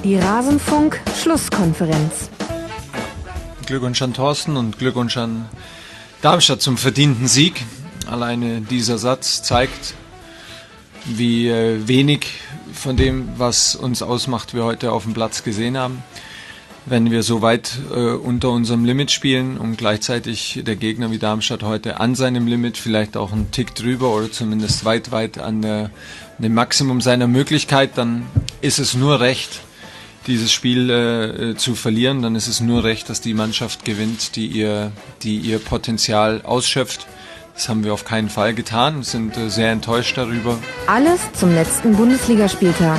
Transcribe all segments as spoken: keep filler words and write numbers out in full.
Die Rasenfunk-Schlusskonferenz. Glückwunsch an Thorsten und Glückwunsch an Darmstadt zum verdienten Sieg. Alleine dieser Satz zeigt, wie äh, wenig von dem, was uns ausmacht, wir heute auf dem Platz gesehen haben. Wenn wir so weit äh, unter unserem Limit spielen und gleichzeitig der Gegner wie Darmstadt heute an seinem Limit, vielleicht auch einen Tick drüber oder zumindest weit, weit an der, dem Maximum seiner Möglichkeit, dann ist es nur recht, dieses Spiel äh, zu verlieren. Dann ist es nur recht, dass die Mannschaft gewinnt, die ihr, die ihr Potenzial ausschöpft. Das haben wir auf keinen Fall getan, sind äh, sehr enttäuscht darüber. Alles zum letzten Bundesligaspieltag.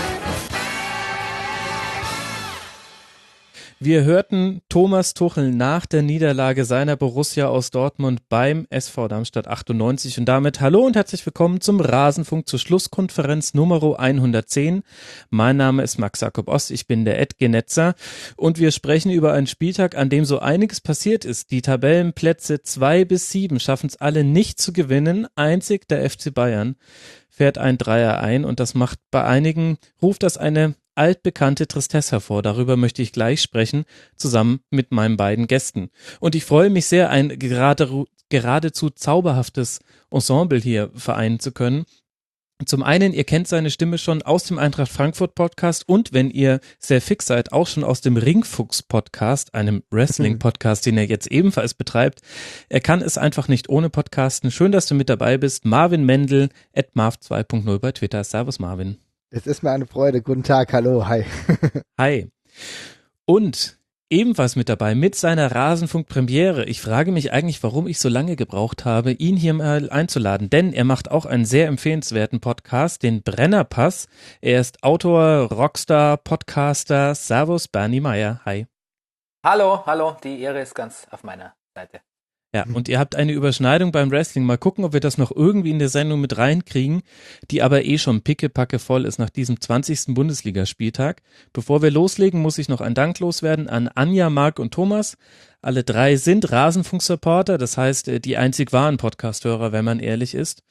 Wir hörten Thomas Tuchel nach der Niederlage seiner Borussia aus Dortmund beim S V Darmstadt achtundneunzig und damit hallo und herzlich willkommen zum Rasenfunk zur Schlusskonferenz Nummer hundertzehn. Mein Name ist Max Jakob Ost, ich bin der Ed Genetzer und wir sprechen über einen Spieltag, an dem so einiges passiert ist. Die Tabellenplätze zwei bis sieben schaffen es alle nicht zu gewinnen, einzig der F C Bayern fährt ein Dreier ein und das macht bei einigen, ruft das eine altbekannte Tristesse hervor. Darüber möchte ich gleich sprechen, zusammen mit meinen beiden Gästen. Und ich freue mich sehr, ein gerade, geradezu zauberhaftes Ensemble hier vereinen zu können. Zum einen, ihr kennt seine Stimme schon aus dem Eintracht Frankfurt Podcast und wenn ihr sehr fix seid, auch schon aus dem Ringfuchs Podcast, einem Wrestling Podcast, den er jetzt ebenfalls betreibt. Er kann es einfach nicht ohne Podcasten. Schön, dass du mit dabei bist. Marvin Mendel, at marv zwei punkt null bei Twitter. Servus Marvin. Es ist mir eine Freude. Guten Tag, hallo, hi. Hi. Und ebenfalls mit dabei mit seiner Rasenfunk-Premiere. Ich frage mich eigentlich, warum ich so lange gebraucht habe, ihn hier mal einzuladen. Denn er macht auch einen sehr empfehlenswerten Podcast, den Brennerpass. Er ist Autor, Rockstar, Podcaster. Servus, Bernie Meyer. Hi. Hallo, hallo. Die Ehre ist ganz auf meiner Seite. Ja, und ihr habt eine Überschneidung beim Wrestling. Mal gucken, ob wir das noch irgendwie in der Sendung mit reinkriegen, die aber eh schon pickepacke voll ist nach diesem zwanzigsten Bundesligaspieltag. Bevor wir loslegen, muss ich noch ein Dank loswerden an Anja, Marc und Thomas. Alle drei sind Rasenfunk-Supporter, das heißt, die einzig wahren Podcast-Hörer, wenn man ehrlich ist.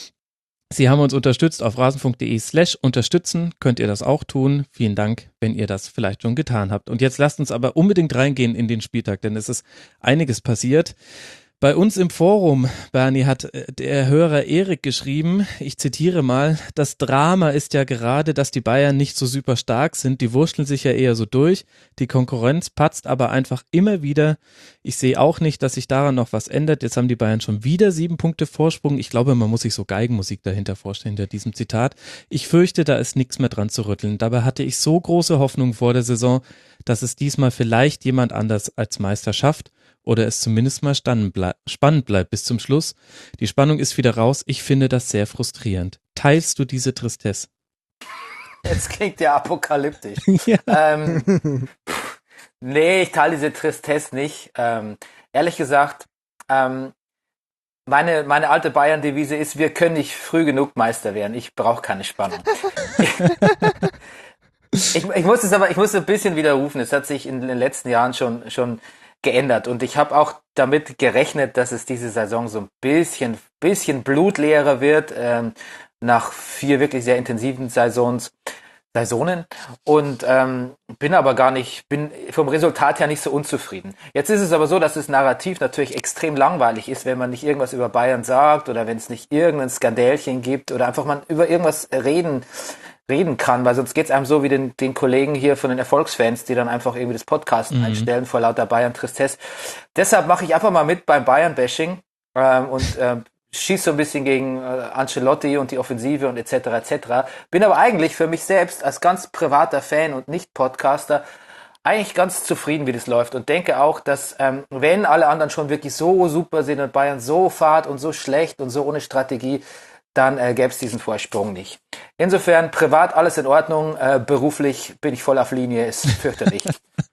Sie haben uns unterstützt auf rasenfunk.de slash unterstützen, könnt ihr das auch tun. Vielen Dank, wenn ihr das vielleicht schon getan habt. Und jetzt lasst uns aber unbedingt reingehen in den Spieltag, denn es ist einiges passiert. Bei uns im Forum, Bernie, hat der Hörer Erik geschrieben, ich zitiere mal, das Drama ist ja gerade, dass die Bayern nicht so super stark sind, die wurschteln sich ja eher so durch, die Konkurrenz patzt aber einfach immer wieder. Ich sehe auch nicht, dass sich daran noch was ändert. Jetzt haben die Bayern schon wieder sieben Punkte Vorsprung. Ich glaube, man muss sich so Geigenmusik dahinter vorstellen, hinter diesem Zitat. Ich fürchte, da ist nichts mehr dran zu rütteln. Dabei hatte ich so große Hoffnung vor der Saison, dass es diesmal vielleicht jemand anders als Meister schafft. Oder es zumindest mal spannend bleibt bis zum Schluss. Die Spannung ist wieder raus. Ich finde das sehr frustrierend. Teilst du diese Tristesse? Jetzt klingt ja apokalyptisch. Ja. Ähm, nee, ich teile diese Tristesse nicht. Ähm, ehrlich gesagt, ähm, meine, meine alte Bayern-Devise ist, wir können nicht früh genug Meister werden. Ich brauche keine Spannung. ich, ich muss es aber, ich muss ein bisschen widerrufen. Es hat sich in den letzten Jahren schon, schon geändert und ich habe auch damit gerechnet, dass es diese Saison so ein bisschen bisschen blutleerer wird, ähm, nach vier wirklich sehr intensiven Saisons, Saisonen und ähm, bin aber gar nicht, bin vom Resultat her nicht so unzufrieden. Jetzt ist es aber so, dass das Narrativ natürlich extrem langweilig ist, wenn man nicht irgendwas über Bayern sagt oder wenn es nicht irgendein Skandälchen gibt oder einfach man über irgendwas reden reden kann, weil sonst geht's einem so wie den, den Kollegen hier von den Erfolgsfans, die dann einfach irgendwie das Podcasten mhm. einstellen vor lauter Bayern-Tristesse. Deshalb mache ich einfach mal mit beim Bayern-Bashing ähm, und äh, schieße so ein bisschen gegen äh, Ancelotti und die Offensive und et cetera et cetera. Bin aber eigentlich für mich selbst als ganz privater Fan und nicht Podcaster eigentlich ganz zufrieden, wie das läuft und denke auch, dass ähm, wenn alle anderen schon wirklich so super sind und Bayern so fad und so schlecht und so ohne Strategie, dann äh, gäbe es diesen Vorsprung nicht. Insofern, privat alles in Ordnung, äh, beruflich bin ich voll auf Linie, ist fürchterlich.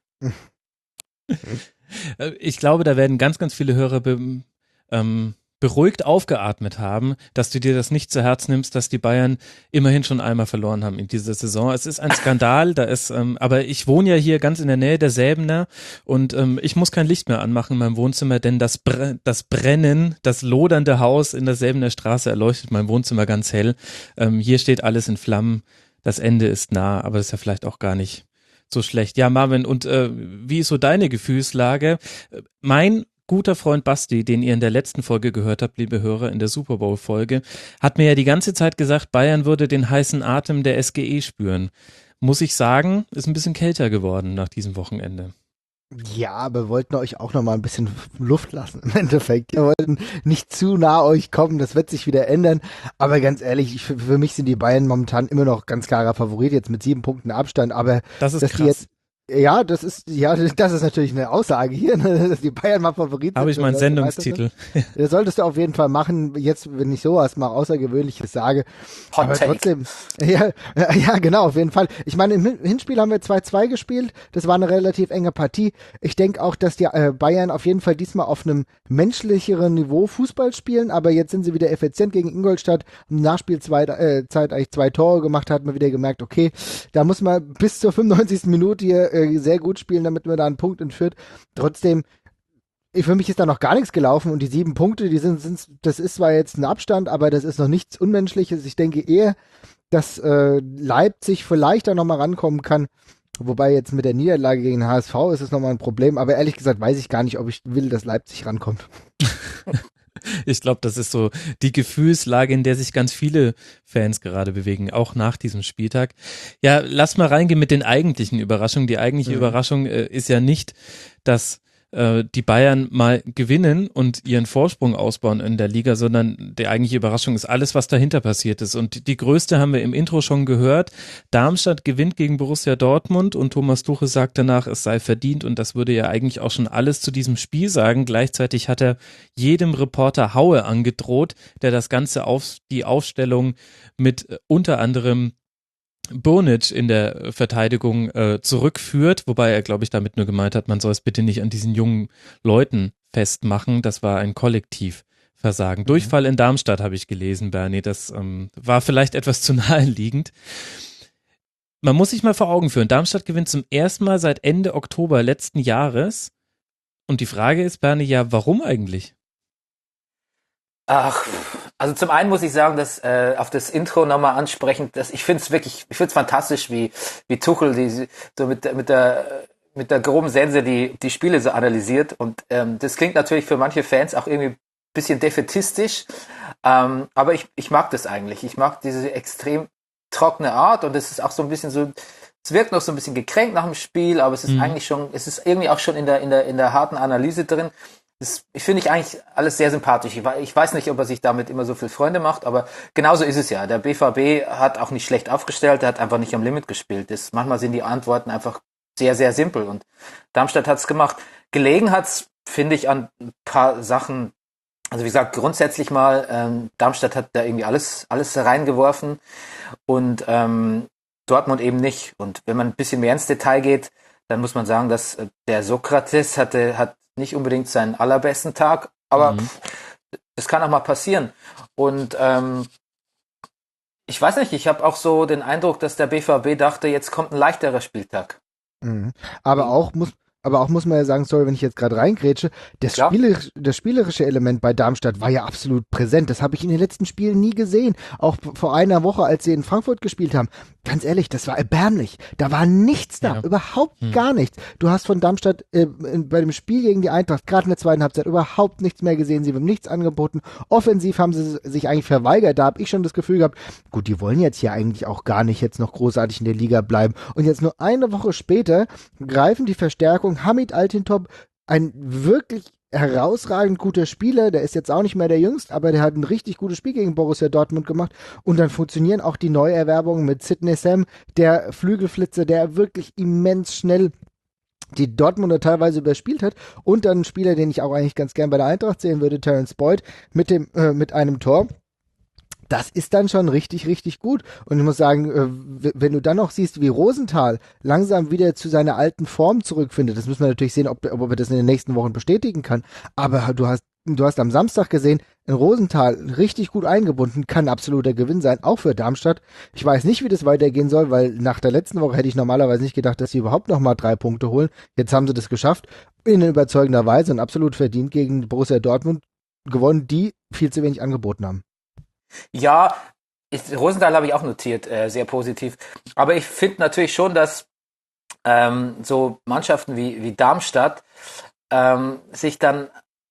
Ich glaube, da werden ganz, ganz viele Hörer be- ähm, beruhigt aufgeatmet haben, dass du dir das nicht zu Herz nimmst, dass die Bayern immerhin schon einmal verloren haben in dieser Saison. Es ist ein Skandal, da ist, ähm, aber ich wohne ja hier ganz in der Nähe der Säbener und ähm, ich muss kein Licht mehr anmachen in meinem Wohnzimmer, denn das, Br- das Brennen, das lodernde Haus in der Säbener Straße erleuchtet mein Wohnzimmer ganz hell. Ähm, hier steht alles in Flammen, das Ende ist nah, aber das ist ja vielleicht auch gar nicht so schlecht. Ja, Marvin, und äh, wie ist so deine Gefühlslage? Mein guter Freund Basti, den ihr in der letzten Folge gehört habt, liebe Hörer, in der Super Bowl-Folge, hat mir ja die ganze Zeit gesagt, Bayern würde den heißen Atem der S G E spüren. Muss ich sagen, ist ein bisschen kälter geworden nach diesem Wochenende. Ja, aber wir wollten euch auch noch mal ein bisschen Luft lassen im Endeffekt. Wir wollten nicht zu nah euch kommen, das wird sich wieder ändern. Aber ganz ehrlich, ich, für mich sind die Bayern momentan immer noch ganz klarer Favorit, jetzt mit sieben Punkten Abstand. Aber das ist dass krass. Die jetzt, ja, das ist ja, das ist natürlich eine Aussage hier, ne, dass die Bayern mal Favorit sind. Habe ich meinen Sendungstitel. Das solltest du auf jeden Fall machen, jetzt, wenn ich sowas mal Außergewöhnliches sage. Hot aber Take. trotzdem, ja, ja, genau, auf jeden Fall. Ich meine, im Hinspiel haben wir zwei zwei gespielt, das war eine relativ enge Partie. Ich denke auch, dass die äh, Bayern auf jeden Fall diesmal auf einem menschlicheren Niveau Fußball spielen, aber jetzt sind sie wieder effizient gegen Ingolstadt. Im Nachspielzeit äh, Zeit eigentlich zwei Tore gemacht, hat man wieder gemerkt, okay, da muss man bis zur fünfundneunzigsten Minute hier äh, sehr gut spielen, damit man da einen Punkt entführt. Trotzdem, für mich ist da noch gar nichts gelaufen und die sieben Punkte, die sind, sind das ist zwar jetzt ein Abstand, aber das ist noch nichts Unmenschliches. Ich denke eher, dass äh, Leipzig vielleicht da nochmal rankommen kann. Wobei jetzt mit der Niederlage gegen den H S V ist es nochmal ein Problem, aber ehrlich gesagt weiß ich gar nicht, ob ich will, dass Leipzig rankommt. Ich glaube, das ist so die Gefühlslage, in der sich ganz viele Fans gerade bewegen, auch nach diesem Spieltag. Ja, lass mal reingehen mit den eigentlichen Überraschungen. Die eigentliche mhm. Überraschung äh, ist ja nicht, dass äh, die Bayern mal gewinnen und ihren Vorsprung ausbauen in der Liga, sondern die eigentliche Überraschung ist alles, was dahinter passiert ist. Und die größte haben wir im Intro schon gehört. Darmstadt gewinnt gegen Borussia Dortmund und Thomas Tuchel sagt danach, es sei verdient, und das würde ja eigentlich auch schon alles zu diesem Spiel sagen. Gleichzeitig hat er jedem Reporter Haue angedroht, der das Ganze auf die Aufstellung mit äh, unter anderem Burnic in der Verteidigung äh, zurückführt, wobei er, glaube ich, damit nur gemeint hat, man soll es bitte nicht an diesen jungen Leuten festmachen. Das war ein Kollektivversagen. Mhm. Durchfall in Darmstadt habe ich gelesen, Bernie. Das ähm, war vielleicht etwas zu naheliegend. Man muss sich mal vor Augen führen, Darmstadt gewinnt zum ersten Mal seit Ende Oktober letzten Jahres. Und die Frage ist, Bernie, ja, warum eigentlich? Ach, also zum einen muss ich sagen, dass äh, auf das Intro nochmal ansprechend, dass ich finde es wirklich, ich finde es fantastisch, wie wie Tuchel die so mit der mit der mit der groben Sense die die Spiele so analysiert, und ähm, das klingt natürlich für manche Fans auch irgendwie ein bisschen defätistisch, ähm, aber ich ich mag das eigentlich. Ich mag diese extrem trockene Art, und es ist auch so ein bisschen so, es wirkt noch so ein bisschen gekränkt nach dem Spiel, aber es ist mhm. eigentlich schon, es ist irgendwie auch schon in der in der in der harten Analyse drin. Das ich finde ich eigentlich alles sehr sympathisch. Ich, ich weiß nicht, ob er sich damit immer so viel Freunde macht, aber genauso ist es ja. Der B V B hat auch nicht schlecht aufgestellt, der hat einfach nicht am Limit gespielt. Das, manchmal sind die Antworten einfach sehr, sehr simpel, und Darmstadt hat's gemacht. Gelegen hat's, finde ich, an ein paar Sachen. Also wie gesagt, grundsätzlich mal, ähm, Darmstadt hat da irgendwie alles alles reingeworfen und ähm, Dortmund eben nicht. Und wenn man ein bisschen mehr ins Detail geht, dann muss man sagen, dass äh, der Sokrates hatte hat nicht unbedingt seinen allerbesten Tag, aber mhm. das kann auch mal passieren. Und ähm, ich weiß nicht, ich habe auch so den Eindruck, dass der B V B dachte, jetzt kommt ein leichterer Spieltag. Mhm. Aber auch muss Aber auch muss man ja sagen, sorry, wenn ich jetzt gerade reingrätsche, das, spielerisch, das spielerische Element bei Darmstadt war ja absolut präsent. Das habe ich in den letzten Spielen nie gesehen. Auch vor einer Woche, als sie in Frankfurt gespielt haben. Ganz ehrlich, das war erbärmlich. Da war nichts da, ja. überhaupt hm. gar nichts. Du hast von Darmstadt äh, bei dem Spiel gegen die Eintracht, gerade in der zweiten Halbzeit, überhaupt nichts mehr gesehen. Sie haben nichts angeboten. Offensiv haben sie sich eigentlich verweigert. Da habe ich schon das Gefühl gehabt, gut, die wollen jetzt hier eigentlich auch gar nicht jetzt noch großartig in der Liga bleiben. Und jetzt nur eine Woche später greifen die Verstärkung Hamid Altintop, ein wirklich herausragend guter Spieler, der ist jetzt auch nicht mehr der Jüngste, aber der hat ein richtig gutes Spiel gegen Borussia Dortmund gemacht, und dann funktionieren auch die Neuerwerbungen mit Sidney Sam, der Flügelflitzer, der wirklich immens schnell die Dortmunder teilweise überspielt hat, und dann ein Spieler, den ich auch eigentlich ganz gern bei der Eintracht sehen würde, Terence Boyd, mit dem äh, mit einem Tor. Das ist dann schon richtig, richtig gut. Und ich muss sagen, äh, wenn du dann noch siehst, wie Rosenthal langsam wieder zu seiner alten Form zurückfindet, das müssen wir natürlich sehen, ob, ob er das in den nächsten Wochen bestätigen kann. Aber du hast, du hast am Samstag gesehen, in Rosenthal richtig gut eingebunden, kann ein absoluter Gewinn sein, auch für Darmstadt. Ich weiß nicht, wie das weitergehen soll, weil nach der letzten Woche hätte ich normalerweise nicht gedacht, dass sie überhaupt noch mal drei Punkte holen. Jetzt haben sie das geschafft, in überzeugender Weise und absolut verdient gegen Borussia Dortmund gewonnen, die viel zu wenig angeboten haben. Ja, ich, Rosenthal habe ich auch notiert, äh, sehr positiv. Aber ich finde natürlich schon, dass ähm, so Mannschaften wie, wie Darmstadt ähm, sich dann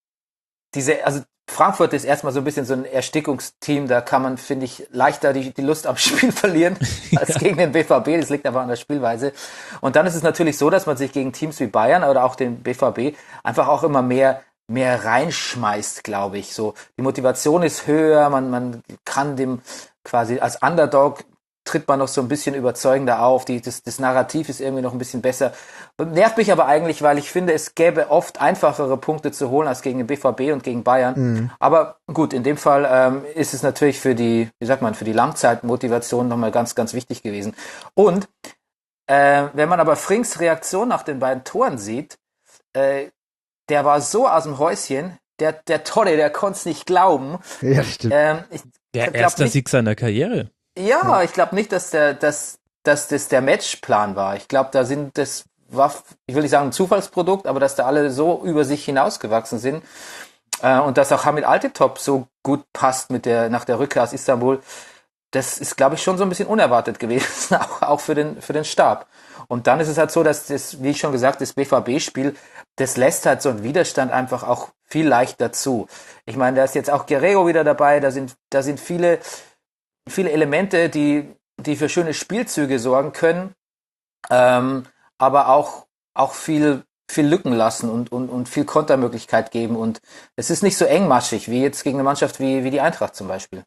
diese, also Frankfurt ist erstmal so ein bisschen so ein Erstickungsteam, da kann man, finde ich, leichter die, die Lust am Spiel verlieren als ja. gegen den B V B, das liegt aber an der Spielweise. Und dann ist es natürlich so, dass man sich gegen Teams wie Bayern oder auch den B V B einfach auch immer mehr mehr reinschmeißt, glaube ich. So, die Motivation ist höher, man, man kann dem quasi als Underdog tritt man noch so ein bisschen überzeugender auf, die, das, das Narrativ ist irgendwie noch ein bisschen besser. Nervt mich aber eigentlich, weil ich finde, es gäbe oft einfachere Punkte zu holen als gegen den B V B und gegen Bayern. Mhm. Aber gut, in dem Fall ähm, ist es natürlich für die, wie sagt man, für die Langzeitmotivation nochmal ganz, ganz wichtig gewesen. Und äh, wenn man aber Frings Reaktion nach den beiden Toren sieht, äh, der war so aus dem Häuschen, der, der Tolle, der konnte es nicht glauben. Ja, stimmt. Ähm, ich, der erste nicht, Sieg seiner Karriere. Ja, ja. ich glaube nicht, dass der, dass, dass das der Matchplan war. Ich glaube, da sind, das war, ich will nicht sagen ein Zufallsprodukt, aber dass da alle so über sich hinausgewachsen sind äh, und dass auch Hamid Altintop so gut passt mit der, nach der Rückkehr aus Istanbul, das ist, glaube ich, schon so ein bisschen unerwartet gewesen, auch, auch für den, für den Stab. Und dann ist es halt so, dass das, wie ich schon gesagt, das B V B-Spiel, das lässt halt so einen Widerstand einfach auch viel leichter zu. Ich meine, da ist jetzt auch Guerrero wieder dabei, da sind, da sind viele, viele Elemente, die, die für schöne Spielzüge sorgen können, ähm, aber auch, auch viel, viel Lücken lassen und, und, und viel Kontermöglichkeit geben. Und es ist nicht so engmaschig wie jetzt gegen eine Mannschaft wie, wie die Eintracht zum Beispiel.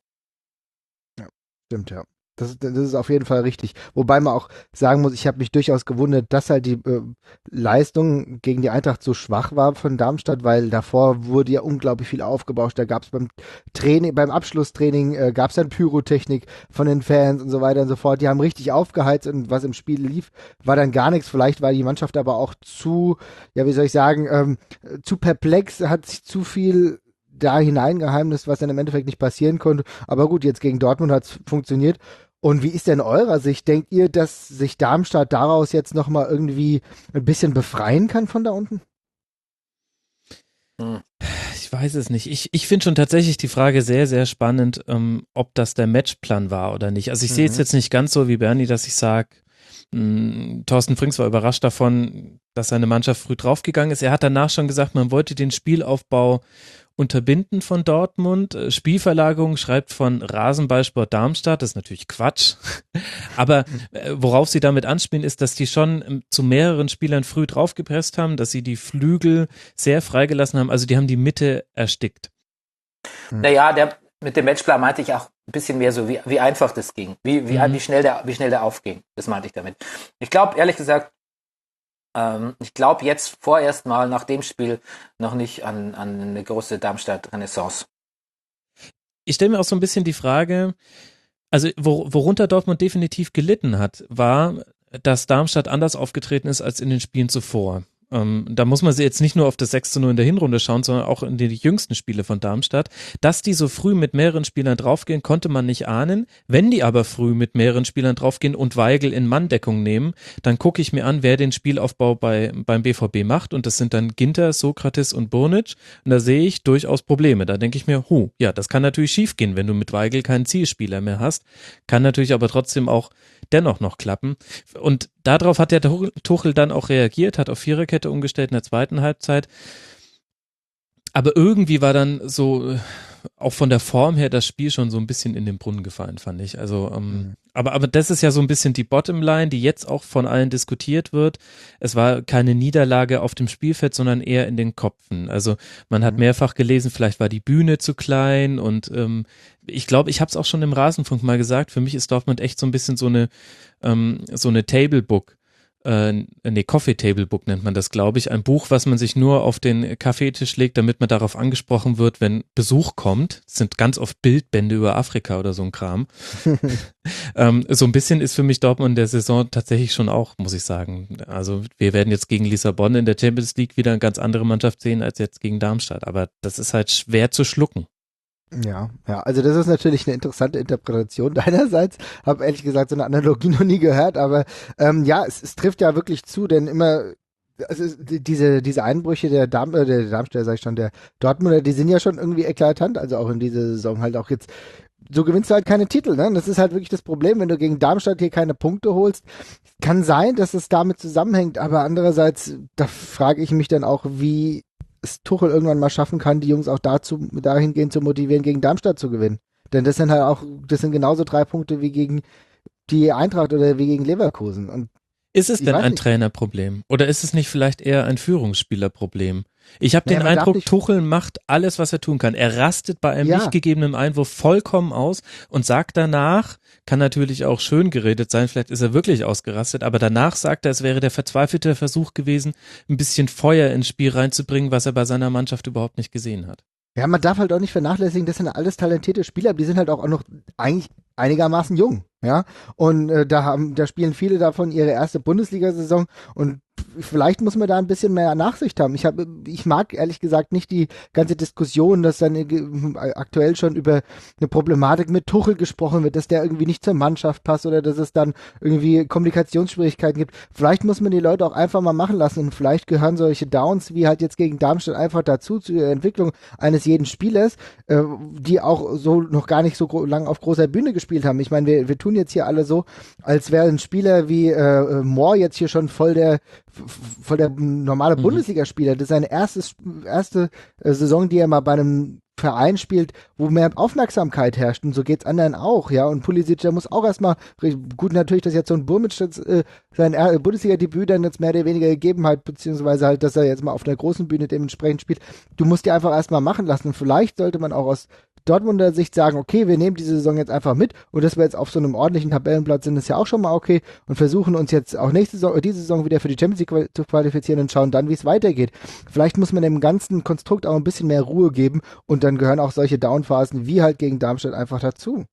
Ja, stimmt, ja. Das, das ist auf jeden Fall richtig. Wobei man auch sagen muss, ich habe mich durchaus gewundert, dass halt die äh, Leistung gegen die Eintracht so schwach war von Darmstadt, weil davor wurde ja unglaublich viel aufgebauscht. Da gab es beim Training, beim Abschlusstraining äh, gab es dann Pyrotechnik von den Fans und so weiter und so fort. Die haben richtig aufgeheizt und was im Spiel lief, war dann gar nichts. Vielleicht war die Mannschaft aber auch zu, ja wie soll ich sagen, ähm, zu perplex, hat sich zu viel da hineingeheimnis, was dann im Endeffekt nicht passieren konnte. Aber gut, jetzt gegen Dortmund hat es funktioniert. Und wie ist denn eurer Sicht? Denkt ihr, dass sich Darmstadt daraus jetzt nochmal irgendwie ein bisschen befreien kann von da unten? Ich weiß es nicht. Ich, ich finde schon tatsächlich die Frage sehr, sehr spannend, ähm, ob das der Matchplan war oder nicht. Also ich mhm. sehe es jetzt nicht ganz so wie Bernie, dass ich sage, Thorsten Frings war überrascht davon, dass seine Mannschaft früh draufgegangen ist. Er hat danach schon gesagt, man wollte den Spielaufbau unterbinden von Dortmund. Spielverlagerung schreibt von Rasenballsport Darmstadt, das ist natürlich Quatsch. Aber äh, worauf sie damit anspielen, ist, dass die schon ähm, zu mehreren Spielern früh draufgepresst haben, dass sie die Flügel sehr freigelassen haben. Also die haben die Mitte erstickt. Naja, der, mit dem Matchplan meinte ich auch ein bisschen mehr so, wie, wie einfach das ging, wie, wie, mhm. wie, schnell der, wie schnell der aufging. Das meinte ich damit. Ich glaube, ehrlich gesagt, ähm, ich glaube jetzt vorerst mal nach dem Spiel noch nicht an, an eine große Darmstadt-Renaissance. Ich stelle mir auch so ein bisschen die Frage, also wo, worunter Dortmund definitiv gelitten hat, war, dass Darmstadt anders aufgetreten ist als in den Spielen zuvor. Ähm, da muss man sie jetzt nicht nur auf das sechs zu null in der Hinrunde schauen, sondern auch in die jüngsten Spiele von Darmstadt. Dass die so früh mit mehreren Spielern draufgehen, konnte man nicht ahnen. Wenn die aber früh mit mehreren Spielern draufgehen und Weigl in Manndeckung nehmen, dann gucke ich mir an, wer den Spielaufbau bei, beim B V B macht, und das sind dann Ginter, Sokrates und Burnic, und da sehe ich durchaus Probleme. Da denke ich mir, hu, ja, das kann natürlich schief gehen, wenn du mit Weigl keinen Zielspieler mehr hast, kann natürlich aber trotzdem auch dennoch noch klappen. Und darauf hat der Tuchel dann auch reagiert, hat auf Viererkette umgestellt in der zweiten Halbzeit. Aber irgendwie war dann so, auch von der Form her, das Spiel schon so ein bisschen in den Brunnen gefallen, fand ich. Also, ähm, mhm. aber, aber das ist ja so ein bisschen die Bottomline, die jetzt auch von allen diskutiert wird. Es war keine Niederlage auf dem Spielfeld, sondern eher in den Köpfen. Also man hat mhm. mehrfach gelesen, vielleicht war die Bühne zu klein, und ähm, ich glaube, ich habe es auch schon im Rasenfunk mal gesagt, für mich ist Dortmund echt so ein bisschen so eine, ähm, so eine Tablebook. Äh, nee, Coffee Table Book nennt man das, glaube ich. Ein Buch, was man sich nur auf den Kaffeetisch legt, damit man darauf angesprochen wird, wenn Besuch kommt. Das sind ganz oft Bildbände über Afrika oder so ein Kram. ähm, so ein bisschen ist für mich Dortmund in der Saison tatsächlich schon auch, muss ich sagen. Also wir werden jetzt gegen Lissabon in der Champions League wieder eine ganz andere Mannschaft sehen als jetzt gegen Darmstadt. Aber das ist halt schwer zu schlucken. Ja, ja, also das ist natürlich eine interessante Interpretation deinerseits. Habe ehrlich gesagt so eine Analogie noch nie gehört, aber ähm, ja, es, es trifft ja wirklich zu, denn immer, also diese diese Einbrüche der Darm, äh, der Darmstädter, sag ich schon, der Dortmunder, die sind ja schon irgendwie eklatant, also auch in dieser Saison halt auch jetzt so gewinnst du halt keine Titel, ne? Das ist halt wirklich das Problem, wenn du gegen Darmstadt hier keine Punkte holst. Kann sein, dass es damit zusammenhängt, aber andererseits, da frage ich mich dann auch, wie es Tuchel irgendwann mal schaffen kann, die Jungs auch dazu, dahingehend zu motivieren, gegen Darmstadt zu gewinnen. Denn das sind halt auch, das sind genauso drei Punkte wie gegen die Eintracht oder wie gegen Leverkusen. Und ist es denn ein nicht. Trainerproblem? Oder ist es nicht vielleicht eher ein Führungsspielerproblem? Ich habe Naja, den man darf Eindruck, nicht- Tuchel macht alles, was er tun kann. Er rastet bei einem Ja. nicht gegebenen Einwurf vollkommen aus und sagt danach, kann natürlich auch schön geredet sein, vielleicht ist er wirklich ausgerastet, aber danach sagt er, es wäre der verzweifelte Versuch gewesen, ein bisschen Feuer ins Spiel reinzubringen, was er bei seiner Mannschaft überhaupt nicht gesehen hat. Ja, man darf halt auch nicht vernachlässigen, das sind alles talentierte Spieler, die sind halt auch noch eigentlich einigermaßen jung, ja. Und äh, da haben, da spielen viele davon ihre erste Bundesliga-Saison und vielleicht muss man da ein bisschen mehr Nachsicht haben. Ich habe, ich mag ehrlich gesagt nicht die ganze Diskussion, dass dann äh, aktuell schon über eine Problematik mit Tuchel gesprochen wird, dass der irgendwie nicht zur Mannschaft passt oder dass es dann irgendwie Kommunikationsschwierigkeiten gibt. Vielleicht muss man die Leute auch einfach mal machen lassen und vielleicht gehören solche Downs wie halt jetzt gegen Darmstadt einfach dazu zur Entwicklung eines jeden Spielers, äh, die auch so noch gar nicht so gro- lang auf großer Bühne gespielt haben. Ich meine, wir, wir tun jetzt hier alle so, als wäre ein Spieler wie äh, Moore jetzt hier schon voll der voll der normale Mhm. Bundesligaspieler. Das ist seine erstes, erste äh, Saison, die er mal bei einem Verein spielt, wo mehr Aufmerksamkeit herrscht und so geht's anderen auch, ja, und Pulisic, der muss auch erstmal, gut natürlich, dass jetzt so ein Burmic jetzt, äh, sein äh, Bundesliga-Debüt dann jetzt mehr oder weniger gegeben hat, beziehungsweise halt, dass er jetzt mal auf einer großen Bühne dementsprechend spielt. Du musst die einfach erstmal machen lassen und vielleicht sollte man auch aus Dortmunder Sicht sagen, okay, wir nehmen diese Saison jetzt einfach mit und dass wir jetzt auf so einem ordentlichen Tabellenplatz sind, ist ja auch schon mal okay und versuchen uns jetzt auch nächste Saison, diese Saison wieder für die Champions League qual- zu qualifizieren und schauen dann, wie es weitergeht. Vielleicht muss man dem ganzen Konstrukt auch ein bisschen mehr Ruhe geben und dann gehören auch solche Downphasen wie halt gegen Darmstadt einfach dazu.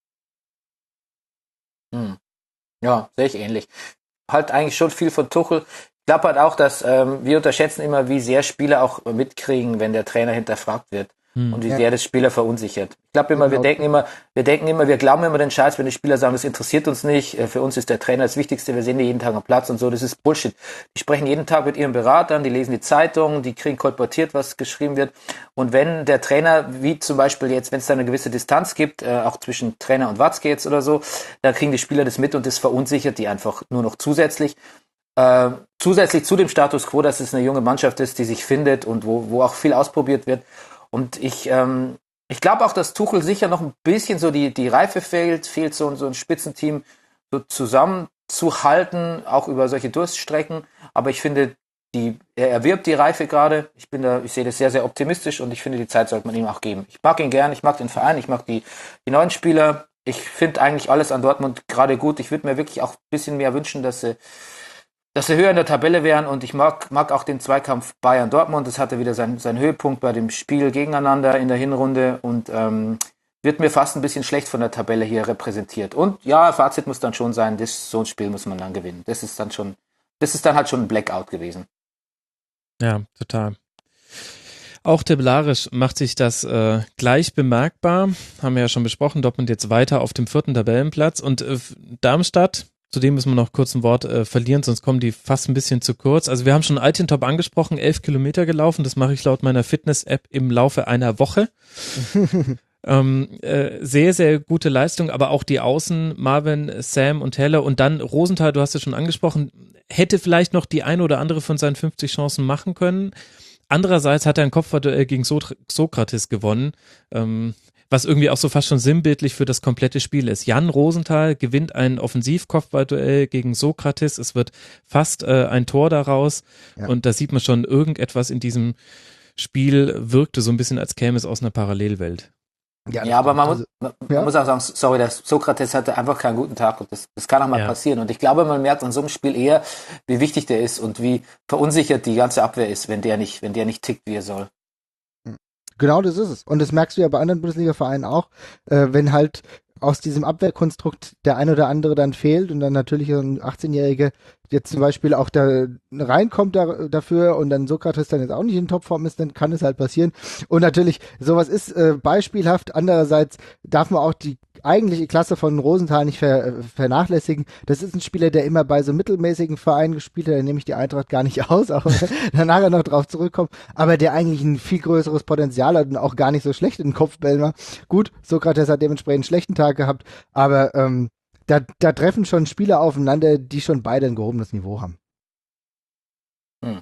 Hm. Ja, sehe ich ähnlich. Halt eigentlich schon viel von Tuchel. Ich glaube halt auch, dass ähm, wir unterschätzen immer, wie sehr Spieler auch mitkriegen, wenn der Trainer hinterfragt wird. Hm. Und wie Ja. sehr das Spieler verunsichert. Ich glaube immer, wir Genau. denken immer, wir denken immer, wir glauben immer den Scheiß, wenn die Spieler sagen, das interessiert uns nicht, äh, für uns ist der Trainer das Wichtigste, wir sehen die jeden Tag am Platz und so, das ist Bullshit. Die sprechen jeden Tag mit ihren Beratern, die lesen die Zeitungen, die kriegen kolportiert, was geschrieben wird. Und wenn der Trainer, wie zum Beispiel jetzt, wenn es da eine gewisse Distanz gibt, äh, auch zwischen Trainer und Watzke jetzt oder so, dann kriegen die Spieler das mit und das verunsichert die einfach nur noch zusätzlich. Äh, zusätzlich zu dem Status quo, dass es eine junge Mannschaft ist, die sich findet und wo, wo auch viel ausprobiert wird. Und ich, ähm, ich glaube auch, dass Tuchel sicher noch ein bisschen so die, die Reife fehlt, fehlt so, so ein Spitzenteam so zusammenzuhalten, auch über solche Durststrecken. Aber ich finde, die, er erwirbt die Reife gerade. Ich bin da, ich sehe das sehr, sehr optimistisch und ich finde, die Zeit sollte man ihm auch geben. Ich mag ihn gern, ich mag den Verein, ich mag die, die neuen Spieler. Ich finde eigentlich alles an Dortmund gerade gut. Ich würde mir wirklich auch ein bisschen mehr wünschen, dass sie dass sie höher in der Tabelle wären und ich mag, mag auch den Zweikampf Bayern-Dortmund. Das hatte wieder seinen, seinen Höhepunkt bei dem Spiel gegeneinander in der Hinrunde und ähm, wird mir fast ein bisschen schlecht von der Tabelle hier repräsentiert. Und ja, Fazit muss dann schon sein, das, so ein Spiel muss man dann gewinnen. Das ist dann schon, das ist dann halt schon ein Blackout gewesen. Ja, total. Auch tabellarisch macht sich das äh, gleich bemerkbar. Haben wir ja schon besprochen, Dortmund jetzt weiter auf dem vierten Tabellenplatz und äh, Darmstadt, zu dem müssen wir noch kurz ein Wort äh, verlieren, sonst kommen die fast ein bisschen zu kurz. Also wir haben schon Altintop angesprochen, elf Kilometer gelaufen, das mache ich laut meiner Fitness-App im Laufe einer Woche. ähm, äh, sehr, sehr gute Leistung, aber auch die Außen, Marvin, Sam und Heller und dann Rosenthal, du hast es schon angesprochen, hätte vielleicht noch die eine oder andere von seinen fünfzig Chancen machen können. Andererseits hat er ein Kopfballduell gegen Sokrates gewonnen, ähm, was irgendwie auch so fast schon sinnbildlich für das komplette Spiel ist. Jan Rosenthal gewinnt ein Offensiv-Kopfballduell gegen Sokrates. Es wird fast äh, ein Tor daraus. Ja. Und da sieht man schon, irgendetwas in diesem Spiel wirkte so ein bisschen, als käme es aus einer Parallelwelt. Ja, ja aber man, also, muss, man ja. muss auch sagen, sorry, der Sokrates hatte einfach keinen guten Tag und das, das kann auch mal ja. passieren. Und ich glaube, man merkt an so einem Spiel eher, wie wichtig der ist und wie verunsichert die ganze Abwehr ist, wenn der nicht, wenn der nicht tickt, wie er soll. Genau, das ist es. Und das merkst du ja bei anderen Bundesliga-Vereinen auch, äh, wenn halt aus diesem Abwehrkonstrukt der ein oder andere dann fehlt und dann natürlich ein achtzehnjähriger jetzt zum Beispiel auch da reinkommt da, dafür und dann Sokrates dann jetzt auch nicht in Topform ist, dann kann es halt passieren. Und natürlich, sowas ist äh, beispielhaft. Andererseits darf man auch die eigentliche Klasse von Rosenthal nicht ver, vernachlässigen. Das ist ein Spieler, der immer bei so mittelmäßigen Vereinen gespielt hat, da nehme ich die Eintracht gar nicht aus, auch wenn wir nachher noch drauf zurückkommen, aber der eigentlich ein viel größeres Potenzial hat und auch gar nicht so schlecht in den Kopfbällen war. Gut, Sokrates hat dementsprechend einen schlechten Tag gehabt, aber ähm, da, da treffen schon Spieler aufeinander, die schon beide ein gehobenes Niveau haben. Hm.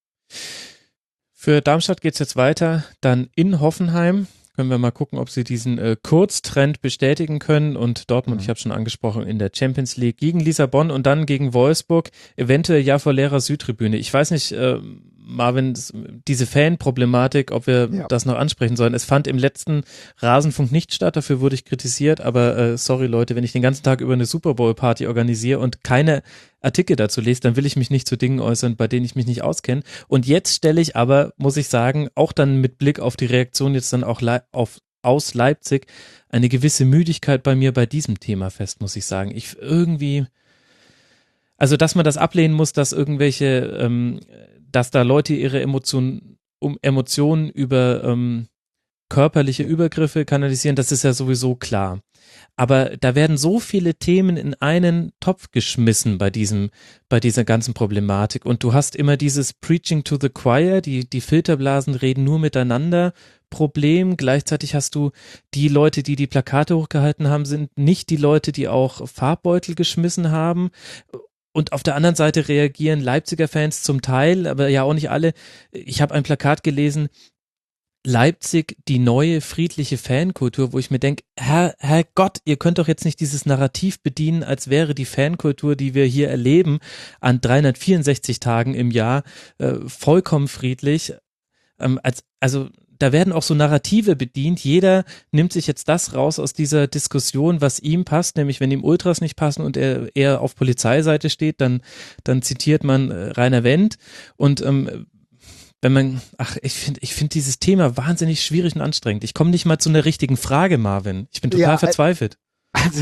Für Darmstadt geht's jetzt weiter, dann in Hoffenheim. Können wir mal gucken, ob sie diesen äh, Kurztrend bestätigen können. Und Dortmund, mhm. ich habe schon angesprochen, in der Champions League gegen Lissabon und dann gegen Wolfsburg, eventuell ja vor leerer Südtribüne. Ich weiß nicht, äh, Marvin, diese Fan-Problematik, ob wir ja. das noch ansprechen sollen. Es fand im letzten Rasenfunk nicht statt, dafür wurde ich kritisiert, aber äh, sorry Leute, wenn ich den ganzen Tag über eine Super Bowl-Party organisiere und keine Artikel dazu lese, dann will ich mich nicht zu Dingen äußern, bei denen ich mich nicht auskenne. Und jetzt stelle ich aber, muss ich sagen, auch dann mit Blick auf die Reaktion jetzt dann auch Le- auf, aus Leipzig, eine gewisse Müdigkeit bei mir bei diesem Thema fest, muss ich sagen. Ich irgendwie, also dass man das ablehnen muss, dass irgendwelche, ähm, dass da Leute ihre Emotionen, um Emotionen über ähm, körperliche Übergriffe kanalisieren, das ist ja sowieso klar. Aber da werden so viele Themen in einen Topf geschmissen bei diesem, bei dieser ganzen Problematik. Und du hast immer dieses Preaching to the Choir, die, die Filterblasen reden nur miteinander Problem. Gleichzeitig hast du die Leute, die die Plakate hochgehalten haben, sind nicht die Leute, die auch Farbbeutel geschmissen haben. Und auf der anderen Seite reagieren Leipziger Fans zum Teil, aber ja auch nicht alle. Ich habe ein Plakat gelesen, Leipzig, die neue friedliche Fankultur, wo ich mir denke, Herr, Herr Gott, ihr könnt doch jetzt nicht dieses Narrativ bedienen, als wäre die Fankultur, die wir hier erleben, an dreihundertvierundsechzig Tagen im Jahr äh, vollkommen friedlich. Ähm, als, also da werden auch so Narrative bedient. Jeder nimmt sich jetzt das raus aus dieser Diskussion, was ihm passt, nämlich wenn ihm Ultras nicht passen und er eher auf Polizeiseite steht, dann, dann zitiert man äh, Rainer Wendt und ähm, wenn man, ach, ich finde ich finde dieses Thema wahnsinnig schwierig und anstrengend. Ich komme nicht mal zu einer richtigen Frage, Marvin. Ich bin total ja, verzweifelt. Also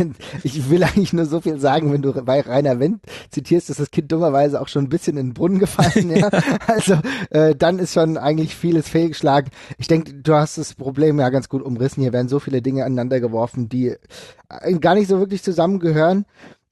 ich will eigentlich nur so viel sagen, wenn du bei Rainer Wendt zitierst, ist das Kind dummerweise auch schon ein bisschen in den Brunnen gefallen. Ja? Also äh, dann ist schon eigentlich vieles fehlgeschlagen. Ich denke, du hast das Problem ja ganz gut umrissen. Hier werden so viele Dinge aneinander geworfen, die äh, gar nicht so wirklich zusammengehören.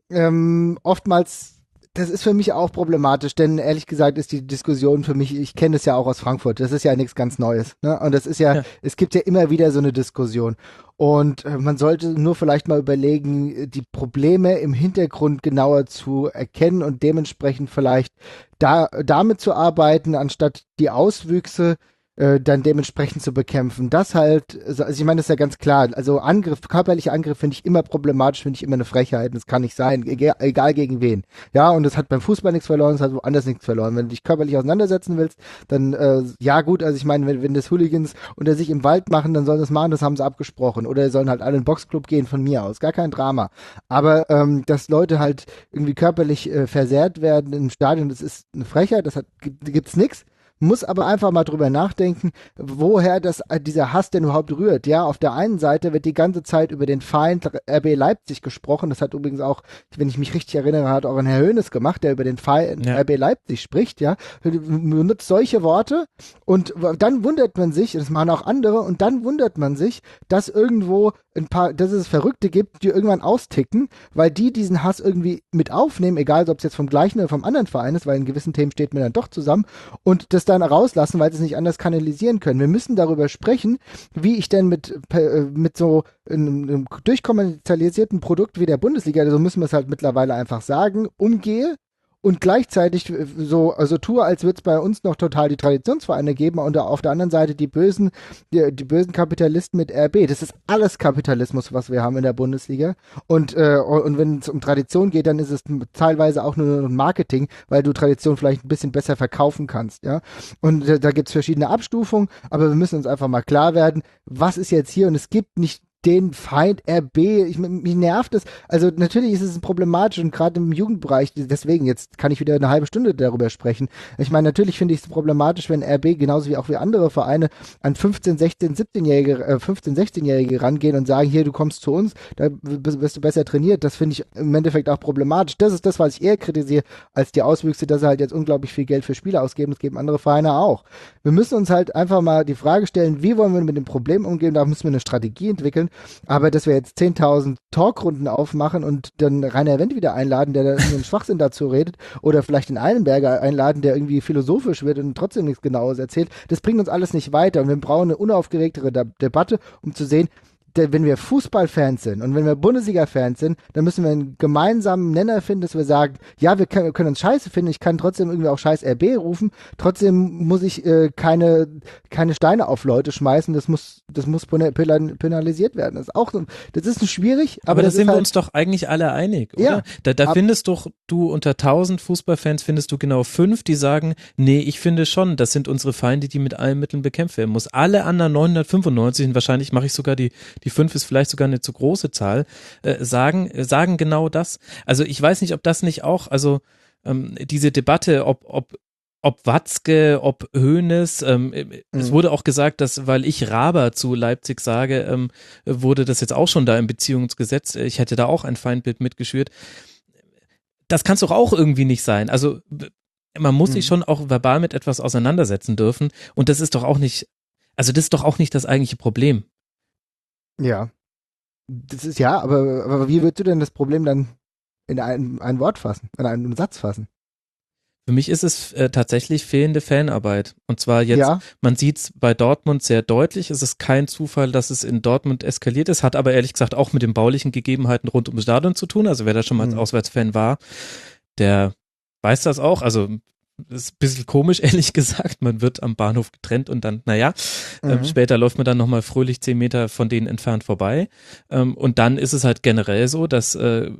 Ähm, oftmals Das ist für mich auch problematisch, denn ehrlich gesagt ist die Diskussion für mich, ich kenne das ja auch aus Frankfurt, das ist ja nichts ganz Neues, ne? Und das ist ja, ja, es gibt ja immer wieder so eine Diskussion. Und äh, man sollte nur vielleicht mal überlegen, die Probleme im Hintergrund genauer zu erkennen und dementsprechend vielleicht da damit zu arbeiten, anstatt die Auswüchse äh, dann dementsprechend zu bekämpfen. Das halt, also ich meine, das ist ja ganz klar, also Angriff, körperlicher Angriff finde ich immer problematisch, finde ich immer eine Frechheit, das kann nicht sein, egal, egal gegen wen. Ja, und das hat beim Fußball nichts verloren, das hat woanders nichts verloren. Wenn du dich körperlich auseinandersetzen willst, dann, äh, ja gut, also ich meine, wenn, wenn das Hooligans unter sich im Wald machen, dann sollen das machen, das haben sie abgesprochen. Oder sollen halt alle in den Boxclub gehen von mir aus, gar kein Drama. Aber, ähm, dass Leute halt irgendwie körperlich äh, versehrt werden im Stadion, das ist eine Frechheit, das hat, gibt's nix. Muss aber einfach mal drüber nachdenken, woher das, dieser Hass denn überhaupt rührt. Ja, auf der einen Seite wird die ganze Zeit über den Feind R B Leipzig gesprochen. Das hat übrigens auch, wenn ich mich richtig erinnere, hat auch ein Herr Hoeneß gemacht, der über den Feind ja. R B Leipzig spricht. Ja, benutzt solche Worte und dann wundert man sich, das machen auch andere, und dann wundert man sich, dass irgendwo ein paar, dass es Verrückte gibt, die irgendwann austicken, weil die diesen Hass irgendwie mit aufnehmen, egal ob es jetzt vom gleichen oder vom anderen Verein ist, weil in gewissen Themen steht man dann doch zusammen und das dann rauslassen, weil sie es nicht anders kanalisieren können. Wir müssen darüber sprechen, wie ich denn mit, mit so einem, einem durchkommerzialisierten Produkt wie der Bundesliga, so müssen wir es halt mittlerweile einfach sagen, umgehe und gleichzeitig so also tue, als würde es bei uns noch total die Traditionsvereine geben und auf der anderen Seite die bösen die, die bösen Kapitalisten mit R B. Das ist alles Kapitalismus, was wir haben in der Bundesliga. Und äh, und wenn es um Tradition geht, dann ist es teilweise auch nur Marketing, weil du Tradition vielleicht ein bisschen besser verkaufen kannst, ja. Und äh, da gibt es verschiedene Abstufungen, aber wir müssen uns einfach mal klar werden, was ist jetzt hier, und es gibt nicht den Feind R B, ich, mich nervt es, also natürlich ist es problematisch und gerade im Jugendbereich, deswegen, jetzt kann ich wieder eine halbe Stunde darüber sprechen. Ich meine, natürlich finde ich es problematisch, wenn R B genauso wie auch wie andere Vereine an fünfzehn, sechzehn, siebzehnjährige, äh, fünfzehn, sechzehnjährige rangehen und sagen, hier, du kommst zu uns, da wirst du besser trainiert. Das finde ich im Endeffekt auch problematisch. Das ist das, was ich eher kritisiere, als die Auswüchse, dass sie halt jetzt unglaublich viel Geld für Spieler ausgeben. Das geben andere Vereine auch. Wir müssen uns halt einfach mal die Frage stellen, wie wollen wir mit dem Problem umgehen? Da müssen wir eine Strategie entwickeln. können. Aber dass wir jetzt zehntausend Talkrunden aufmachen und dann Rainer Wendt wieder einladen, der da einen Schwachsinn dazu redet, oder vielleicht den Eilenberger einladen, der irgendwie philosophisch wird und trotzdem nichts Genaues erzählt, das bringt uns alles nicht weiter. Und wir brauchen eine unaufgeregtere De- Debatte, um zu sehen, wenn wir Fußballfans sind und wenn wir Bundesliga-Fans sind, dann müssen wir einen gemeinsamen Nenner finden, dass wir sagen, ja, wir können, wir können uns scheiße finden, ich kann trotzdem irgendwie auch scheiß R B rufen, trotzdem muss ich äh, keine, keine Steine auf Leute schmeißen, das muss, das muss penalisiert werden. Das ist auch so, das ist schwierig, aber, aber da das sind ist wir halt, uns doch eigentlich alle einig, oder? Ja, da da ab, findest doch du unter tausend Fußballfans findest du genau fünf, die sagen, nee, ich finde schon, das sind unsere Feinde, die mit allen Mitteln bekämpft werden muss. Alle anderen neunhundertfünfundneunzig, und wahrscheinlich mache ich sogar die die fünf ist vielleicht sogar eine zu große Zahl, äh, sagen, sagen genau das. Also ich weiß nicht, ob das nicht auch, also ähm, diese Debatte, ob, ob, ob Watzke, ob Hoeneß, ähm, mhm. es wurde auch gesagt, dass, weil ich Raber zu Leipzig sage, ähm, wurde das jetzt auch schon da im Beziehungsgesetz, ich hätte da auch ein Feindbild mitgeschürt. Das kann es doch auch irgendwie nicht sein. Also man muss mhm. sich schon auch verbal mit etwas auseinandersetzen dürfen und das ist doch auch nicht, also das ist doch auch nicht das eigentliche Problem. Ja, das ist ja, aber, aber wie würdest du denn das Problem dann in ein, ein Wort fassen, in einen Satz fassen? Für mich ist es äh, tatsächlich fehlende Fanarbeit. Und zwar jetzt, ja. man sieht es bei Dortmund sehr deutlich. Es ist kein Zufall, dass es in Dortmund eskaliert ist, hat aber ehrlich gesagt auch mit den baulichen Gegebenheiten rund ums Stadion zu tun. Also wer da schon mal als mhm. Auswärtsfan war, der weiß das auch. Also das ist ein bisschen komisch, ehrlich gesagt. Man wird am Bahnhof getrennt und dann, naja, mhm. ähm, später läuft man dann nochmal fröhlich zehn Meter von denen entfernt vorbei. Ähm, und dann ist es halt generell so, dass, äh,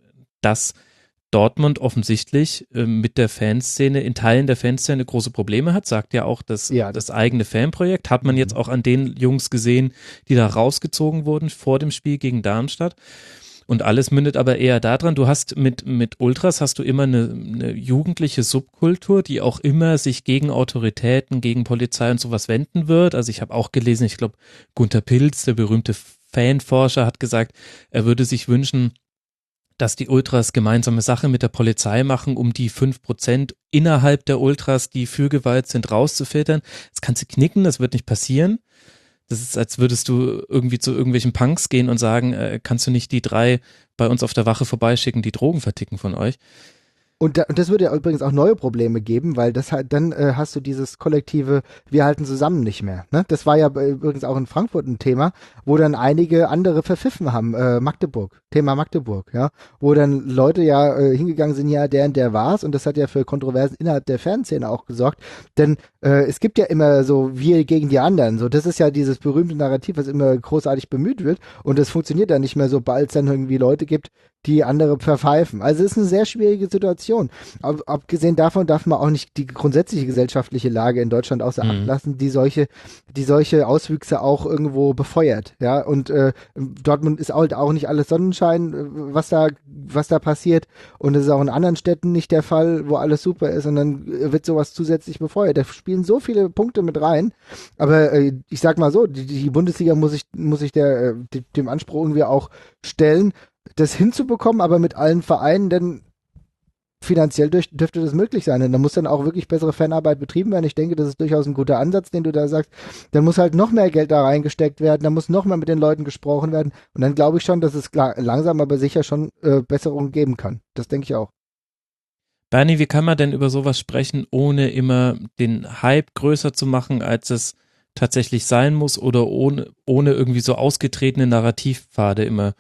dass Dortmund offensichtlich äh, mit der Fanszene, in Teilen der Fanszene große Probleme hat, sagt ja auch das, ja. das eigene Fanprojekt, hat man jetzt auch an den Jungs gesehen, die da rausgezogen wurden vor dem Spiel gegen Darmstadt. Und alles mündet aber eher daran, du hast mit, mit Ultras hast du immer eine, eine jugendliche Subkultur, die auch immer sich gegen Autoritäten, gegen Polizei und sowas wenden wird. Also ich habe auch gelesen, ich glaube, Gunter Pilz, der berühmte Fanforscher, hat gesagt, er würde sich wünschen, dass die Ultras gemeinsame Sache mit der Polizei machen, um die fünf Prozent innerhalb der Ultras, die für Gewalt sind, rauszufiltern. Das kannst du knicken, das wird nicht passieren. Das ist, als würdest du irgendwie zu irgendwelchen Punks gehen und sagen, äh, kannst du nicht die drei bei uns auf der Wache vorbeischicken, die Drogen verticken von euch? Und, da, und das würde ja übrigens auch neue Probleme geben, weil das halt, dann äh, hast du dieses kollektive, wir halten zusammen nicht mehr. Ne? Das war ja übrigens auch in Frankfurt ein Thema, wo dann einige andere verpfiffen haben. Äh, Magdeburg, Thema Magdeburg, ja, wo dann Leute ja äh, hingegangen sind, ja, der und der war's, und das hat ja für Kontroversen innerhalb der Fanszene auch gesorgt. Denn äh, es gibt ja immer so wir gegen die anderen. So, das ist ja dieses berühmte Narrativ, was immer großartig bemüht wird, und das funktioniert dann nicht mehr, sobald es dann irgendwie Leute gibt, die andere verpfeifen. Also es ist eine sehr schwierige Situation. Ab, abgesehen davon darf man auch nicht die grundsätzliche gesellschaftliche Lage in Deutschland außer Acht lassen, die solche, die solche Auswüchse auch irgendwo befeuert. Ja, und äh, Dortmund ist halt auch nicht alles Sonnenschein, was da, was da passiert. Und es ist auch in anderen Städten nicht der Fall, wo alles super ist, und dann wird sowas zusätzlich befeuert. Da spielen so viele Punkte mit rein. Aber äh, ich sag mal so, die, die Bundesliga muss sich, muss sich der, äh, dem Anspruch irgendwie auch stellen, das hinzubekommen, aber mit allen Vereinen, denn finanziell durch, dürfte das möglich sein. Und da muss dann auch wirklich bessere Fanarbeit betrieben werden. Ich denke, das ist durchaus ein guter Ansatz, den du da sagst. Dann muss halt noch mehr Geld da reingesteckt werden, da muss noch mehr mit den Leuten gesprochen werden. Und dann glaube ich schon, dass es klar, langsam aber sicher schon äh, Besserungen geben kann. Das denke ich auch. Bernie, wie kann man denn über sowas sprechen, ohne immer den Hype größer zu machen, als es tatsächlich sein muss, oder ohne, ohne irgendwie so ausgetretene Narrativpfade immer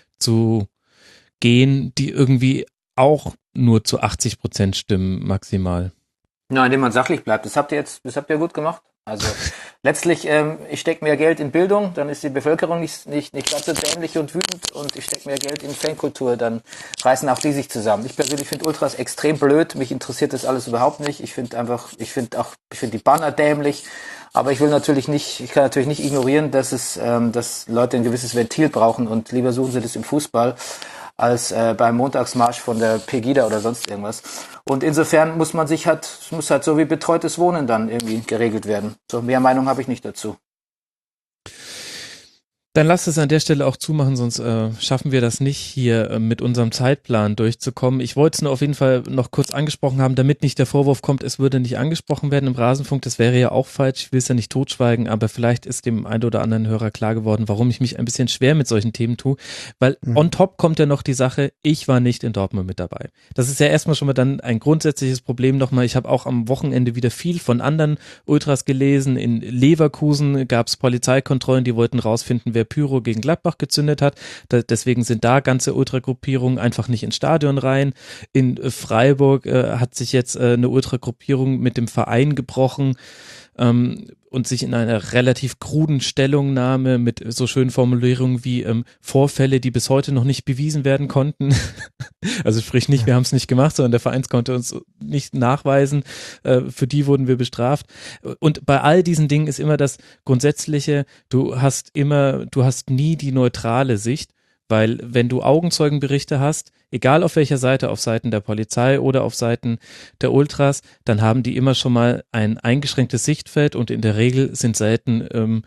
zu gehen, die irgendwie auch nur zu achtzig Prozent stimmen, maximal? Ja, indem man sachlich bleibt. Das habt ihr jetzt, das habt ihr gut gemacht. Also letztlich, ähm, ich stecke mehr Geld in Bildung, dann ist die Bevölkerung nicht, nicht, nicht ganz so dämlich und wütend, und ich stecke mehr Geld in Fankultur, dann reißen auch die sich zusammen. Ich persönlich finde Ultras extrem blöd, mich interessiert das alles überhaupt nicht. Ich finde einfach, ich finde auch, ich finde die Banner dämlich, aber ich will natürlich nicht, ich kann natürlich nicht ignorieren, dass es, ähm, dass Leute ein gewisses Ventil brauchen, und lieber suchen sie das im Fußball als äh, beim Montagsmarsch von der Pegida oder sonst irgendwas. Und insofern muss man sich halt, es muss halt so wie betreutes Wohnen dann irgendwie geregelt werden. So, mehr Meinung habe ich nicht dazu. Dann lasst es an der Stelle auch zumachen, sonst äh, schaffen wir das nicht, hier äh, mit unserem Zeitplan durchzukommen. Ich wollte es nur auf jeden Fall noch kurz angesprochen haben, damit nicht der Vorwurf kommt, es würde nicht angesprochen werden im Rasenfunk. Das wäre ja auch falsch. Ich will es ja nicht totschweigen, aber vielleicht ist dem einen oder anderen Hörer klar geworden, warum ich mich ein bisschen schwer mit solchen Themen tue. Weil mhm. on top kommt ja noch die Sache, ich war nicht in Dortmund mit dabei. Das ist ja erstmal schon mal dann ein grundsätzliches Problem nochmal. Ich habe auch am Wochenende wieder viel von anderen Ultras gelesen. In Leverkusen gab es Polizeikontrollen, die wollten rausfinden, wer Pyro gegen Gladbach gezündet hat. Da, deswegen sind da ganze Ultragruppierungen einfach nicht ins Stadion rein. In Freiburg äh, hat sich jetzt äh, eine Ultragruppierung mit dem Verein gebrochen ähm, und sich in einer relativ kruden Stellungnahme mit so schönen Formulierungen wie ähm, Vorfälle, die bis heute noch nicht bewiesen werden konnten. Also sprich nicht, wir haben es nicht gemacht, sondern der Verein konnte uns nicht nachweisen. Äh, für die wurden wir bestraft. Und bei all diesen Dingen ist immer das Grundsätzliche, du hast immer, du hast nie die neutrale Sicht, weil wenn du Augenzeugenberichte hast, egal auf welcher Seite, auf Seiten der Polizei oder auf Seiten der Ultras, dann haben die immer schon mal ein eingeschränktes Sichtfeld und in der Regel sind selten ähm,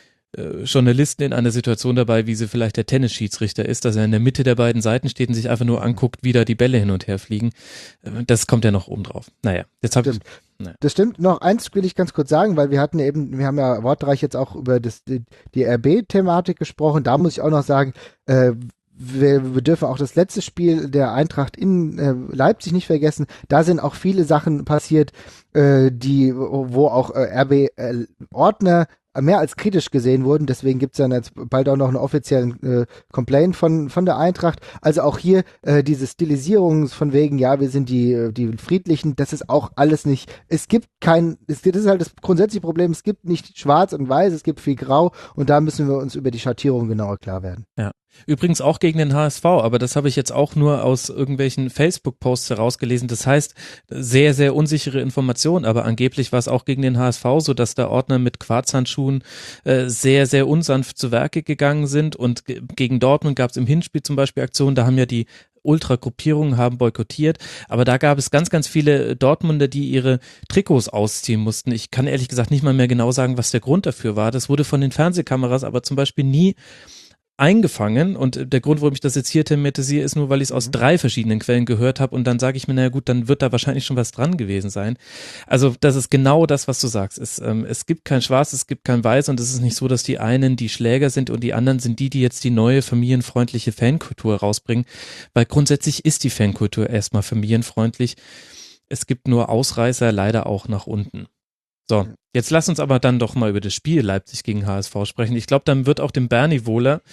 äh, Journalisten in einer Situation dabei, wie sie vielleicht der Tennisschiedsrichter ist, dass er in der Mitte der beiden Seiten steht und sich einfach nur anguckt, wie da die Bälle hin und her fliegen. Äh, das kommt ja noch oben drauf. Naja, jetzt habe ich... Naja. Das stimmt. Noch eins will ich ganz kurz sagen, weil wir hatten ja eben, wir haben ja wortreich jetzt auch über das, die, die R B-Thematik gesprochen. Da muss ich auch noch sagen, äh, wir, wir dürfen auch das letzte Spiel der Eintracht in äh, Leipzig nicht vergessen. Da sind auch viele Sachen passiert, äh, die, wo auch äh, R B-Ordner mehr als kritisch gesehen wurden, deswegen gibt's dann jetzt bald auch noch einen offiziellen äh, Complaint von von der Eintracht. Also auch hier äh, diese Stilisierung von wegen, ja, wir sind die die Friedlichen, das ist auch alles nicht, es gibt kein, es, das ist halt das grundsätzliche Problem, es gibt nicht schwarz und weiß, es gibt viel grau und da müssen wir uns über die Schattierung genauer klar werden. Ja. Übrigens auch gegen den H S V, aber das habe ich jetzt auch nur aus irgendwelchen Facebook-Posts herausgelesen. Das heißt, sehr, sehr unsichere Informationen, aber angeblich war es auch gegen den H S V so, dass der Ordner mit Quarzhandschuhen äh, sehr, sehr unsanft zu Werke gegangen sind und ge- gegen Dortmund gab es im Hinspiel zum Beispiel Aktionen, da haben ja die Ultra-Gruppierungen haben boykottiert, aber da gab es ganz, ganz viele Dortmunder, die ihre Trikots ausziehen mussten. Ich kann ehrlich gesagt nicht mal mehr genau sagen, was der Grund dafür war. Das wurde von den Fernsehkameras aber zum Beispiel nie eingefangen und der Grund, warum ich das jetzt hier thematisiere, ist nur, weil ich es aus mhm. drei verschiedenen Quellen gehört habe und dann sage ich mir, naja gut, dann wird da wahrscheinlich schon was dran gewesen sein. Also das ist genau das, was du sagst. Es, ähm, es gibt kein Schwarz, es gibt kein Weiß und es ist nicht so, dass die einen die Schläger sind und die anderen sind die, die jetzt die neue familienfreundliche Fankultur rausbringen, weil grundsätzlich ist die Fankultur erstmal familienfreundlich. Es gibt nur Ausreißer leider auch nach unten. So, jetzt lass uns aber dann doch mal über das Spiel Leipzig gegen H S V sprechen. Ich glaube, dann wird auch dem Bernie wohler,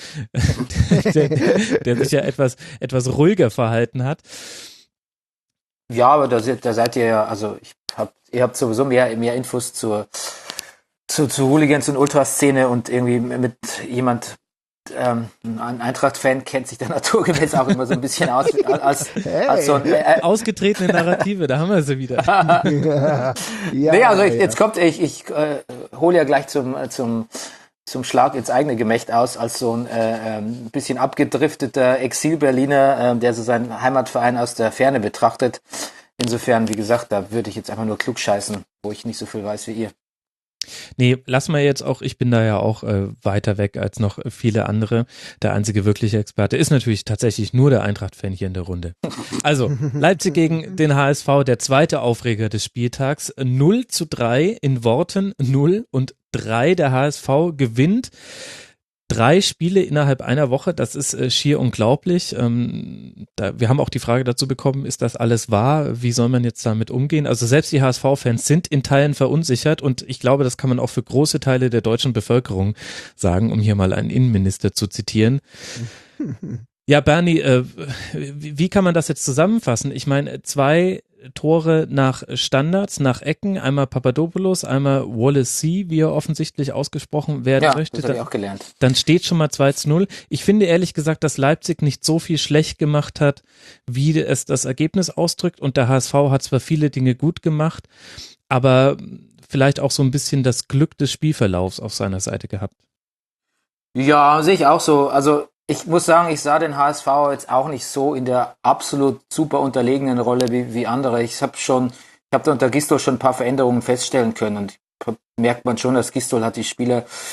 der, der sich ja etwas, etwas ruhiger verhalten hat. Ja, aber da, da seid ihr ja, also ich hab, ihr habt sowieso mehr, mehr Infos zur, zu, zu Hooligans- und Ultraszene und irgendwie mit jemand, ähm, ein Eintracht-Fan kennt sich da naturgemäß auch immer so ein bisschen aus als, hey. als so ein äh, ausgetretene Narrative, da haben wir sie wieder. ja, ja, nee, also ich, ja. jetzt kommt, ich, ich äh, hole ja gleich zum, zum, zum Schlag ins eigene Gemächt aus, als so ein äh, ein bisschen abgedrifteter Exil-Berliner, äh, der so seinen Heimatverein aus der Ferne betrachtet. Insofern, wie gesagt, da würde ich jetzt einfach nur klugscheißen, wo ich nicht so viel weiß wie ihr. Nee, lass mal jetzt auch, ich bin da ja auch äh, weiter weg als noch viele andere. Der einzige wirkliche Experte ist natürlich tatsächlich nur der Eintracht-Fan hier in der Runde. Also, Leipzig gegen den H S V, der zweite Aufreger des Spieltags. null zu drei in Worten, null und drei. Der H S V gewinnt. Drei Spiele innerhalb einer Woche, das ist äh, schier unglaublich. Ähm, da, wir haben auch die Frage dazu bekommen, ist das alles wahr? Wie soll man jetzt damit umgehen? Also selbst die H S V-Fans sind in Teilen verunsichert und ich glaube, das kann man auch für große Teile der deutschen Bevölkerung sagen, um hier mal einen Innenminister zu zitieren. Ja, Bernie, äh, wie, wie kann man das jetzt zusammenfassen? Ich meine, zwei Tore nach Standards, nach Ecken, einmal Papadopoulos, einmal Wallace C., wie er offensichtlich ausgesprochen werden ja, möchte. Das habe ich auch gelernt. Dann steht schon mal zwei zu null. Ich finde ehrlich gesagt, dass Leipzig nicht so viel schlecht gemacht hat, wie es das Ergebnis ausdrückt und der H S V hat zwar viele Dinge gut gemacht, aber vielleicht auch so ein bisschen das Glück des Spielverlaufs auf seiner Seite gehabt. Ja, sehe ich auch so. Also ich muss sagen, ich sah den H S V jetzt auch nicht so in der absolut super unterlegenen Rolle wie, wie andere. Ich habe schon, ich habe da unter Gistol schon ein paar Veränderungen feststellen können und merkt man schon, dass Gistol hat die Spieler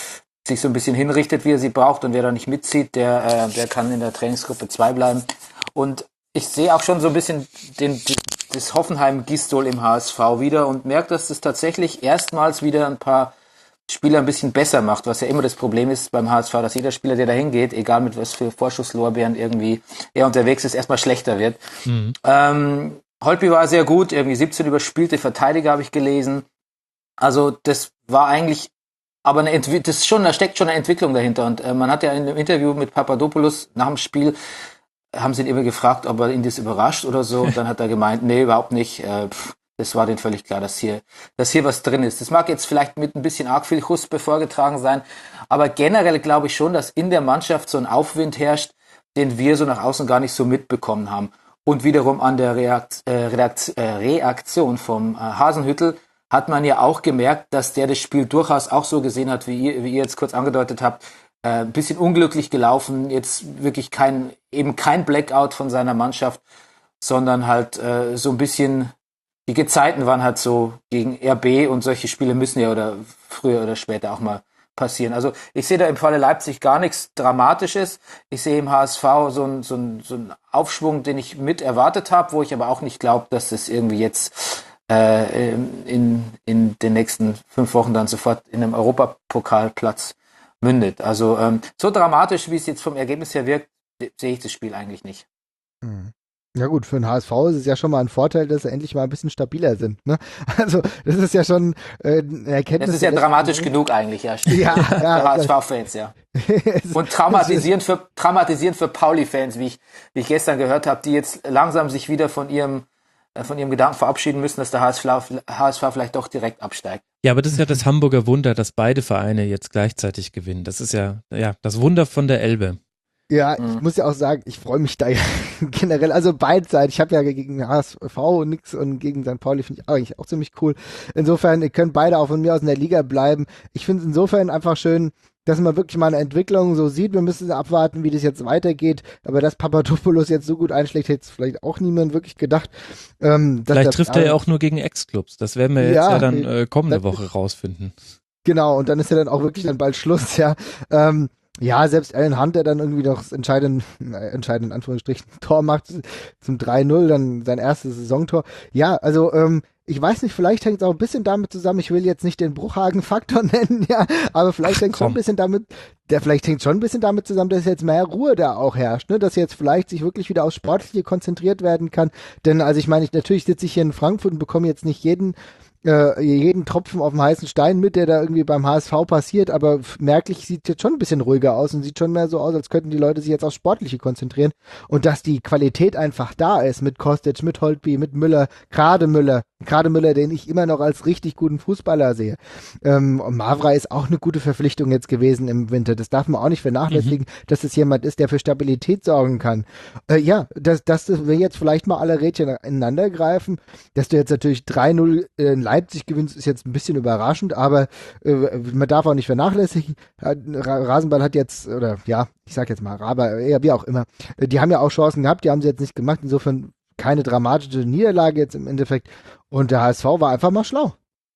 sich so ein bisschen hinrichtet, wie er sie braucht, und wer da nicht mitzieht, der, äh, der kann in der Trainingsgruppe zwei bleiben. Und ich sehe auch schon so ein bisschen den, das Hoffenheim-Gistol im H S V wieder und merke, dass das tatsächlich erstmals wieder ein paar Spieler ein bisschen besser macht, was ja immer das Problem ist beim H S V, dass jeder Spieler, der da hingeht, egal mit was für Vorschusslorbeeren irgendwie er unterwegs ist, erstmal schlechter wird. Mhm. Ähm, Holtby war sehr gut, irgendwie siebzehn überspielte Verteidiger habe ich gelesen. Also das war eigentlich, aber eine Entwi- das ist schon, da steckt schon eine Entwicklung dahinter. Und äh, man hat ja in einem Interview mit Papadopoulos nach dem Spiel, haben sie ihn immer gefragt, ob er ihn das überrascht oder so. Und dann hat er gemeint, nee, überhaupt nicht. Äh, pff, das war denen völlig klar, dass hier, dass hier was drin ist. Das mag jetzt vielleicht mit ein bisschen arg viel Huspe vorgetragen sein, aber generell glaube ich schon, dass in der Mannschaft so ein Aufwind herrscht, den wir so nach außen gar nicht so mitbekommen haben. Und wiederum an der Reakt, äh, Reakt, äh, Reaktion vom äh, Hasenhüttl hat man ja auch gemerkt, dass der das Spiel durchaus auch so gesehen hat, wie ihr, wie ihr jetzt kurz angedeutet habt. Äh, ein bisschen unglücklich gelaufen, jetzt wirklich kein, eben kein Blackout von seiner Mannschaft, sondern halt äh, so ein bisschen, die Gezeiten waren halt so gegen R B und solche Spiele müssen ja oder früher oder später auch mal passieren. Also ich sehe da im Falle Leipzig gar nichts Dramatisches. Ich sehe im H S V so einen so ein, so ein Aufschwung, den ich mit erwartet habe, wo ich aber auch nicht glaube, dass das irgendwie jetzt äh, in, in den nächsten fünf Wochen dann sofort in einem Europapokalplatz mündet. Also ähm, so dramatisch, wie es jetzt vom Ergebnis her wirkt, sehe ich das Spiel eigentlich nicht. Mhm. Ja gut, für den H S V ist es ja schon mal ein Vorteil, dass sie endlich mal ein bisschen stabiler sind. Ne? Also das ist ja schon äh, eine Erkenntnis. Das ist ja dramatisch genug eigentlich, ja. Stimmt. Ja, ja, für H S V-Fans, ja. Und traumatisierend für, traumatisierend für Pauli-Fans, wie ich, wie ich gestern gehört habe, die jetzt langsam sich wieder von ihrem, äh, von ihrem Gedanken verabschieden müssen, dass der H S V, H S V vielleicht doch direkt absteigt. Ja, aber das ist ja das Hamburger Wunder, dass beide Vereine jetzt gleichzeitig gewinnen. Das ist ja, ja das Wunder von der Elbe. Ja, ich muss ja auch sagen, ich freue mich da ja generell, also beidseitig. Ich habe ja gegen H S V nix und gegen Sankt Pauli finde ich eigentlich auch ziemlich cool. Insofern, ihr könnt beide auch von mir aus in der Liga bleiben. Ich finde es insofern einfach schön, dass man wirklich mal eine Entwicklung so sieht. Wir müssen abwarten, wie das jetzt weitergeht. Aber dass Papadopoulos jetzt so gut einschlägt, hätte es vielleicht auch niemand wirklich gedacht. Ähm, vielleicht trifft er ja auch nur gegen Ex-Clubs. Das werden wir jetzt ja, ja dann äh, kommende das, Woche rausfinden. Genau, und dann ist ja dann auch wirklich dann bald Schluss, ja. Ähm, Ja, selbst Alan Hunt, der dann irgendwie noch das entscheidende, entscheidend in Anführungsstrichen, Tor macht zum drei null, dann sein erstes Saisontor. Ja, also ähm, ich weiß nicht, vielleicht hängt es auch ein bisschen damit zusammen, ich will jetzt nicht den Bruchhagen-Faktor nennen, ja, aber vielleicht hängt es schon ein bisschen damit, der vielleicht hängt schon ein bisschen damit zusammen, dass jetzt mehr Ruhe da auch herrscht, ne, dass jetzt vielleicht sich wirklich wieder aufs Sportliche konzentriert werden kann, denn also ich meine, ich, natürlich sitze ich hier in Frankfurt und bekomme jetzt nicht jeden Äh, jeden Tropfen auf dem heißen Stein mit, der da irgendwie beim H S V passiert, aber merklich sieht jetzt schon ein bisschen ruhiger aus und sieht schon mehr so aus, als könnten die Leute sich jetzt aufs Sportliche konzentrieren und dass die Qualität einfach da ist mit Kostic, mit Holtby, mit Müller, gerade Müller, gerade Müller, den ich immer noch als richtig guten Fußballer sehe. Ähm, und Mavra ist auch eine gute Verpflichtung jetzt gewesen im Winter, das darf man auch nicht vernachlässigen, mhm. dass es jemand ist, der für Stabilität sorgen kann. Äh, ja, dass, dass wir jetzt vielleicht mal alle Rädchen ineinander greifen, dass du jetzt natürlich drei null in Leipzig gewinnst, ist jetzt ein bisschen überraschend, aber äh, man darf auch nicht vernachlässigen. Rasenball hat jetzt, oder ja, ich sag jetzt mal, Raber, ja, wie auch immer, die haben ja auch Chancen gehabt, die haben sie jetzt nicht gemacht, insofern keine dramatische Niederlage jetzt im Endeffekt und der H S V war einfach mal schlau.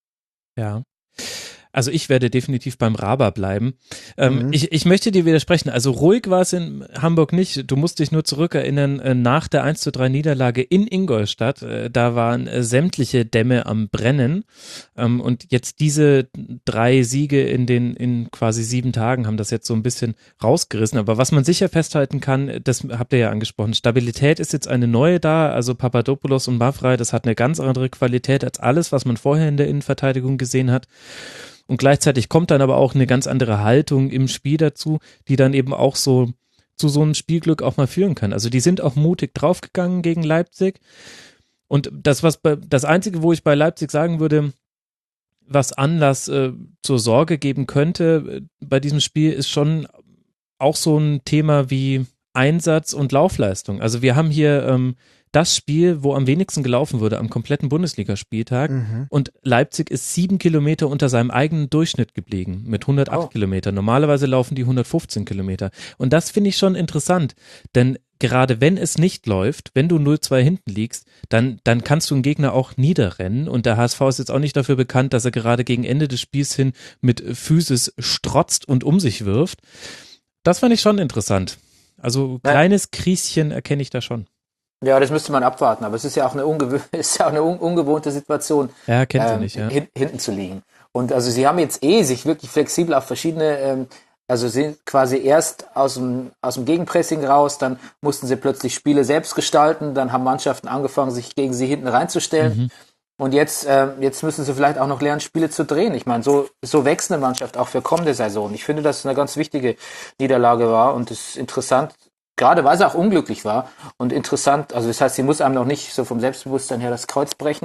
Ja. Also ich werde definitiv beim Raber bleiben. Ähm, mhm. ich, ich möchte dir widersprechen. Also ruhig war es in Hamburg nicht. Du musst dich nur zurückerinnern, äh, nach der eins zu drei Niederlage in Ingolstadt, äh, da waren äh, sämtliche Dämme am Brennen. Ähm, und jetzt diese drei Siege in den in quasi sieben Tagen haben das jetzt so ein bisschen rausgerissen. Aber was man sicher festhalten kann, das habt ihr ja angesprochen, Stabilität ist jetzt eine neue da. Also Papadopoulos und Mavra, das hat eine ganz andere Qualität als alles, was man vorher in der Innenverteidigung gesehen hat. Und gleichzeitig kommt dann aber auch eine ganz andere Haltung im Spiel dazu, die dann eben auch so zu so einem Spielglück auch mal führen kann. Also die sind auch mutig draufgegangen gegen Leipzig. Und das, was bei, das Einzige, wo ich bei Leipzig sagen würde, was Anlass äh, zur Sorge geben könnte äh, bei diesem Spiel, ist schon auch so ein Thema wie Einsatz und Laufleistung. Also wir haben hier ähm, das Spiel, wo am wenigsten gelaufen wurde am kompletten Bundesligaspieltag mhm. und Leipzig ist sieben Kilometer unter seinem eigenen Durchschnitt geblieben mit hundertacht oh. Kilometer. Normalerweise laufen die hundertfünfzehn Kilometer und das finde ich schon interessant, denn gerade wenn es nicht läuft, wenn du null zwei hinten liegst, dann, dann kannst du einen Gegner auch niederrennen und der H S V ist jetzt auch nicht dafür bekannt, dass er gerade gegen Ende des Spiels hin mit Physis strotzt und um sich wirft. Das fand ich schon interessant. Also kleines Krieschen erkenne ich da schon. Ja, das müsste man abwarten, aber es ist ja auch eine, ungewö- ist ja auch eine un- ungewohnte Situation, ja, kennt ähm, ihr nicht, ja. hin- hinten zu liegen. Und also sie haben jetzt eh sich wirklich flexibel auf verschiedene, ähm, also sind quasi erst aus dem, aus dem Gegenpressing raus, dann mussten sie plötzlich Spiele selbst gestalten, dann haben Mannschaften angefangen, sich gegen sie hinten reinzustellen. Mhm. Und jetzt, äh, jetzt müssen sie vielleicht auch noch lernen, Spiele zu drehen. Ich meine, so, so wächst eine Mannschaft auch für kommende Saison. Ich finde, dass es eine ganz wichtige Niederlage war und es ist interessant, gerade weil sie auch unglücklich war und interessant, also das heißt, sie muss einem noch nicht so vom Selbstbewusstsein her das Kreuz brechen.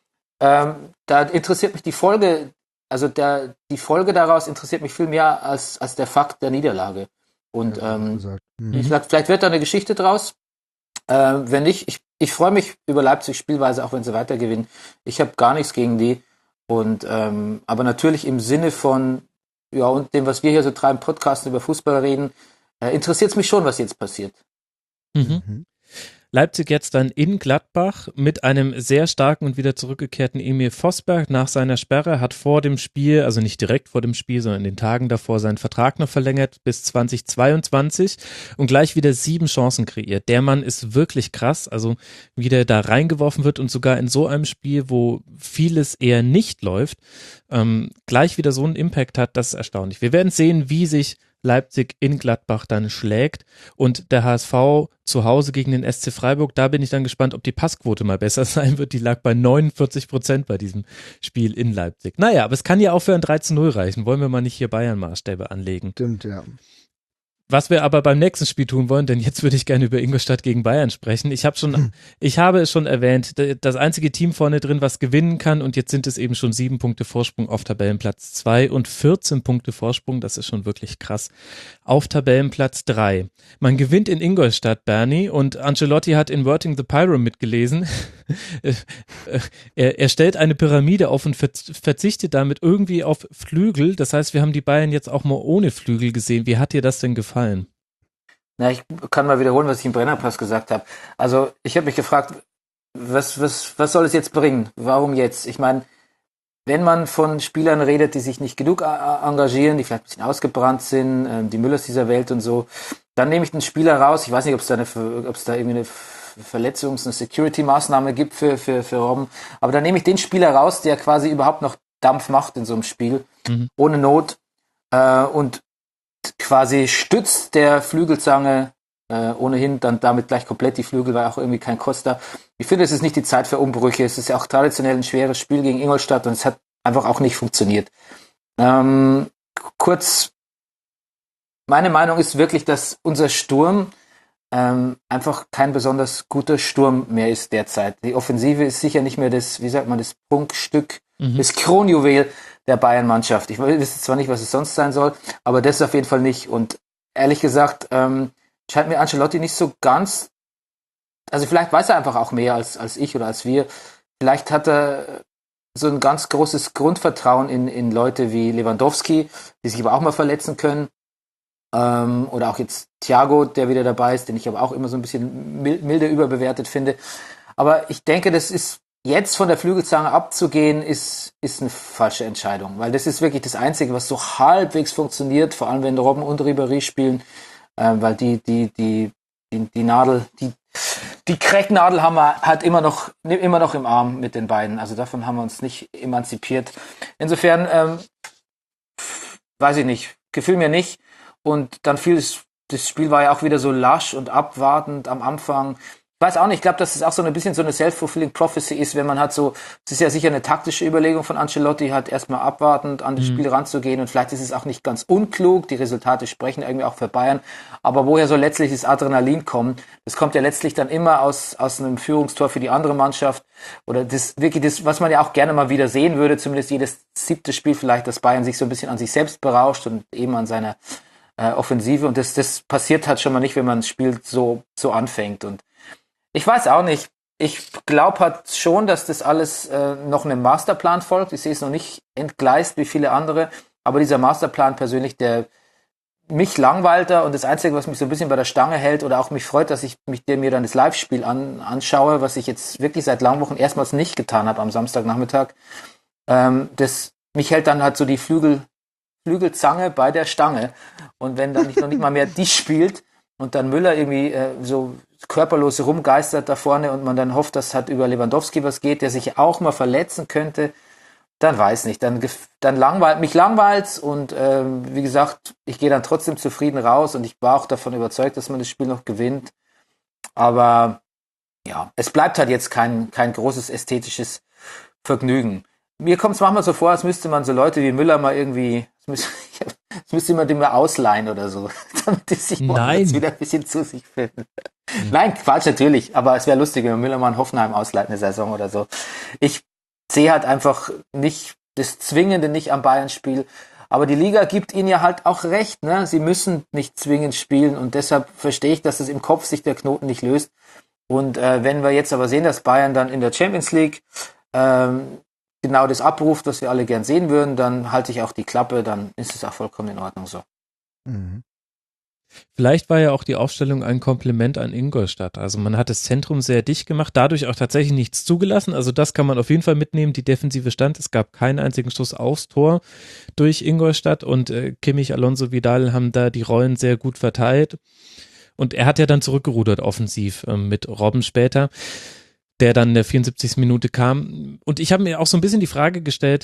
Ähm, da interessiert mich die Folge, also der, die Folge daraus interessiert mich viel mehr als, als der Fakt der Niederlage. Und ja, ähm, mhm. vielleicht, vielleicht wird da eine Geschichte draus. Äh, wenn nicht, ich, ich freue mich über Leipzig Spielweise, auch wenn sie weiter gewinnen. Ich habe gar nichts gegen die. Und ähm, aber natürlich im Sinne von ja und dem, was wir hier so treiben, Podcasten über Fußball reden, äh, interessiert es mich schon, was jetzt passiert. Mhm. Mhm. Leipzig jetzt dann in Gladbach mit einem sehr starken und wieder zurückgekehrten Emil Vosberg nach seiner Sperre, hat vor dem Spiel, also nicht direkt vor dem Spiel, sondern in den Tagen davor seinen Vertrag noch verlängert bis zwanzig zweiundzwanzig und gleich wieder sieben Chancen kreiert. Der Mann ist wirklich krass, also wie der da reingeworfen wird und sogar in so einem Spiel, wo vieles eher nicht läuft, ähm, gleich wieder so einen Impact hat, das ist erstaunlich. Wir werden sehen, wie sich Leipzig in Gladbach dann schlägt und der H S V zu Hause gegen den S C Freiburg, da bin ich dann gespannt, ob die Passquote mal besser sein wird, die lag bei neunundvierzig Prozent bei diesem Spiel in Leipzig. Naja, aber es kann ja auch für ein drei zu null reichen, wollen wir mal nicht hier Bayern-Maßstäbe anlegen. Stimmt, ja. Was wir aber beim nächsten Spiel tun wollen, denn jetzt würde ich gerne über Ingolstadt gegen Bayern sprechen. Ich habe schon, hm. ich habe es schon erwähnt, das einzige Team vorne drin, was gewinnen kann und jetzt sind es eben schon sieben Punkte Vorsprung auf Tabellenplatz zwei und vierzehn Punkte Vorsprung, das ist schon wirklich krass, auf Tabellenplatz drei. Man gewinnt in Ingolstadt, Bernie, und Ancelotti hat in Wording the Pyro mitgelesen. er, er stellt eine Pyramide auf und verzichtet damit irgendwie auf Flügel. Das heißt, wir haben die Bayern jetzt auch mal ohne Flügel gesehen. Wie hat dir das denn gefallen? Na, ich kann mal wiederholen, was ich im Brennerpass gesagt habe. Also ich habe mich gefragt, was, was, was soll es jetzt bringen? Warum jetzt? Ich meine, wenn man von Spielern redet, die sich nicht genug engagieren, die vielleicht ein bisschen ausgebrannt sind, äh, die Müllers dieser Welt und so, dann nehme ich den Spieler raus. Ich weiß nicht, ob es da, eine, ob es da irgendwie eine Verletzungs-, eine Security-Maßnahme gibt für, für, für Robben, aber dann nehme ich den Spieler raus, der quasi überhaupt noch Dampf macht in so einem Spiel, mhm. ohne Not, äh, und quasi stützt der Flügelzange äh, ohnehin dann damit gleich komplett die Flügel, weil auch irgendwie kein Costa. Ich finde, es ist nicht die Zeit für Umbrüche. Es ist ja auch traditionell ein schweres Spiel gegen Ingolstadt und es hat einfach auch nicht funktioniert. Ähm, kurz, meine Meinung ist wirklich, dass unser Sturm ähm, einfach kein besonders guter Sturm mehr ist derzeit. Die Offensive ist sicher nicht mehr das, wie sagt man, das Prunkstück, mhm. das Kronjuwel der Bayern-Mannschaft. Ich weiß zwar nicht, was es sonst sein soll, aber das auf jeden Fall nicht. Und ehrlich gesagt, ähm, scheint mir Ancelotti nicht so ganz, also vielleicht weiß er einfach auch mehr als, als ich oder als wir. Vielleicht hat er so ein ganz großes Grundvertrauen in, in Leute wie Lewandowski, die sich aber auch mal verletzen können. Ähm, oder auch jetzt Thiago, der wieder dabei ist, den ich aber auch immer so ein bisschen milde überbewertet finde. Aber ich denke, das ist jetzt von der Flügelzange abzugehen, ist, ist eine falsche Entscheidung, weil das ist wirklich das Einzige, was so halbwegs funktioniert, vor allem wenn Robben und Ribéry spielen, äh, weil die, die, die, die, die Nadel, die, die Cracknadel haben wir halt immer noch, immer noch im Arm mit den beiden, also davon haben wir uns nicht emanzipiert. Insofern, ähm, weiß ich nicht, gefühl mir nicht, und dann fiel es, das Spiel war ja auch wieder so lasch und abwartend am Anfang. Ich weiß auch nicht, ich glaube, dass es auch so ein bisschen so eine self-fulfilling prophecy ist, wenn man halt so, es ist ja sicher eine taktische Überlegung von Ancelotti, halt erstmal abwartend an das mhm. Spiel ranzugehen, und vielleicht ist es auch nicht ganz unklug, die Resultate sprechen irgendwie auch für Bayern, aber woher soll letztlich das Adrenalin kommen? Das kommt ja letztlich dann immer aus, aus einem Führungstor für die andere Mannschaft, oder das wirklich das, was man ja auch gerne mal wieder sehen würde, zumindest jedes siebte Spiel vielleicht, dass Bayern sich so ein bisschen an sich selbst berauscht und eben an seiner äh, Offensive, und das, das passiert halt schon mal nicht, wenn man das Spiel so, so anfängt. Und ich weiß auch nicht. Ich glaube halt schon, dass das alles äh, noch einem Masterplan folgt. Ich sehe es noch nicht entgleist wie viele andere. Aber dieser Masterplan persönlich, der, mich langweilt er und das Einzige, was mich so ein bisschen bei der Stange hält oder auch mich freut, dass ich mich mir dann das Live-Spiel an, anschaue, was ich jetzt wirklich seit langen Wochen erstmals nicht getan habe am Samstagnachmittag. Ähm, das, mich hält dann halt so die Flügel, Flügelzange bei der Stange. Und wenn dann nicht, noch nicht mal mehr die spielt und dann Müller irgendwie äh, so körperlos rumgeistert da vorne und man dann hofft, dass halt über Lewandowski was geht, der sich auch mal verletzen könnte, dann weiß nicht, dann, dann langweilt, mich langweilt's und ähm, wie gesagt, ich gehe dann trotzdem zufrieden raus und ich war auch davon überzeugt, dass man das Spiel noch gewinnt. Aber ja, es bleibt halt jetzt kein, kein großes ästhetisches Vergnügen. Mir kommt es manchmal so vor, als müsste man so Leute wie Müller mal irgendwie, als müsste, als müsste man den mal ausleihen oder so, damit die sich jetzt wieder ein bisschen zu sich finden. Mhm. Nein, Quatsch, natürlich, aber es wäre lustig, wenn Müller mal in Hoffenheim ausleiht eine Saison oder so. Ich sehe halt einfach nicht das Zwingende nicht am Bayern-Spiel. Aber die Liga gibt ihnen ja halt auch recht, ne? Sie müssen nicht zwingend spielen und deshalb verstehe ich, dass es im Kopf sich der Knoten nicht löst. Und äh, wenn wir jetzt aber sehen, dass Bayern dann in der Champions League ähm, genau das abruft, was wir alle gern sehen würden, dann halte ich auch die Klappe, dann ist es auch vollkommen in Ordnung so. Mhm. Vielleicht war ja auch die Aufstellung ein Kompliment an Ingolstadt. Also man hat das Zentrum sehr dicht gemacht, dadurch auch tatsächlich nichts zugelassen. Also das kann man auf jeden Fall mitnehmen. Die Defensive stand, es gab keinen einzigen Schuss aufs Tor durch Ingolstadt und äh, Kimmich, Alonso, Vidal haben da die Rollen sehr gut verteilt. Und er hat ja dann zurückgerudert offensiv äh, mit Robben später, der dann in der vierundsiebzigsten Minute kam. Und ich habe mir auch so ein bisschen die Frage gestellt,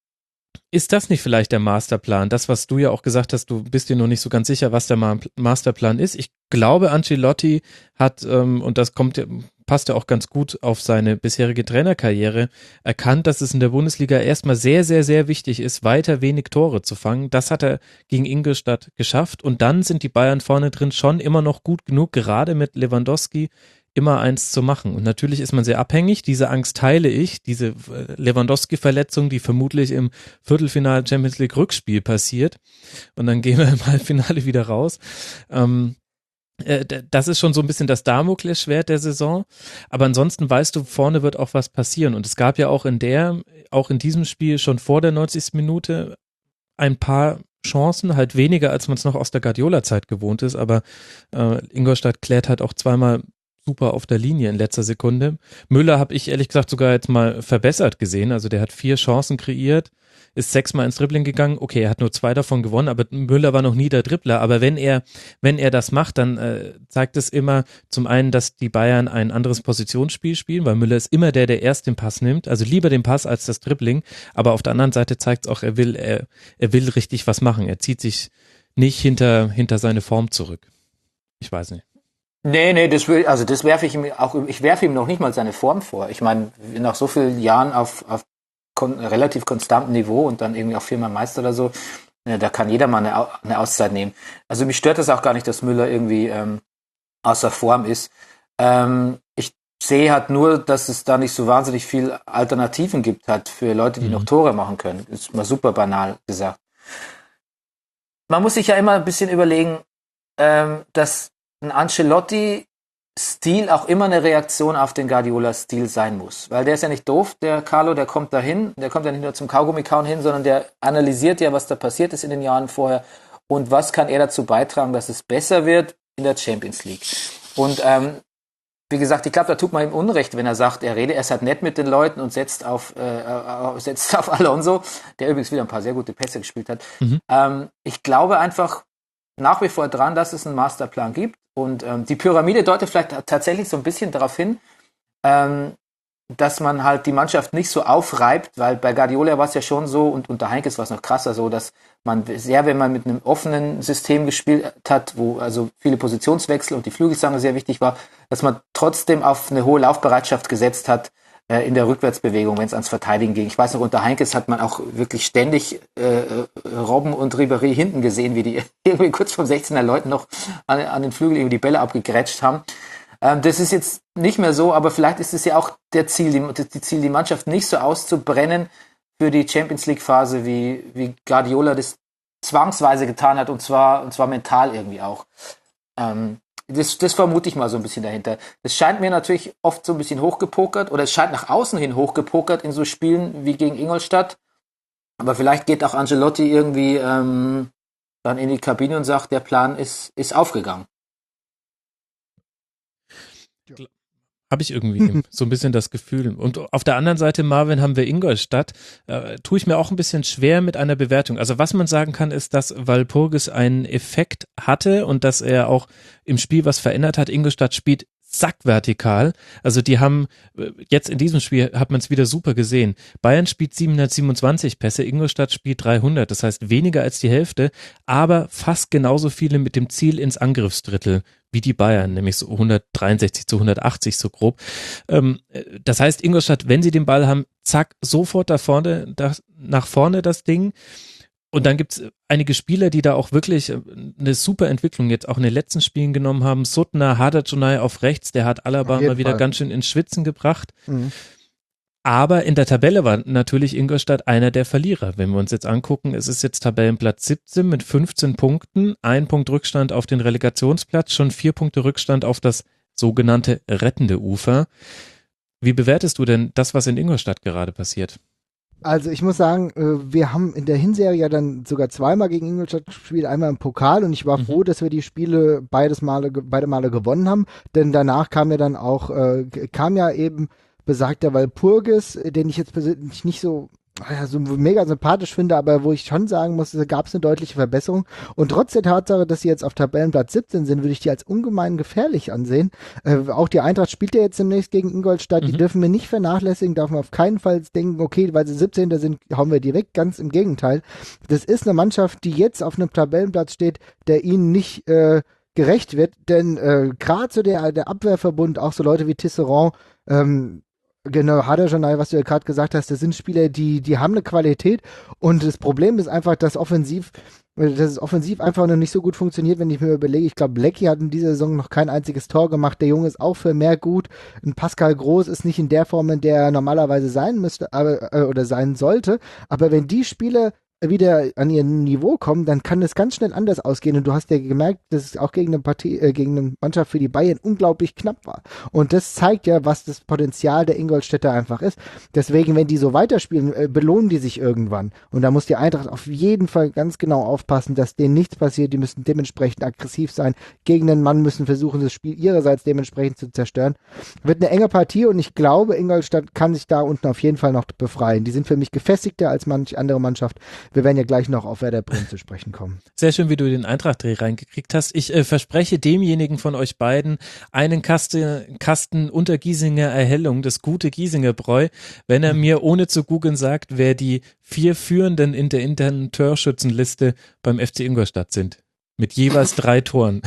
ist das nicht vielleicht der Masterplan? Das, was du ja auch gesagt hast, du bist dir noch nicht so ganz sicher, was der Ma- Masterplan ist. Ich glaube, Ancelotti hat, ähm, und das kommt, passt ja auch ganz gut auf seine bisherige Trainerkarriere, erkannt, dass es in der Bundesliga erstmal sehr, sehr, sehr wichtig ist, weiter wenig Tore zu fangen. Das hat er gegen Ingolstadt geschafft und dann sind die Bayern vorne drin schon immer noch gut genug, gerade mit Lewandowski, immer eins zu machen. Und natürlich ist man sehr abhängig. Diese Angst teile ich. Diese Lewandowski-Verletzung, die vermutlich im Viertelfinale Champions League Rückspiel passiert. Und dann gehen wir im Halbfinale wieder raus. Ähm, äh, das ist schon so ein bisschen das Damoklesschwert der Saison. Aber ansonsten weißt du, vorne wird auch was passieren. Und es gab ja auch in der, auch in diesem Spiel schon vor der neunzigsten Minute ein paar Chancen, halt weniger, als man es noch aus der Guardiola-Zeit gewohnt ist. Aber äh, Ingolstadt klärt halt auch zweimal super auf der Linie in letzter Sekunde. Müller habe ich ehrlich gesagt sogar jetzt mal verbessert gesehen. Also der hat vier Chancen kreiert, ist sechsmal ins Dribbling gegangen. Okay, er hat nur zwei davon gewonnen, aber Müller war noch nie der Dribbler. Aber wenn er, wenn er das macht, dann äh, zeigt es immer zum einen, dass die Bayern ein anderes Positionsspiel spielen, weil Müller ist immer der, der erst den Pass nimmt. Also lieber den Pass als das Dribbling. Aber auf der anderen Seite zeigt es auch, er will, er, er will richtig was machen. Er zieht sich nicht hinter, hinter seine Form zurück. Ich weiß nicht. Nee, nee, das will, also das werfe ich ihm auch, ich werfe ihm noch nicht mal seine Form vor. Ich meine, nach so vielen Jahren auf, auf kon- relativ konstantem Niveau und dann irgendwie auch viermal Meister oder so, ja, da kann jeder mal eine, eine Auszeit nehmen. Also mich stört das auch gar nicht, dass Müller irgendwie ähm, außer Form ist. Ähm, ich sehe halt nur, dass es da nicht so wahnsinnig viel Alternativen gibt hat für Leute, die mhm. noch Tore machen können. Ist mal super banal gesagt. Man muss sich ja immer ein bisschen überlegen, ähm, dass ein Ancelotti-Stil auch immer eine Reaktion auf den Guardiola-Stil sein muss. Weil der ist ja nicht doof, der Carlo, der kommt dahin, der kommt ja nicht nur zum Kaugummi-Kauen hin, sondern der analysiert ja, was da passiert ist in den Jahren vorher und was kann er dazu beitragen, dass es besser wird in der Champions League. Und ähm, wie gesagt, ich glaube, da tut man ihm Unrecht, wenn er sagt, er redet, er ist halt nett mit den Leuten und setzt auf, äh, setzt auf Alonso, der übrigens wieder ein paar sehr gute Pässe gespielt hat. Mhm. Ähm, ich glaube einfach nach wie vor dran, dass es einen Masterplan gibt. Und ähm, die Pyramide deutet vielleicht tatsächlich so ein bisschen darauf hin, ähm, dass man halt die Mannschaft nicht so aufreibt, weil bei Guardiola war es ja schon so, und unter Heinkes war es noch krasser so, dass man sehr, wenn man mit einem offenen System gespielt hat, wo also viele Positionswechsel und die Flügelzange sehr wichtig war, dass man trotzdem auf eine hohe Laufbereitschaft gesetzt hat äh, in der Rückwärtsbewegung, wenn es ans Verteidigen ging. Ich weiß noch, unter Heinkes hat man auch wirklich ständig äh, Robben und Ribéry hinten gesehen, wie die irgendwie kurz vom sechzehner Leuten noch an, an den Flügel irgendwie die Bälle abgegrätscht haben. Ähm, das ist jetzt nicht mehr so, aber vielleicht ist es ja auch der Ziel, die, die Ziel, die Mannschaft nicht so auszubrennen für die Champions League Phase, wie, wie Guardiola das zwangsweise getan hat, und zwar, und zwar mental irgendwie auch. Ähm, das, das vermute ich mal so ein bisschen dahinter. Das scheint mir natürlich oft so ein bisschen hochgepokert, oder es scheint nach außen hin hochgepokert in so Spielen wie gegen Ingolstadt. Aber vielleicht geht auch Ancelotti irgendwie ähm, dann in die Kabine und sagt, der Plan ist, ist aufgegangen. Habe ich irgendwie so ein bisschen das Gefühl. Und auf der anderen Seite, Marvin, haben wir Ingolstadt. Äh, tue ich mir auch ein bisschen schwer mit einer Bewertung. Also was man sagen kann, ist, dass Walpurgis einen Effekt hatte und dass er auch im Spiel was verändert hat. Ingolstadt spielt sackvertikal. Also die haben, jetzt in diesem Spiel hat man es wieder super gesehen. Bayern spielt siebenhundertsiebenundzwanzig Pässe, Ingolstadt spielt dreihundert. Das heißt weniger als die Hälfte, aber fast genauso viele mit dem Ziel ins Angriffsdrittel wie die Bayern, nämlich so hundertdreiundsechzig zu hundertachtzig so grob. Ähm, das heißt, Ingolstadt, wenn sie den Ball haben, zack, sofort da vorne, da, nach vorne das Ding. Und dann gibt's einige Spieler, die da auch wirklich eine super Entwicklung jetzt auch in den letzten Spielen genommen haben. Suttner, Hadertschonay auf rechts, der hat Alaba mal wieder Fall. ganz schön ins Schwitzen gebracht. Mhm. Aber in der Tabelle war natürlich Ingolstadt einer der Verlierer. Wenn wir uns jetzt angucken, es ist jetzt Tabellenplatz siebzehn mit fünfzehn Punkten, ein Punkt Rückstand auf den Relegationsplatz, schon vier Punkte Rückstand auf das sogenannte rettende Ufer. Wie bewertest du denn das, was in Ingolstadt gerade passiert? Also ich muss sagen, wir haben in der Hinserie ja dann sogar zweimal gegen Ingolstadt gespielt, einmal im Pokal und ich war mhm. froh, dass wir die Spiele beides Male, beide Male gewonnen haben, denn danach kam ja dann auch, äh, kam ja eben besagter Walpurgis, den ich jetzt persönlich nicht so ja, so mega sympathisch finde, aber wo ich schon sagen muss, da gab es eine deutliche Verbesserung. Und trotz der Tatsache, dass sie jetzt auf Tabellenplatz siebzehn sind, würde ich die als ungemein gefährlich ansehen. Äh, auch die Eintracht spielt ja jetzt demnächst gegen Ingolstadt, mhm. die dürfen wir nicht vernachlässigen, darf man auf keinen Fall denken, okay, weil sie siebzehnter sind, hauen wir die weg, ganz im Gegenteil. Das ist eine Mannschaft, die jetzt auf einem Tabellenplatz steht, der ihnen nicht äh, gerecht wird, denn äh, gerade so der, der Abwehrverbund, auch so Leute wie Tisserand, ähm, genau, Haderjanay, was du ja gerade gesagt hast, das sind Spieler, die, die haben eine Qualität und das Problem ist einfach, dass offensiv, dass es offensiv einfach noch nicht so gut funktioniert, wenn ich mir überlege, ich glaube, Lecky hat in dieser Saison noch kein einziges Tor gemacht, der Junge ist auch für mehr gut, ein Pascal Groß ist nicht in der Form, in der er normalerweise sein müsste, aber, äh, oder sein sollte, aber wenn die Spieler wieder an ihr Niveau kommen, dann kann das ganz schnell anders ausgehen und du hast ja gemerkt, dass es auch gegen eine Partie, äh, gegen eine Mannschaft für die Bayern unglaublich knapp war und das zeigt ja, was das Potenzial der Ingolstädter einfach ist. Deswegen, wenn die so weiterspielen, äh, belohnen die sich irgendwann und da muss die Eintracht auf jeden Fall ganz genau aufpassen, dass denen nichts passiert, die müssen dementsprechend aggressiv sein, gegen den Mann müssen versuchen, das Spiel ihrerseits dementsprechend zu zerstören. Wird eine enge Partie und ich glaube, Ingolstadt kann sich da unten auf jeden Fall noch befreien. Die sind für mich gefestigter als manch andere Mannschaft. Wir werden ja gleich noch auf Werder Bremen zu sprechen kommen. Sehr schön, wie du den Eintracht-Dreh reingekriegt hast. Ich äh, verspreche demjenigen von euch beiden einen Kasten, Kasten unter Giesinger Erhellung, das gute Giesinger Bräu, wenn er mhm. mir ohne zu googeln sagt, wer die vier Führenden in der internen Torschützenliste beim F C Ingolstadt sind. Mit jeweils drei Toren.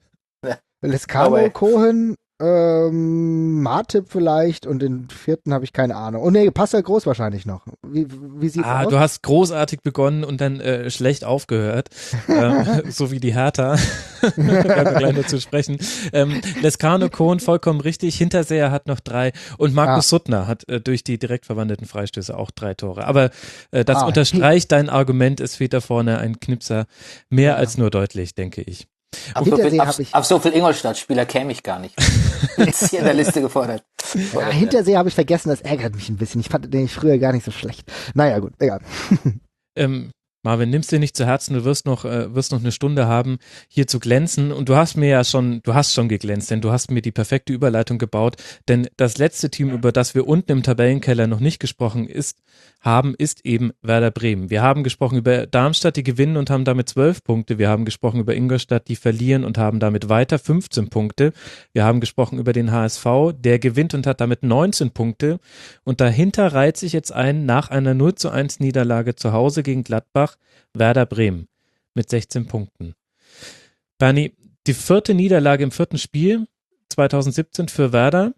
Lescano, Cohen, Ähm, Martip vielleicht und den vierten habe ich keine Ahnung. Oh nee, Pascal Groß wahrscheinlich noch. Wie, wie sieht's ah, aus? Du hast großartig begonnen und dann äh, schlecht aufgehört. ähm, so wie die Hertha. Da werden wir gleich noch zu sprechen. Ähm, Lescano, Cohen, vollkommen richtig. Hinterseher hat noch drei und Markus ah. Suttner hat äh, durch die direkt verwandelten Freistöße auch drei Tore. Aber äh, das ah, unterstreicht hey. dein Argument, es fehlt da vorne ein Knipser. Mehr ja. als nur deutlich, denke ich. Auf so, viel, auf, auf so viel Ingolstadt-Spieler käme ich gar nicht. Jetzt hier in der Liste gefordert. Ja, Hintersee habe ich vergessen, das ärgert mich ein bisschen. Ich fand den früher gar nicht so schlecht. Naja, gut, egal. ähm, Marvin, nimm's dir nicht zu Herzen, du wirst noch, äh, wirst noch eine Stunde haben, hier zu glänzen und du hast mir ja schon, du hast schon geglänzt, denn du hast mir die perfekte Überleitung gebaut, denn das letzte Team, über das wir unten im Tabellenkeller noch nicht gesprochen ist, haben, ist eben Werder Bremen. Wir haben gesprochen über Darmstadt, die gewinnen und haben damit zwölf Punkte. Wir haben gesprochen über Ingolstadt, die verlieren und haben damit weiter fünfzehn Punkte. Wir haben gesprochen über den H S V, der gewinnt und hat damit neunzehn Punkte. Und dahinter reiht sich jetzt ein, nach einer null zu eins Niederlage zu Hause gegen Gladbach, Werder Bremen mit sechzehn Punkten. Bernie, die vierte Niederlage im vierten Spiel zwanzig siebzehn für Werder.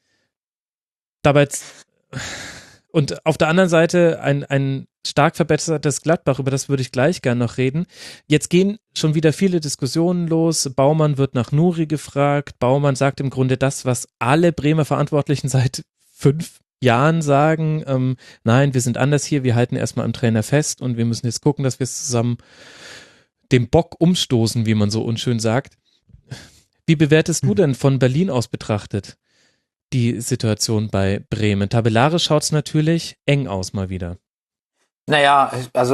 Dabei und auf der anderen Seite ein, ein stark verbessertes Gladbach, über das würde ich gleich gern noch reden. Jetzt gehen schon wieder viele Diskussionen los. Baumann wird nach Nuri gefragt. Baumann sagt im Grunde das, was alle Bremer Verantwortlichen seit fünf Jahren sagen. Ähm, nein, wir sind anders hier. Wir halten erstmal am Trainer fest und wir müssen jetzt gucken, dass wir es zusammen den Bock umstoßen, wie man so unschön sagt. Wie bewertest du denn von Berlin aus betrachtet die Situation bei Bremen? Tabellarisch schaut es natürlich eng aus mal wieder. Naja, also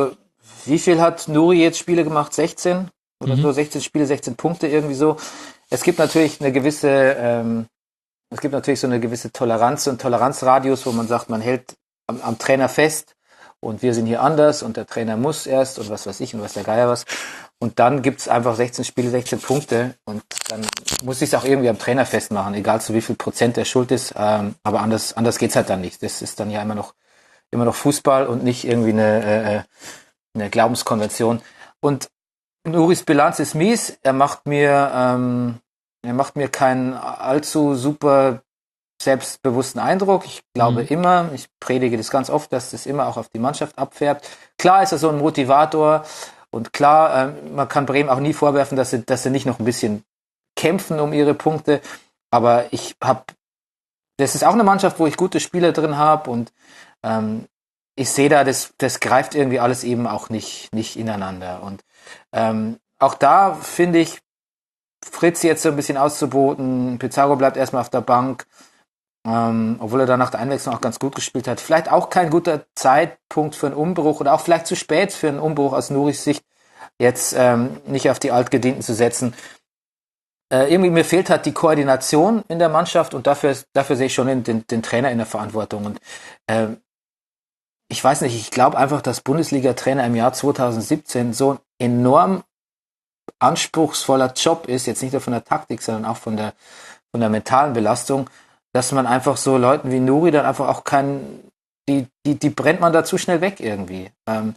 wie viel hat Nuri jetzt Spiele gemacht? sechzehn? Oder Mhm. so, sechzehn Spiele, sechzehn Punkte, irgendwie so. Es gibt natürlich eine gewisse, ähm, es gibt natürlich so eine gewisse Toleranz und Toleranzradius, wo man sagt, man hält am, am Trainer fest und wir sind hier anders und der Trainer muss erst und was weiß ich und was der Geier was. Und dann gibt's einfach sechzehn Spiele, sechzehn Punkte und dann muss ich es auch irgendwie am Trainer festmachen, egal zu wie viel Prozent der schuld ist. Ähm, aber anders, anders geht's halt dann nicht. Das ist dann ja immer noch, immer noch Fußball und nicht irgendwie eine, äh, eine Glaubenskonvention. Und Nuris Bilanz ist mies. Er macht mir, ähm, er macht mir keinen allzu super selbstbewussten Eindruck. Ich glaube Mhm. immer, ich predige das ganz oft, dass das immer auch auf die Mannschaft abfärbt. Klar ist er so ein Motivator und klar, ähm, man kann Bremen auch nie vorwerfen, dass sie, dass sie nicht noch ein bisschen kämpfen um ihre Punkte. Aber ich habe, das ist auch eine Mannschaft, wo ich gute Spieler drin habe und ähm, ich sehe da, das, das greift irgendwie alles eben auch nicht, nicht ineinander. Und ähm, auch da finde ich, Fritz jetzt so ein bisschen auszuboten, Pizarro bleibt erstmal auf der Bank, ähm, obwohl er dann nach der Einwechslung auch ganz gut gespielt hat. Vielleicht auch kein guter Zeitpunkt für einen Umbruch oder auch vielleicht zu spät für einen Umbruch aus Nuris Sicht, jetzt ähm, nicht auf die Altgedienten zu setzen. Äh, irgendwie mir fehlt halt die Koordination in der Mannschaft und dafür, dafür sehe ich schon den, den, den Trainer in der Verantwortung. Und ähm, ich weiß nicht, ich glaube einfach, dass Bundesliga-Trainer im Jahr zwanzig siebzehn so ein enorm anspruchsvoller Job ist, jetzt nicht nur von der Taktik, sondern auch von der, von der mentalen Belastung, dass man einfach so Leuten wie Nuri dann einfach auch keinen, die, die, die brennt man da zu schnell weg irgendwie. Ähm,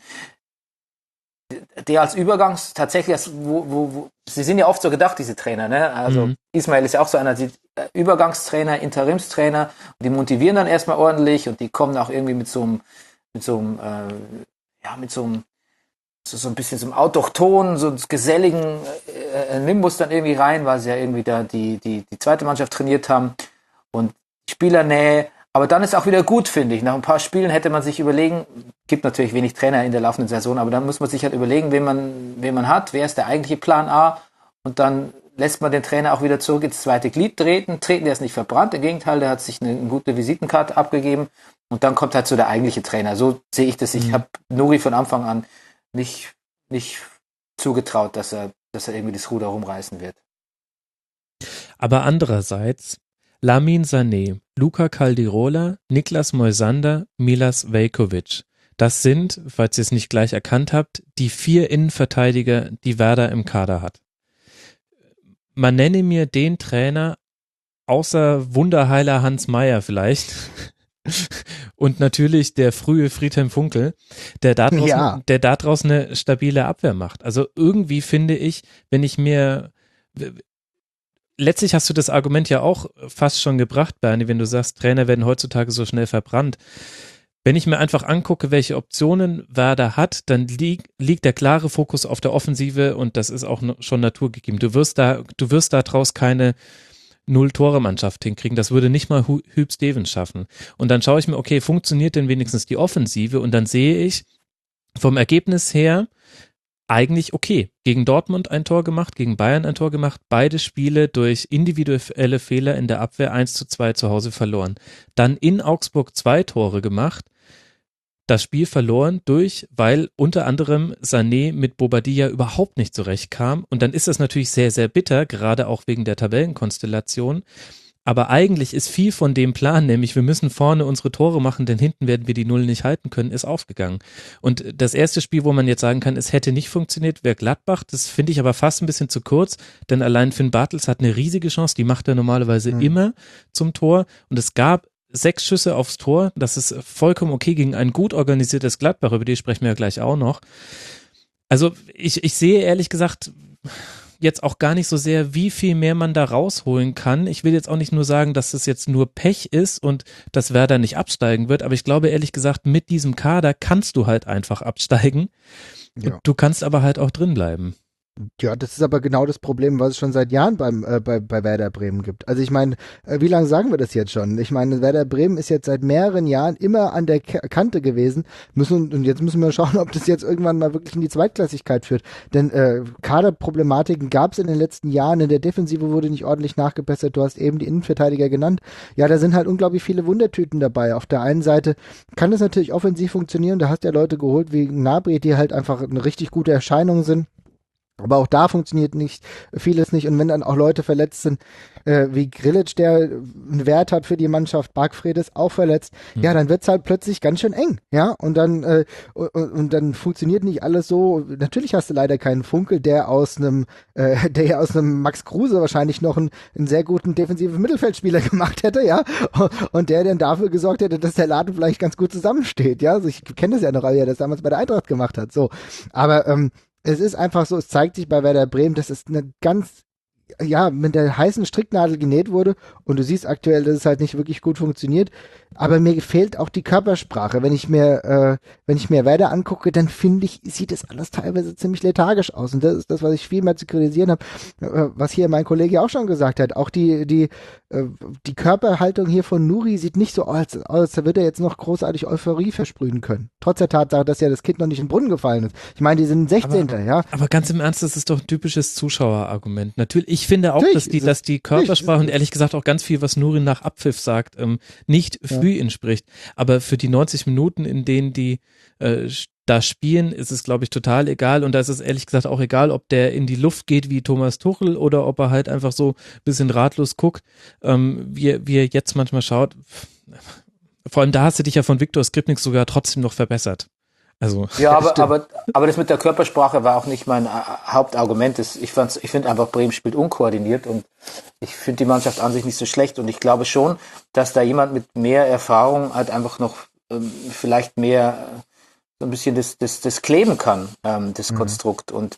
der als Übergangs, tatsächlich, als, wo, wo, wo, sie sind ja oft so gedacht, diese Trainer, ne? Also Mhm. Ismail ist ja auch so einer, die äh, Übergangstrainer, Interimstrainer, und die motivieren dann erstmal ordentlich und die kommen auch irgendwie mit so einem, mit so einem, äh, ja, mit so einem, so, so ein bisschen so einem autochtonen, so einem geselligen äh, Nimbus dann irgendwie rein, weil sie ja irgendwie da die, die, die zweite Mannschaft trainiert haben und Spielernähe. Aber dann ist auch wieder gut, finde ich. Nach ein paar Spielen hätte man sich überlegen, gibt natürlich wenig Trainer in der laufenden Saison, aber dann muss man sich halt überlegen, wen man, wen man hat, wer ist der eigentliche Plan A und dann lässt man den Trainer auch wieder zurück ins zweite Glied treten. Treten, der ist nicht verbrannt, im Gegenteil, der hat sich eine, eine gute Visitenkarte abgegeben und dann kommt halt so der eigentliche Trainer. So sehe ich das. Ich Mhm. habe Nuri von Anfang an nicht, nicht zugetraut, dass er, dass er irgendwie das Ruder rumreißen wird. Aber andererseits, Lamin Sané, Luca Caldirola, Niklas Moisander, Milas Veljković. Das sind, falls ihr es nicht gleich erkannt habt, die vier Innenverteidiger, die Werder im Kader hat. Man nenne mir den Trainer, außer Wunderheiler Hans Meyer vielleicht, und natürlich der frühe Friedhelm Funkel, der daraus, Ja. der daraus eine stabile Abwehr macht. Also irgendwie finde ich, wenn ich mir letztlich hast du das Argument ja auch fast schon gebracht, Bernie, wenn du sagst, Trainer werden heutzutage so schnell verbrannt. Wenn ich mir einfach angucke, welche Optionen Werder hat, dann lieg, liegt der klare Fokus auf der Offensive und das ist auch schon naturgegeben. Du wirst da, du wirst da draus keine Null-Tore-Mannschaft hinkriegen. Das würde nicht mal Hüb Stevens schaffen. Und dann schaue ich mir, okay, funktioniert denn wenigstens die Offensive? Und dann sehe ich vom Ergebnis her eigentlich okay. Gegen Dortmund ein Tor gemacht, gegen Bayern ein Tor gemacht, beide Spiele durch individuelle Fehler in der Abwehr eins zu zwei zu Hause verloren. Dann in Augsburg zwei Tore gemacht, das Spiel verloren durch, weil unter anderem Sané mit Bobadilla überhaupt nicht zurechtkam und dann ist das natürlich sehr, sehr bitter, gerade auch wegen der Tabellenkonstellation. Aber eigentlich ist viel von dem Plan, nämlich wir müssen vorne unsere Tore machen, denn hinten werden wir die Null nicht halten können, ist aufgegangen. Und das erste Spiel, wo man jetzt sagen kann, es hätte nicht funktioniert, wäre Gladbach. Das finde ich aber fast ein bisschen zu kurz, denn allein Finn Bartels hat eine riesige Chance, die macht er normalerweise mhm. immer zum Tor. Und es gab sechs Schüsse aufs Tor, das ist vollkommen okay gegen ein gut organisiertes Gladbach, über die sprechen wir ja gleich auch noch. Also ich, ich sehe ehrlich gesagt jetzt auch gar nicht so sehr, wie viel mehr man da rausholen kann. Ich will jetzt auch nicht nur sagen, dass es jetzt nur Pech ist und dass Werder nicht absteigen wird, aber ich glaube ehrlich gesagt, mit diesem Kader kannst du halt einfach absteigen. Ja. Du kannst aber halt auch drin bleiben. Ja, das ist aber genau das Problem, was es schon seit Jahren beim, äh, bei, bei Werder Bremen gibt. Also ich meine, äh, wie lange sagen wir das jetzt schon? Ich meine, Werder Bremen ist jetzt seit mehreren Jahren immer an der K- Kante gewesen. Müssen, und jetzt müssen wir schauen, ob das jetzt irgendwann mal wirklich in die Zweitklassigkeit führt. Denn äh, Kaderproblematiken gab es in den letzten Jahren. In der Defensive wurde nicht ordentlich nachgebessert. Du hast eben die Innenverteidiger genannt. Ja, da sind halt unglaublich viele Wundertüten dabei. Auf der einen Seite kann das natürlich offensiv funktionieren. Da hast du ja Leute geholt wie Gnabry, die halt einfach eine richtig gute Erscheinung sind. Aber auch da funktioniert nicht vieles nicht. Und wenn dann auch Leute verletzt sind, äh, wie Grillitsch, der einen Wert hat für die Mannschaft, Bargfrede ist auch verletzt, mhm. ja, dann wird's halt plötzlich ganz schön eng, ja. Und dann äh, und, und dann funktioniert nicht alles so. Natürlich hast du leider keinen Funkel, der aus einem, äh, der ja aus einem Max Kruse wahrscheinlich noch einen, einen sehr guten defensiven Mittelfeldspieler gemacht hätte, ja. Und der dann dafür gesorgt hätte, dass der Laden vielleicht ganz gut zusammensteht, ja. Also ich kenne das ja noch, wie er das damals bei der Eintracht gemacht hat. So, aber ähm, es ist einfach so, es zeigt sich bei Werder Bremen, dass es eine ganz, ja, mit der heißen Stricknadel genäht wurde und du siehst aktuell, dass es halt nicht wirklich gut funktioniert, aber mir fehlt auch die Körpersprache. Wenn ich mir, äh, wenn ich mir Werder angucke, dann finde ich, sieht das alles teilweise ziemlich lethargisch aus und das ist das, was ich viel mehr zu kritisieren habe, äh, was hier mein Kollege auch schon gesagt hat. Auch die, die, äh, die Körperhaltung hier von Nuri sieht nicht so aus, als würde er jetzt noch großartig Euphorie versprühen können. Trotz der Tatsache, dass ja das Kind noch nicht in den Brunnen gefallen ist. Ich meine, die sind sechzehnter Aber, ja. aber ganz im Ernst, das ist doch ein typisches Zuschauerargument. Natürlich, ich finde auch, dass die, dass die Körpersprache und ehrlich gesagt auch ganz viel, was Nuri nach Abpfiff sagt, ähm, nicht für ihn spricht. Aber für die neunzig Minuten, in denen die äh, da spielen, ist es, glaube ich, total egal. Und da ist es ehrlich gesagt auch egal, ob der in die Luft geht wie Thomas Tuchel oder ob er halt einfach so ein bisschen ratlos guckt, ähm, wie, wie er jetzt manchmal schaut. Vor allem da hast du dich ja von Viktor Skripnik sogar trotzdem noch verbessert. Also, ja, aber, aber, aber das mit der Körpersprache war auch nicht mein Hauptargument. Ich, fand's, ich finde einfach, Bremen spielt unkoordiniert und ich finde die Mannschaft an sich nicht so schlecht und ich glaube schon, dass da jemand mit mehr Erfahrung halt einfach noch ähm, vielleicht mehr äh, so ein bisschen das, das, das kleben kann, ähm, das mhm. Konstrukt. Und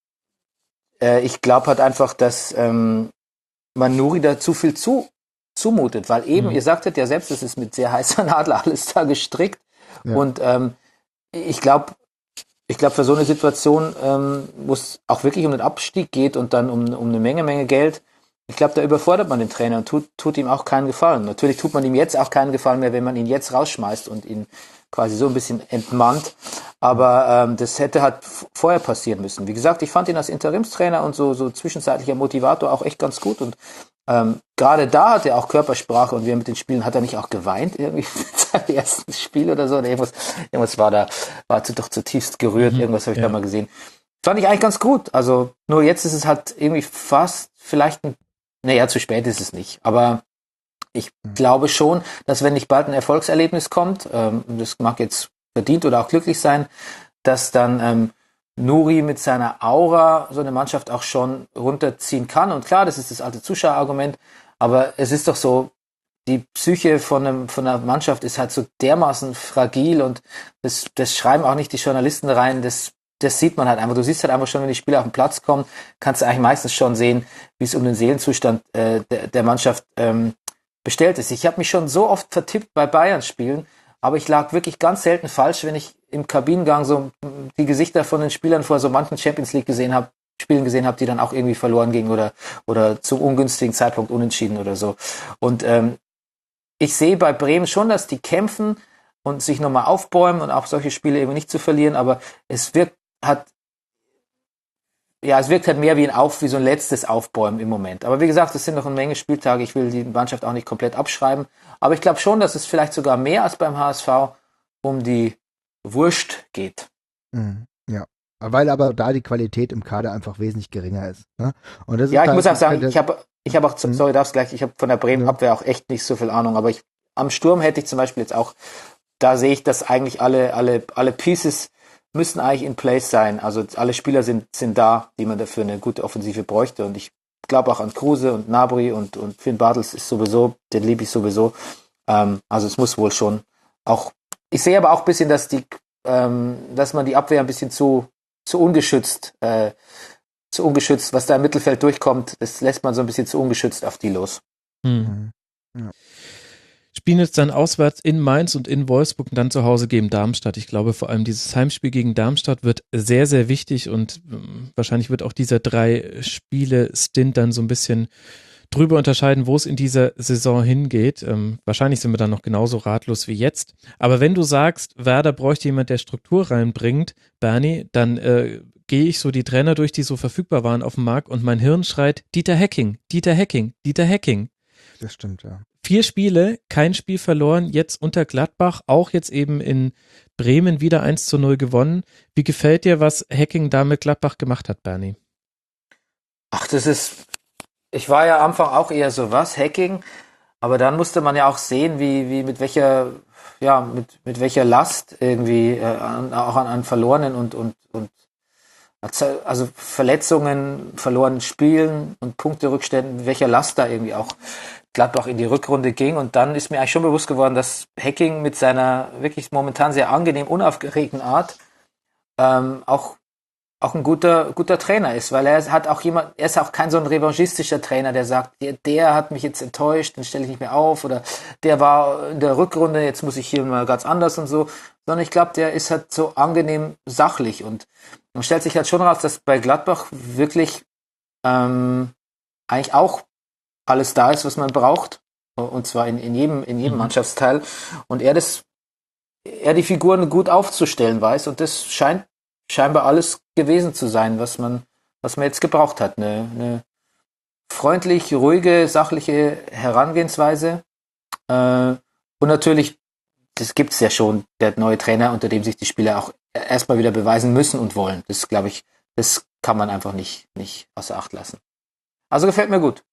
äh, ich glaube halt einfach, dass ähm, man Nuri da zu viel zu, zumutet, weil eben, mhm. ihr sagtet ja selbst, es ist mit sehr heißer Nadel alles da gestrickt ja. und ähm, ich glaube, ich glaube für so eine Situation, ähm, wo es auch wirklich um den Abstieg geht und dann um, um eine Menge, Menge Geld, ich glaube, da überfordert man den Trainer und tut, tut ihm auch keinen Gefallen. Natürlich tut man ihm jetzt auch keinen Gefallen mehr, wenn man ihn jetzt rausschmeißt und ihn quasi so ein bisschen entmannt. Aber ähm, das hätte halt f- vorher passieren müssen. Wie gesagt, ich fand ihn als Interimstrainer und so, so zwischenzeitlicher Motivator auch echt ganz gut und Ähm, gerade da hat er auch Körpersprache und wir mit den Spielen, hat er nicht auch geweint irgendwie im ersten Spiel oder so? Oder irgendwas, irgendwas war da, war zu, doch zutiefst gerührt, mhm, irgendwas habe ich ja. da mal gesehen. Fand ich eigentlich ganz gut. Also nur jetzt ist es halt irgendwie fast vielleicht ein, naja, zu spät ist es nicht. Aber ich mhm. glaube schon, dass wenn nicht bald ein Erfolgserlebnis kommt, ähm, das mag jetzt verdient oder auch glücklich sein, dass dann ähm, Nuri mit seiner Aura so eine Mannschaft auch schon runterziehen kann. Und klar, das ist das alte Zuschauerargument, aber es ist doch so, die Psyche von, einem, von einer Mannschaft ist halt so dermaßen fragil und das, das schreiben auch nicht die Journalisten rein, das, das sieht man halt einfach. Du siehst halt einfach schon, wenn die Spieler auf den Platz kommen, kannst du eigentlich meistens schon sehen, wie es um den Seelenzustand äh, der, der Mannschaft ähm, bestellt ist. Ich habe mich schon so oft vertippt bei Bayern-Spielen, aber ich lag wirklich ganz selten falsch, wenn ich im Kabinengang so die Gesichter von den Spielern vor so manchen Champions League gesehen habe, Spielen gesehen habe, die dann auch irgendwie verloren gingen oder oder zum ungünstigen Zeitpunkt unentschieden oder so. Und ähm, ich sehe bei Bremen schon, dass die kämpfen und sich nochmal aufbäumen und auch solche Spiele eben nicht zu verlieren, aber es wirkt hat ja, es wirkt halt mehr wie ein Auf, wie so ein letztes Aufbäumen im Moment. Aber wie gesagt, es sind noch eine Menge Spieltage. Ich will die Mannschaft auch nicht komplett abschreiben. Aber ich glaube schon, dass es vielleicht sogar mehr als beim H S V um die Wurst geht. Mhm, ja. Weil aber da die Qualität im Kader einfach wesentlich geringer ist. Ne? Und das ja, ist ich muss auch sagen, das, ich habe ich hab auch, mhm. sorry, darf's gleich, ich habe von der Bremen-Abwehr auch echt nicht so viel Ahnung. Aber ich, am Sturm hätte ich zum Beispiel jetzt auch, da sehe ich, dass eigentlich alle, alle, alle Pieces müssen eigentlich in place sein. Also alle Spieler sind sind da, die man dafür eine gute Offensive bräuchte. Und ich glaube auch an Kruse und Gnabry und, und Finn Bartels ist sowieso, den liebe ich sowieso. Ähm, also es muss wohl schon auch, ich sehe aber auch ein bisschen, dass die, ähm, dass man die Abwehr ein bisschen zu, zu ungeschützt, äh, zu ungeschützt, was da im Mittelfeld durchkommt, das lässt man so ein bisschen zu ungeschützt auf die los. Hm. Ja. Spielen jetzt dann auswärts in Mainz und in Wolfsburg und dann zu Hause gegen Darmstadt. Ich glaube, vor allem dieses Heimspiel gegen Darmstadt wird sehr, sehr wichtig und ähm, wahrscheinlich wird auch dieser Drei-Spiele-Stint dann so ein bisschen drüber unterscheiden, wo es in dieser Saison hingeht. Ähm, wahrscheinlich sind wir dann noch genauso ratlos wie jetzt. Aber wenn du sagst, Werder bräuchte jemand, der Struktur reinbringt, Bernie, dann äh, gehe ich so die Trainer durch, die so verfügbar waren auf dem Markt und mein Hirn schreit, Dieter Hecking, Dieter Hecking, Dieter Hecking. Das stimmt, ja. Vier Spiele, kein Spiel verloren, jetzt unter Gladbach, auch jetzt eben in Bremen wieder eins zu null gewonnen. Wie gefällt dir, was Hecking da mit Gladbach gemacht hat, Bernie? Ach, das ist, ich war ja am Anfang auch eher so, was, Hacking? Aber dann musste man ja auch sehen, wie, wie, mit welcher, ja, mit, mit welcher Last irgendwie, äh, an, auch an, an verlorenen und, und, und, also Verletzungen, verlorenen Spielen und Punkterückständen, mit welcher Last da irgendwie auch Gladbach in die Rückrunde ging. Und dann ist mir eigentlich schon bewusst geworden, dass Hecking mit seiner wirklich momentan sehr angenehm unaufgeregten Art ähm, auch auch ein guter guter Trainer ist, weil er hat auch jemand, er ist auch kein so ein revanchistischer Trainer, der sagt, der, der hat mich jetzt enttäuscht, den stelle ich nicht mehr auf, oder der war in der Rückrunde, jetzt muss ich hier mal ganz anders und so, sondern ich glaube, der ist halt so angenehm sachlich und man stellt sich halt schon raus, dass bei Gladbach wirklich ähm, eigentlich auch alles da ist, was man braucht, und zwar in, in jedem in jedem mhm. Mannschaftsteil, und er das er die Figuren gut aufzustellen weiß, und das scheint scheinbar alles gewesen zu sein, was man was man jetzt gebraucht hat, eine, eine freundlich, ruhige, sachliche Herangehensweise, äh, und natürlich, das gibt's ja schon, der neue Trainer, unter dem sich die Spieler auch erstmal wieder beweisen müssen und wollen. Das glaube ich, das kann man einfach nicht nicht außer Acht lassen. Also gefällt mir gut.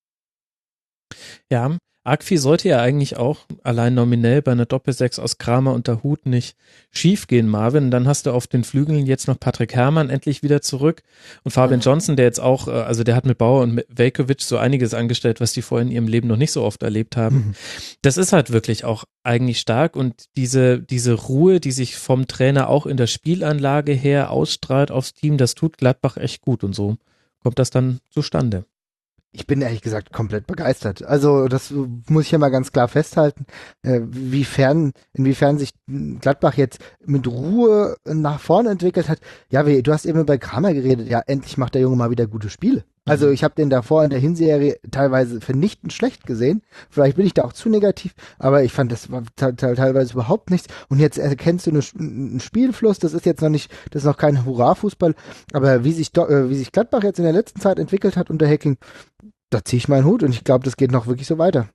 Ja, arg viel sollte ja eigentlich auch allein nominell bei einer Doppelsechs aus Kramer und der Hut nicht schief gehen, Marvin. Dann hast du auf den Flügeln jetzt noch Patrick Herrmann endlich wieder zurück und Fabian Johnson, der jetzt auch, also der hat mit Bauer und mit Veljkovic so einiges angestellt, was die vorher in ihrem Leben noch nicht so oft erlebt haben. Mhm. Das ist halt wirklich auch eigentlich stark, und diese, diese Ruhe, die sich vom Trainer auch in der Spielanlage her ausstrahlt aufs Team, das tut Gladbach echt gut, und so kommt das dann zustande. Ich bin ehrlich gesagt komplett begeistert. Also das muss ich ja mal ganz klar festhalten, äh, wiefern, inwiefern sich Gladbach jetzt mit Ruhe nach vorne entwickelt hat. Ja, wie, du hast eben bei Kramer geredet, ja, endlich macht der Junge mal wieder gute Spiele. Also ich habe den davor in der Hinserie teilweise vernichtend schlecht gesehen. Vielleicht bin ich da auch zu negativ, aber ich fand, das war te- te- teilweise überhaupt nichts. Und jetzt erkennst du eine, einen Spielfluss, das ist jetzt noch nicht, das ist noch kein Hurra-Fußball, aber wie sich, do- äh, wie sich Gladbach jetzt in der letzten Zeit entwickelt hat unter Hecking, da ziehe ich meinen Hut, und ich glaube, das geht noch wirklich so weiter.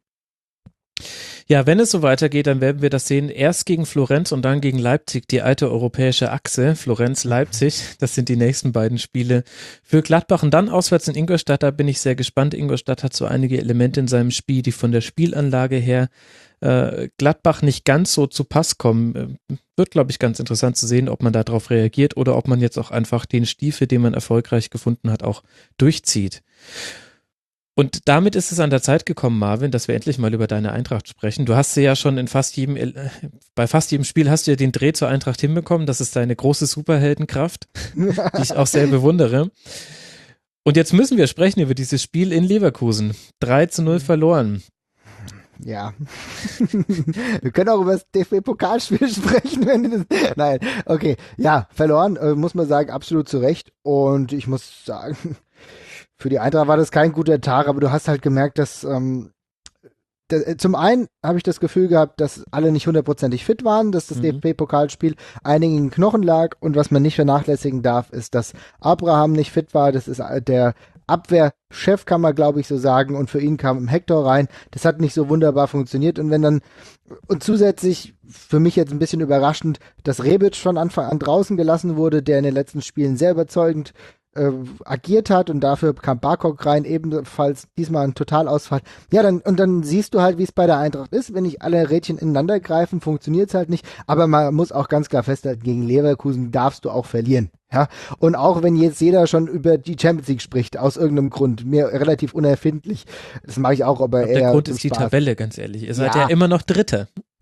Ja, wenn es so weitergeht, dann werden wir das sehen. Erst gegen Florenz und dann gegen Leipzig, die alte europäische Achse. Florenz-Leipzig, das sind die nächsten beiden Spiele für Gladbach. Und dann auswärts in Ingolstadt, da bin ich sehr gespannt. Ingolstadt hat so einige Elemente in seinem Spiel, die von der Spielanlage her äh, Gladbach nicht ganz so zu Pass kommen. Äh, wird, glaube ich, ganz interessant zu sehen, ob man darauf reagiert oder ob man jetzt auch einfach den Stiefel, den man erfolgreich gefunden hat, auch durchzieht. Und damit ist es an der Zeit gekommen, Marvin, dass wir endlich mal über deine Eintracht sprechen. Du hast sie ja schon in fast jedem, äh, bei fast jedem Spiel hast du ja den Dreh zur Eintracht hinbekommen. Das ist deine große Superheldenkraft, die ich auch sehr bewundere. Und jetzt müssen wir sprechen über dieses Spiel in Leverkusen. drei zu null verloren. Ja. Wir können auch über das D F B-Pokalspiel sprechen, wenn das. Nein, okay. Ja, verloren, äh, muss man sagen, absolut zu Recht. Und ich muss sagen, für die Eintracht war das kein guter Tag, aber du hast halt gemerkt, dass ähm, das, zum einen habe ich das Gefühl gehabt, dass alle nicht hundertprozentig fit waren, dass das mhm. D F B-Pokalspiel einigen in den Knochen lag, und was man nicht vernachlässigen darf, ist, dass Abraham nicht fit war. Das ist der Abwehrchef, kann man glaube ich so sagen, und für ihn kam Hector rein. Das hat nicht so wunderbar funktioniert, und wenn dann, und zusätzlich für mich jetzt ein bisschen überraschend, dass Rebic von Anfang an draußen gelassen wurde, der in den letzten Spielen sehr überzeugend Äh, agiert hat, und dafür kam Barkok rein, ebenfalls diesmal ein Totalausfall. Ja, dann und dann siehst du halt, wie es bei der Eintracht ist, wenn nicht alle Rädchen ineinander greifen, funktioniert es halt nicht, aber man muss auch ganz klar festhalten, gegen Leverkusen darfst du auch verlieren. Ja, und auch wenn jetzt jeder schon über die Champions League spricht, aus irgendeinem Grund, mir relativ unerfindlich, das mache ich auch, aber eher der Grund ist die Tabelle, ganz ehrlich. Ihr seid ja, ja immer noch Dritter.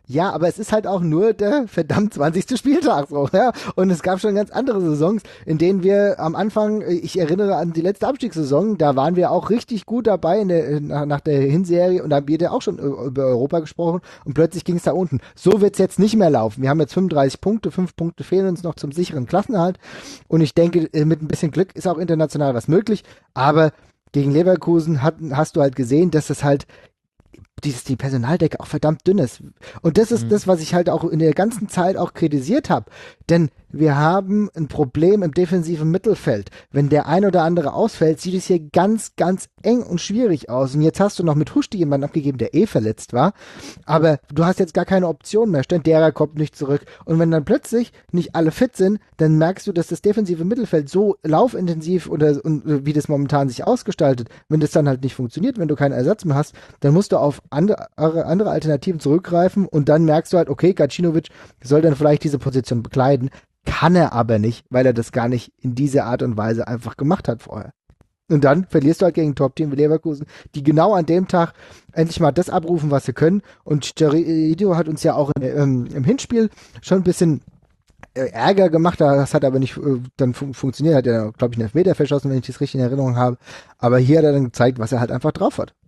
Ja, aber es ist halt auch nur der verdammt zwanzigste Spieltag so, ja. Und es gab schon ganz andere Saisons, in denen wir am Anfang, ich erinnere an die letzte Abstiegssaison, da waren wir auch richtig gut dabei in der, nach der Hinserie und da haben wir ja auch schon über Europa gesprochen und plötzlich ging es da unten. So wird's jetzt nicht mehr laufen. Wir haben jetzt fünfunddreißig Punkte, fünf Punkte fehlen uns noch zum sicheren Klassenerhalt und ich denke, mit ein bisschen Glück ist auch international was möglich, aber gegen Leverkusen hat, hast du halt gesehen, dass es halt die, die Personaldecke auch verdammt dünn ist. Und das ist mhm. das, was ich halt auch in der ganzen Zeit auch kritisiert habe. Denn wir haben ein Problem im defensiven Mittelfeld. Wenn der ein oder andere ausfällt, sieht es hier ganz, ganz eng und schwierig aus. Und jetzt hast du noch mit Huschti jemanden abgegeben, der eh verletzt war. Aber du hast jetzt gar keine Option mehr. Stendera kommt nicht zurück. Und wenn dann plötzlich nicht alle fit sind, dann merkst du, dass das defensive Mittelfeld so laufintensiv oder und, wie das momentan sich ausgestaltet, wenn das dann halt nicht funktioniert, wenn du keinen Ersatz mehr hast, dann musst du auf andere, andere Alternativen zurückgreifen und dann merkst du halt, okay, Gacinovic soll dann vielleicht diese Position bekleiden. Kann er aber nicht, weil er das gar nicht in dieser Art und Weise einfach gemacht hat vorher. Und dann verlierst du halt gegen ein Top-Team wie Leverkusen, die genau an dem Tag endlich mal das abrufen, was sie können. Und Chicharito hat uns ja auch in, ähm, im Hinspiel schon ein bisschen äh, Ärger gemacht. Das hat aber nicht äh, dann fun- funktioniert. Hat er, glaube ich, einen Elfmeter verschossen, wenn ich das richtig in Erinnerung habe. Aber hier hat er dann gezeigt, was er halt einfach drauf hat.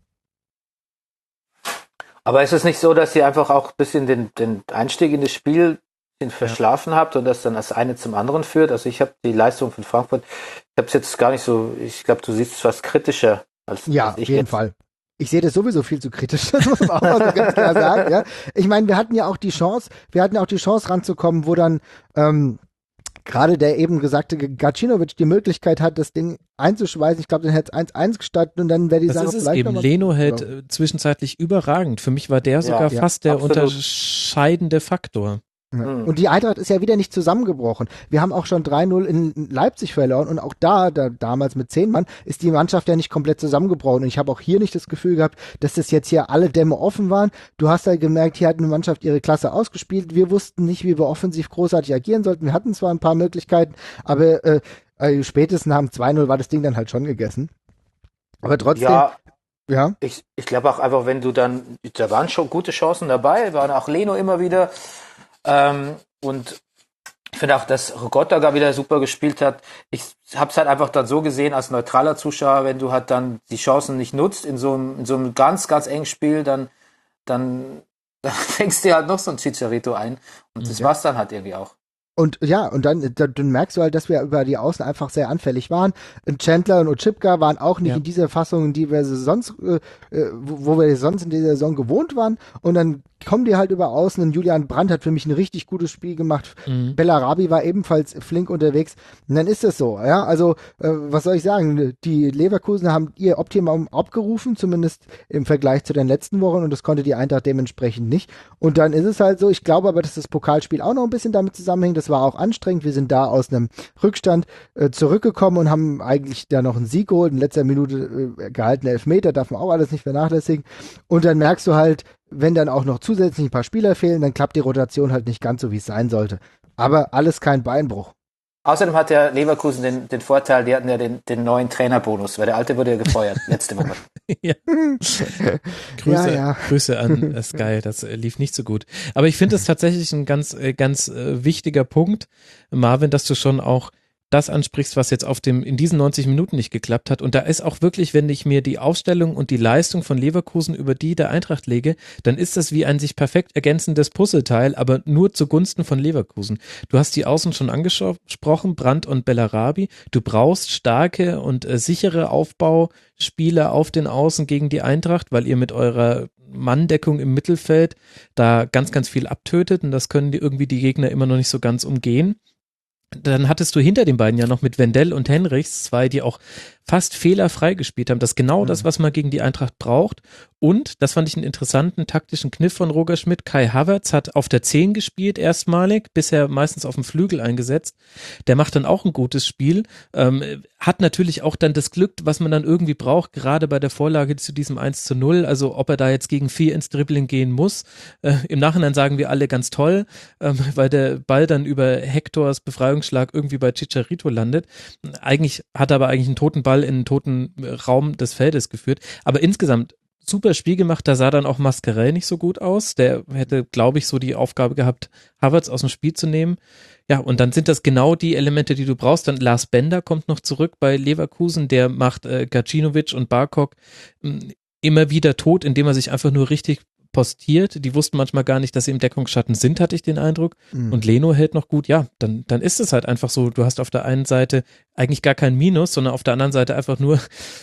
Aber ist es nicht so, dass ihr einfach auch ein bisschen den, den Einstieg in das Spiel verschlafen habt und das dann das eine zum anderen führt? Also ich habe die Leistung von Frankfurt, ich habe es jetzt gar nicht so, ich glaube, du siehst es fast kritischer als, ja, als ich. Ja, auf jeden jetzt. Fall. Ich sehe das sowieso viel zu kritisch, das muss man auch mal so ganz klar sagen. Ja. Ich meine, wir hatten ja auch die Chance, wir hatten ja auch die Chance ranzukommen, wo dann ähm, gerade der eben gesagte Gacinovic die Möglichkeit hat, das Ding einzuschweißen. Ich glaube, dann hätte es eins eins gestanden und dann wäre die das Sache ist es vielleicht eben. Leno hält äh, zwischenzeitlich überragend. Für mich war der sogar ja, fast der absolut. unterscheidende Faktor. Ja. Und die Eintracht ist ja wieder nicht zusammengebrochen. Wir haben auch schon drei null in Leipzig verloren und auch da, da damals mit zehn Mann, ist die Mannschaft ja nicht komplett zusammengebrochen. Und ich habe auch hier nicht das Gefühl gehabt, dass das jetzt hier alle Dämme offen waren. Du hast halt gemerkt, hier hat eine Mannschaft ihre Klasse ausgespielt. Wir wussten nicht, wie wir offensiv großartig agieren sollten. Wir hatten zwar ein paar Möglichkeiten, aber äh, äh, spätestens nach dem zwei null war das Ding dann halt schon gegessen. Aber trotzdem... Ja. Ja. Ich, ich glaube auch einfach, wenn du dann, da waren schon gute Chancen dabei, waren auch Leno immer wieder. Ähm, und ich finde auch, dass Rogotta gar wieder super gespielt hat. Ich habe es halt einfach dann so gesehen als neutraler Zuschauer, wenn du halt dann die Chancen nicht nutzt in so einem, in so einem ganz, ganz engen Spiel, dann, dann, dann fängst du dir halt noch so ein Chicharito ein. Und das ja. war's dann halt irgendwie auch. Und ja, und dann, dann, dann merkst du halt, dass wir über die Außen einfach sehr anfällig waren. Und Chandler und Oczipka waren auch nicht ja. in dieser Fassung, die wir sonst, äh, wo, wo wir sonst in dieser Saison gewohnt waren. Und dann kommen die halt über Außen und Julian Brandt hat für mich ein richtig gutes Spiel gemacht. Mhm. Bellarabi war ebenfalls flink unterwegs. Und dann ist es so, ja. Also, äh, was soll ich sagen? Die Leverkusen haben ihr Optimum abgerufen, zumindest im Vergleich zu den letzten Wochen. Und das konnte die Eintracht dementsprechend nicht. Und dann ist es halt so, ich glaube aber, dass das Pokalspiel auch noch ein bisschen damit zusammenhängt. Das war auch anstrengend. Wir sind da aus einem Rückstand äh, zurückgekommen und haben eigentlich da noch einen Sieg geholt. In letzter Minute äh, gehalten Elfmeter, darf man auch alles nicht vernachlässigen. Und dann merkst du halt, wenn dann auch noch zusätzlich ein paar Spieler fehlen, dann klappt die Rotation halt nicht ganz so, wie es sein sollte. Aber alles kein Beinbruch. Außerdem hat ja Leverkusen den, den Vorteil, die hatten ja den, den neuen Trainerbonus, weil der alte wurde ja gefeuert letzte Woche. ja. Grüße, ja, ja. Grüße an äh, Sky, das äh, lief nicht so gut. Aber ich finde es tatsächlich ein ganz, äh, ganz äh, wichtiger Punkt, Marvin, dass du schon auch das ansprichst, was jetzt auf dem in diesen neunzig Minuten nicht geklappt hat. Und da ist auch wirklich, wenn ich mir die Aufstellung und die Leistung von Leverkusen über die der Eintracht lege, dann ist das wie ein sich perfekt ergänzendes Puzzleteil, aber nur zugunsten von Leverkusen. Du hast die Außen schon angesprochen, Brandt und Bellarabi. Du brauchst starke und äh, sichere Aufbauspieler auf den Außen gegen die Eintracht, weil ihr mit eurer Manndeckung im Mittelfeld da ganz, ganz viel abtötet und das können die irgendwie die Gegner immer noch nicht so ganz umgehen. Dann hattest du hinter den beiden ja noch mit Wendell und Henrichs zwei, die auch fast fehlerfrei gespielt haben. Das ist genau mhm. das, was man gegen die Eintracht braucht. Und, das fand ich einen interessanten taktischen Kniff von Roger Schmidt, Kai Havertz hat auf der zehn gespielt erstmalig, bisher meistens auf dem Flügel eingesetzt. Der macht dann auch ein gutes Spiel, ähm, hat natürlich auch dann das Glück, was man dann irgendwie braucht, gerade bei der Vorlage zu diesem eins zu null, also ob er da jetzt gegen vier ins Dribbling gehen muss. Äh, im Nachhinein sagen wir alle ganz toll, ähm, weil der Ball dann über Hektors Befreiungsschlag irgendwie bei Chicharito landet. Eigentlich hat er aber eigentlich einen toten Ball in einen toten Raum des Feldes geführt. Aber insgesamt super Spiel gemacht, da sah dann auch Mascarell nicht so gut aus. Der hätte, glaube ich, so die Aufgabe gehabt, Havertz aus dem Spiel zu nehmen. Ja, und dann sind das genau die Elemente, die du brauchst. Dann Lars Bender kommt noch zurück bei Leverkusen, der macht äh, Gacinovic und Barkok mh, immer wieder tot, indem er sich einfach nur richtig postiert. Die wussten manchmal gar nicht, dass sie im Deckungsschatten sind, hatte ich den Eindruck. Mhm. Und Leno hält noch gut. Ja, dann, dann ist es halt einfach so, du hast auf der einen Seite eigentlich gar kein Minus, sondern auf der anderen Seite einfach nur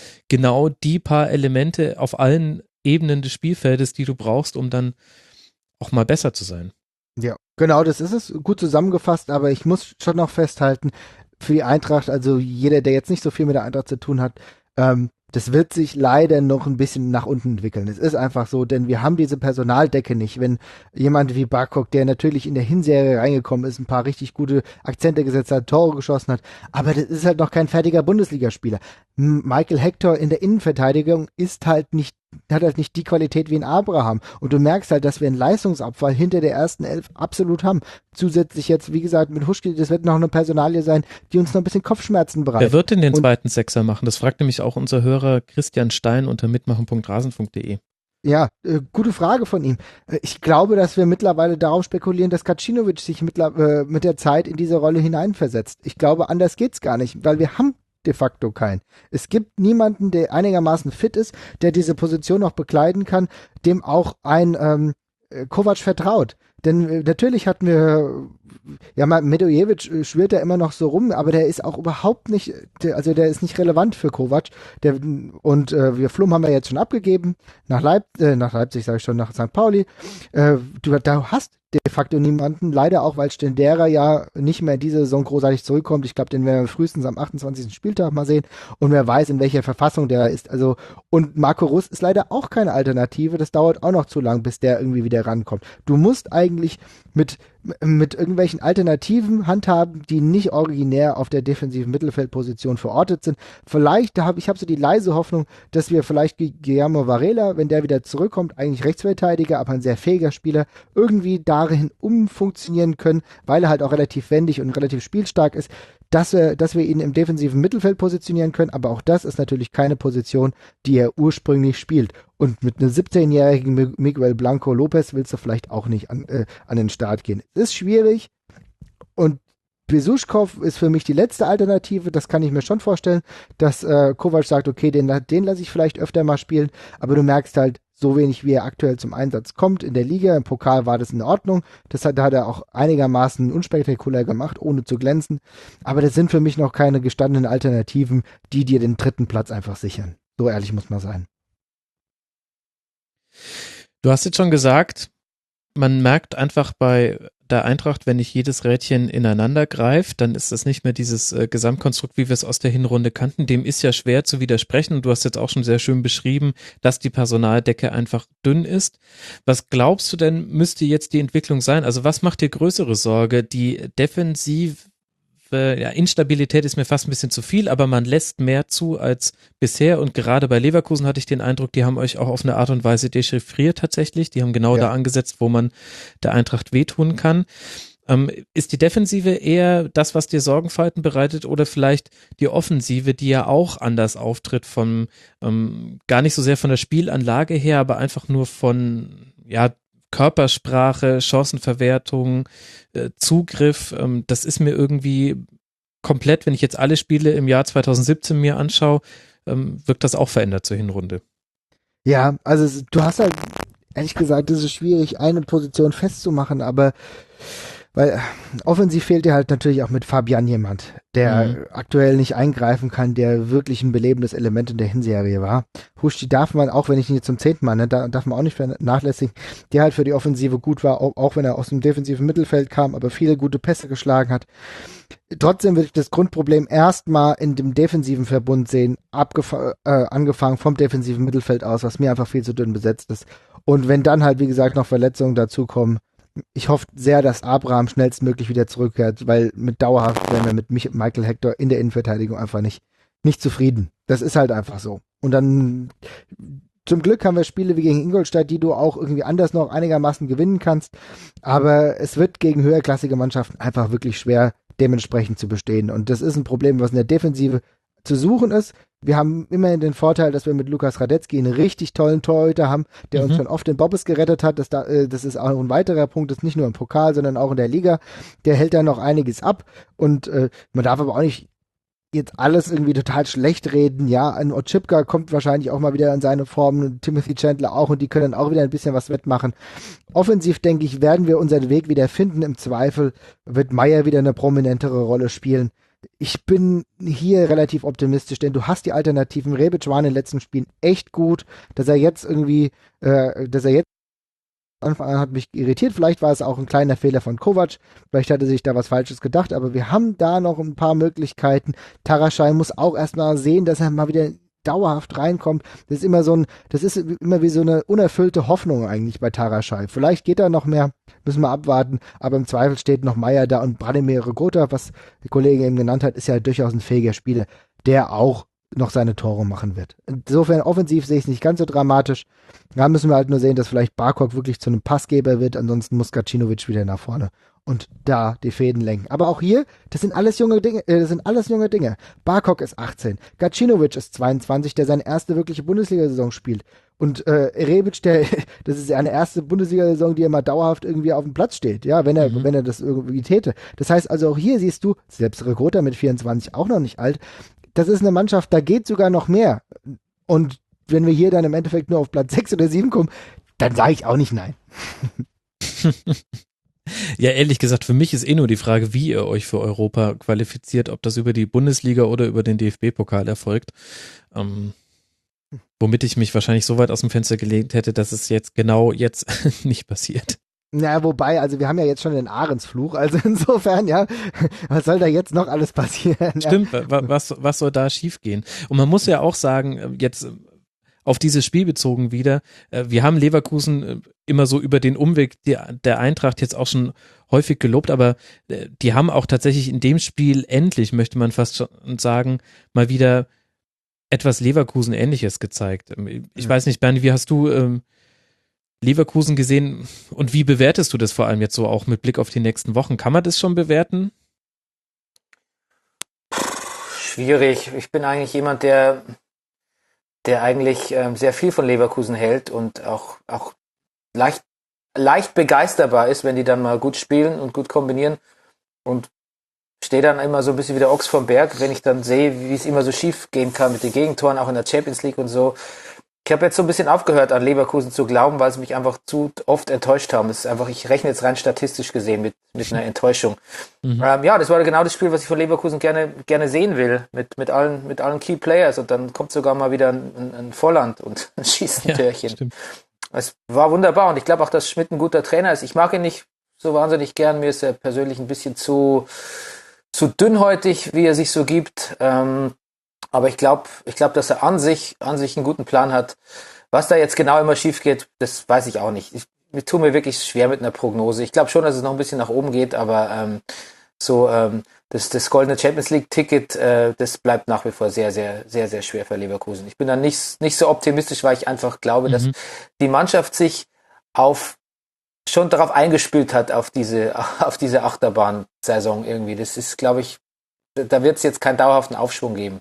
genau die paar Elemente auf allen Ebenen des Spielfeldes, die du brauchst, um dann auch mal besser zu sein. Ja, genau, das ist es. Gut zusammengefasst, aber ich muss schon noch festhalten, für die Eintracht, also jeder, der jetzt nicht so viel mit der Eintracht zu tun hat, ähm, das wird sich leider noch ein bisschen nach unten entwickeln. Es ist einfach so, denn wir haben diese Personaldecke nicht. Wenn jemand wie Barkok, der natürlich in der Hinserie reingekommen ist, ein paar richtig gute Akzente gesetzt hat, Tore geschossen hat, aber das ist halt noch kein fertiger Bundesligaspieler. Michael Hector in der Innenverteidigung ist halt nicht, hat halt nicht die Qualität wie ein Abraham. Und du merkst halt, dass wir einen Leistungsabfall hinter der ersten Elf absolut haben. Zusätzlich jetzt, wie gesagt, mit Huschke, das wird noch eine Personalie sein, die uns noch ein bisschen Kopfschmerzen bereitet. Wer wird denn den Und zweiten Sechser machen? Das fragt nämlich auch unser Hörer Christian Stein unter mitmachen punkt rasenfunk punkt de. Ja, äh, gute Frage von ihm. Äh, ich glaube, dass wir mittlerweile darauf spekulieren, dass Gacinovic sich mit, äh, mit der Zeit in diese Rolle hineinversetzt. Ich glaube, anders geht's gar nicht, weil wir haben de facto keinen. Es gibt niemanden, der einigermaßen fit ist, der diese Position noch bekleiden kann, dem auch ein ähm, Kovac vertraut. Denn äh, natürlich hatten wir, ja, mal Medojevic äh, schwirrt ja immer noch so rum, aber der ist auch überhaupt nicht, der, also der ist nicht relevant für Kovac. Der, und äh, wir Flum haben wir jetzt schon abgegeben, nach, Leip, äh, nach Leipzig, sage ich schon, nach Sankt Pauli. Äh, du da hast de facto niemanden, leider auch, weil Stendera ja nicht mehr in diese Saison großartig zurückkommt. Ich glaube, den werden wir frühestens am achtundzwanzigsten Spieltag mal sehen und wer weiß, in welcher Verfassung der ist. Also, und Marco Russ ist leider auch keine Alternative. Das dauert auch noch zu lang, bis der irgendwie wieder rankommt. Du musst eigentlich mit mit irgendwelchen Alternativen handhaben, die nicht originär auf der defensiven Mittelfeldposition verortet sind. Vielleicht, da hab, ich habe so die leise Hoffnung, dass wir vielleicht Guillermo Varela, wenn der wieder zurückkommt, eigentlich Rechtsverteidiger, aber ein sehr fähiger Spieler, irgendwie darin umfunktionieren können, weil er halt auch relativ wendig und relativ spielstark ist, dass wir, dass wir ihn im defensiven Mittelfeld positionieren können, aber auch das ist natürlich keine Position, die er ursprünglich spielt. Und mit einem siebzehnjährigen Miguel Blanco Lopez willst du vielleicht auch nicht an, äh, an den Start gehen. Es ist schwierig und Besuschkow ist für mich die letzte Alternative, das kann ich mir schon vorstellen, dass äh, Kovac sagt, okay, den, den lasse ich vielleicht öfter mal spielen, aber du merkst halt, so wenig wie er aktuell zum Einsatz kommt in der Liga, im Pokal war das in Ordnung, das hat, da hat er auch einigermaßen unspektakulär gemacht, ohne zu glänzen, aber das sind für mich noch keine gestandenen Alternativen, die dir den dritten Platz einfach sichern. So ehrlich muss man sein. Du hast jetzt schon gesagt, man merkt einfach bei der Eintracht, wenn nicht jedes Rädchen ineinander greift, dann ist das nicht mehr dieses äh, Gesamtkonstrukt, wie wir es aus der Hinrunde kannten. Dem ist ja schwer zu widersprechen und du hast jetzt auch schon sehr schön beschrieben, dass die Personaldecke einfach dünn ist. Was glaubst du denn, müsste jetzt die Entwicklung sein? Also was macht dir größere Sorge? Die defensiv Ja, Instabilität ist mir fast ein bisschen zu viel, aber man lässt mehr zu als bisher und gerade bei Leverkusen hatte ich den Eindruck, die haben euch auch auf eine Art und Weise dechiffriert tatsächlich, die haben genau ja. da angesetzt, wo man der Eintracht wehtun kann. Ähm, ist die Defensive eher das, was dir Sorgenfalten bereitet oder vielleicht die Offensive, die ja auch anders auftritt von, ähm, gar nicht so sehr von der Spielanlage her, aber einfach nur von, ja, Körpersprache, Chancenverwertung, äh, Zugriff, ähm, das ist mir irgendwie komplett, wenn ich jetzt alle Spiele im Jahr zweitausendsiebzehn mir anschaue, ähm, wirkt das auch verändert zur Hinrunde. Ja, also es, du hast halt, ehrlich gesagt, es ist schwierig, eine Position festzumachen, aber weil offensiv fehlt dir halt natürlich auch mit Fabian jemand, der mhm. aktuell nicht eingreifen kann, der wirklich ein belebendes Element in der Hinserie war. Huschti darf man, auch wenn ich ihn jetzt zum zehnten Mal, ne, da darf man auch nicht vernachlässigen, der halt für die Offensive gut war, auch, auch wenn er aus dem defensiven Mittelfeld kam, aber viele gute Pässe geschlagen hat. Trotzdem würde ich das Grundproblem erstmal in dem defensiven Verbund sehen, abgef- äh, angefangen vom defensiven Mittelfeld aus, was mir einfach viel zu dünn besetzt ist. Und wenn dann halt, wie gesagt, noch Verletzungen dazukommen, ich hoffe sehr, dass Abraham schnellstmöglich wieder zurückkehrt, weil mit dauerhaft wären wir mit Michael Hector in der Innenverteidigung einfach nicht, nicht zufrieden. Das ist halt einfach so. Und dann, zum Glück haben wir Spiele wie gegen Ingolstadt, die du auch irgendwie anders noch einigermaßen gewinnen kannst. Aber es wird gegen höherklassige Mannschaften einfach wirklich schwer, dementsprechend zu bestehen. Und das ist ein Problem, was in der Defensive zu suchen ist. Wir haben immerhin den Vorteil, dass wir mit Lukas Radetzky einen richtig tollen Torhüter haben, der mhm. uns schon oft den Bobbes gerettet hat. Das, da, das ist auch ein weiterer Punkt, das ist nicht nur im Pokal, sondern auch in der Liga. Der hält da noch einiges ab und äh, man darf aber auch nicht jetzt alles irgendwie total schlecht reden. Ja, ein Otschipka kommt wahrscheinlich auch mal wieder in seine Form, Timothy Chandler auch und die können auch wieder ein bisschen was wettmachen. Offensiv, denke ich, werden wir unseren Weg wieder finden. Im Zweifel wird Meier wieder eine prominentere Rolle spielen. Ich bin hier relativ optimistisch, denn du hast die Alternativen. Rebic war in den letzten Spielen echt gut, dass er jetzt irgendwie, äh, dass er jetzt Anfang an hat mich irritiert. Vielleicht war es auch ein kleiner Fehler von Kovac. Vielleicht hat er sich da was Falsches gedacht, aber wir haben da noch ein paar Möglichkeiten. Taraschai muss auch erstmal sehen, dass er mal wieder dauerhaft reinkommt. Das ist immer so ein, das ist immer wie so eine unerfüllte Hoffnung eigentlich bei Taraschai. Vielleicht geht da noch mehr, müssen wir abwarten, aber im Zweifel steht noch Meier da und Branimir Rogota, was die Kollegin eben genannt hat, ist ja durchaus ein fähiger Spieler, der auch noch seine Tore machen wird. Insofern offensiv sehe ich es nicht ganz so dramatisch. Da müssen wir halt nur sehen, dass vielleicht Barkok wirklich zu einem Passgeber wird, ansonsten muss Gacinovic wieder nach vorne und da die Fäden lenken. Aber auch hier, das sind alles junge Dinge, äh, das sind alles junge Dinge. Barkok ist achtzehn, Gacinovic ist zweiundzwanzig, der seine erste wirkliche Bundesliga-Saison spielt. Und äh, Rebic, der, das ist ja eine erste Bundesliga-Saison, die immer dauerhaft irgendwie auf dem Platz steht, ja, wenn er, mhm. wenn er das irgendwie täte. Das heißt also auch hier siehst du, selbst Rogota mit vierundzwanzig auch noch nicht alt, das ist eine Mannschaft, da geht sogar noch mehr. Und wenn wir hier dann im Endeffekt nur auf Platz sechs oder sieben kommen, dann sage ich auch nicht nein. Ja, ehrlich gesagt, für mich ist eh nur die Frage, wie ihr euch für Europa qualifiziert, ob das über die Bundesliga oder über den D F B-Pokal erfolgt. Ähm, womit ich mich wahrscheinlich so weit aus dem Fenster gelehnt hätte, dass es jetzt genau jetzt nicht passiert. Naja, wobei, also wir haben ja jetzt schon den Ahrensfluch, also insofern, ja, was soll da jetzt noch alles passieren? Stimmt, ja. was, was soll da schiefgehen? Und man muss ja auch sagen, jetzt auf dieses Spiel bezogen wieder, wir haben Leverkusen immer so über den Umweg der Eintracht jetzt auch schon häufig gelobt, aber die haben auch tatsächlich in dem Spiel endlich, möchte man fast schon sagen, mal wieder etwas Leverkusen-Ähnliches gezeigt. Ich ja. weiß nicht, Bernie, wie hast du ähm, Leverkusen gesehen und wie bewertest du das vor allem jetzt so auch mit Blick auf die nächsten Wochen? Kann man das schon bewerten? Schwierig. Ich bin eigentlich jemand, der der eigentlich ähm, sehr viel von Leverkusen hält und auch, auch leicht, leicht begeisterbar ist, wenn die dann mal gut spielen und gut kombinieren und stehe dann immer so ein bisschen wie der Ochs vom Berg, wenn ich dann sehe, wie es immer so schief gehen kann mit den Gegentoren, auch in der Champions League und so. Ich habe jetzt so ein bisschen aufgehört, an Leverkusen zu glauben, weil sie mich einfach zu oft enttäuscht haben. Das ist einfach, ich rechne jetzt rein statistisch gesehen mit, mit einer Enttäuschung. Mhm. Ähm, ja, das war genau das Spiel, was ich von Leverkusen gerne, gerne sehen will, mit, mit allen, mit allen Key Players. Und dann kommt sogar mal wieder ein, ein, ein Volland und schießt ein ja, Törchen. Stimmt. Es war wunderbar und ich glaube auch, dass Schmidt ein guter Trainer ist. Ich mag ihn nicht so wahnsinnig gern. Mir ist er persönlich ein bisschen zu, zu dünnhäutig, wie er sich so gibt. Ähm, Aber ich glaube, ich glaube, dass er an sich, an sich einen guten Plan hat. Was da jetzt genau immer schief geht, das weiß ich auch nicht. Ich, ich tue mir wirklich schwer mit einer Prognose. Ich glaube schon, dass es noch ein bisschen nach oben geht, aber ähm, so ähm, das, das goldene Champions League Ticket, äh, das bleibt nach wie vor sehr, sehr, sehr, sehr schwer für Leverkusen. Ich bin da nicht, nicht so optimistisch, weil ich einfach glaube, mhm. dass die Mannschaft sich auf schon darauf eingespielt hat, auf diese, auf diese Achterbahn-Saison irgendwie. Das ist, glaube ich, da wird es jetzt keinen dauerhaften Aufschwung geben.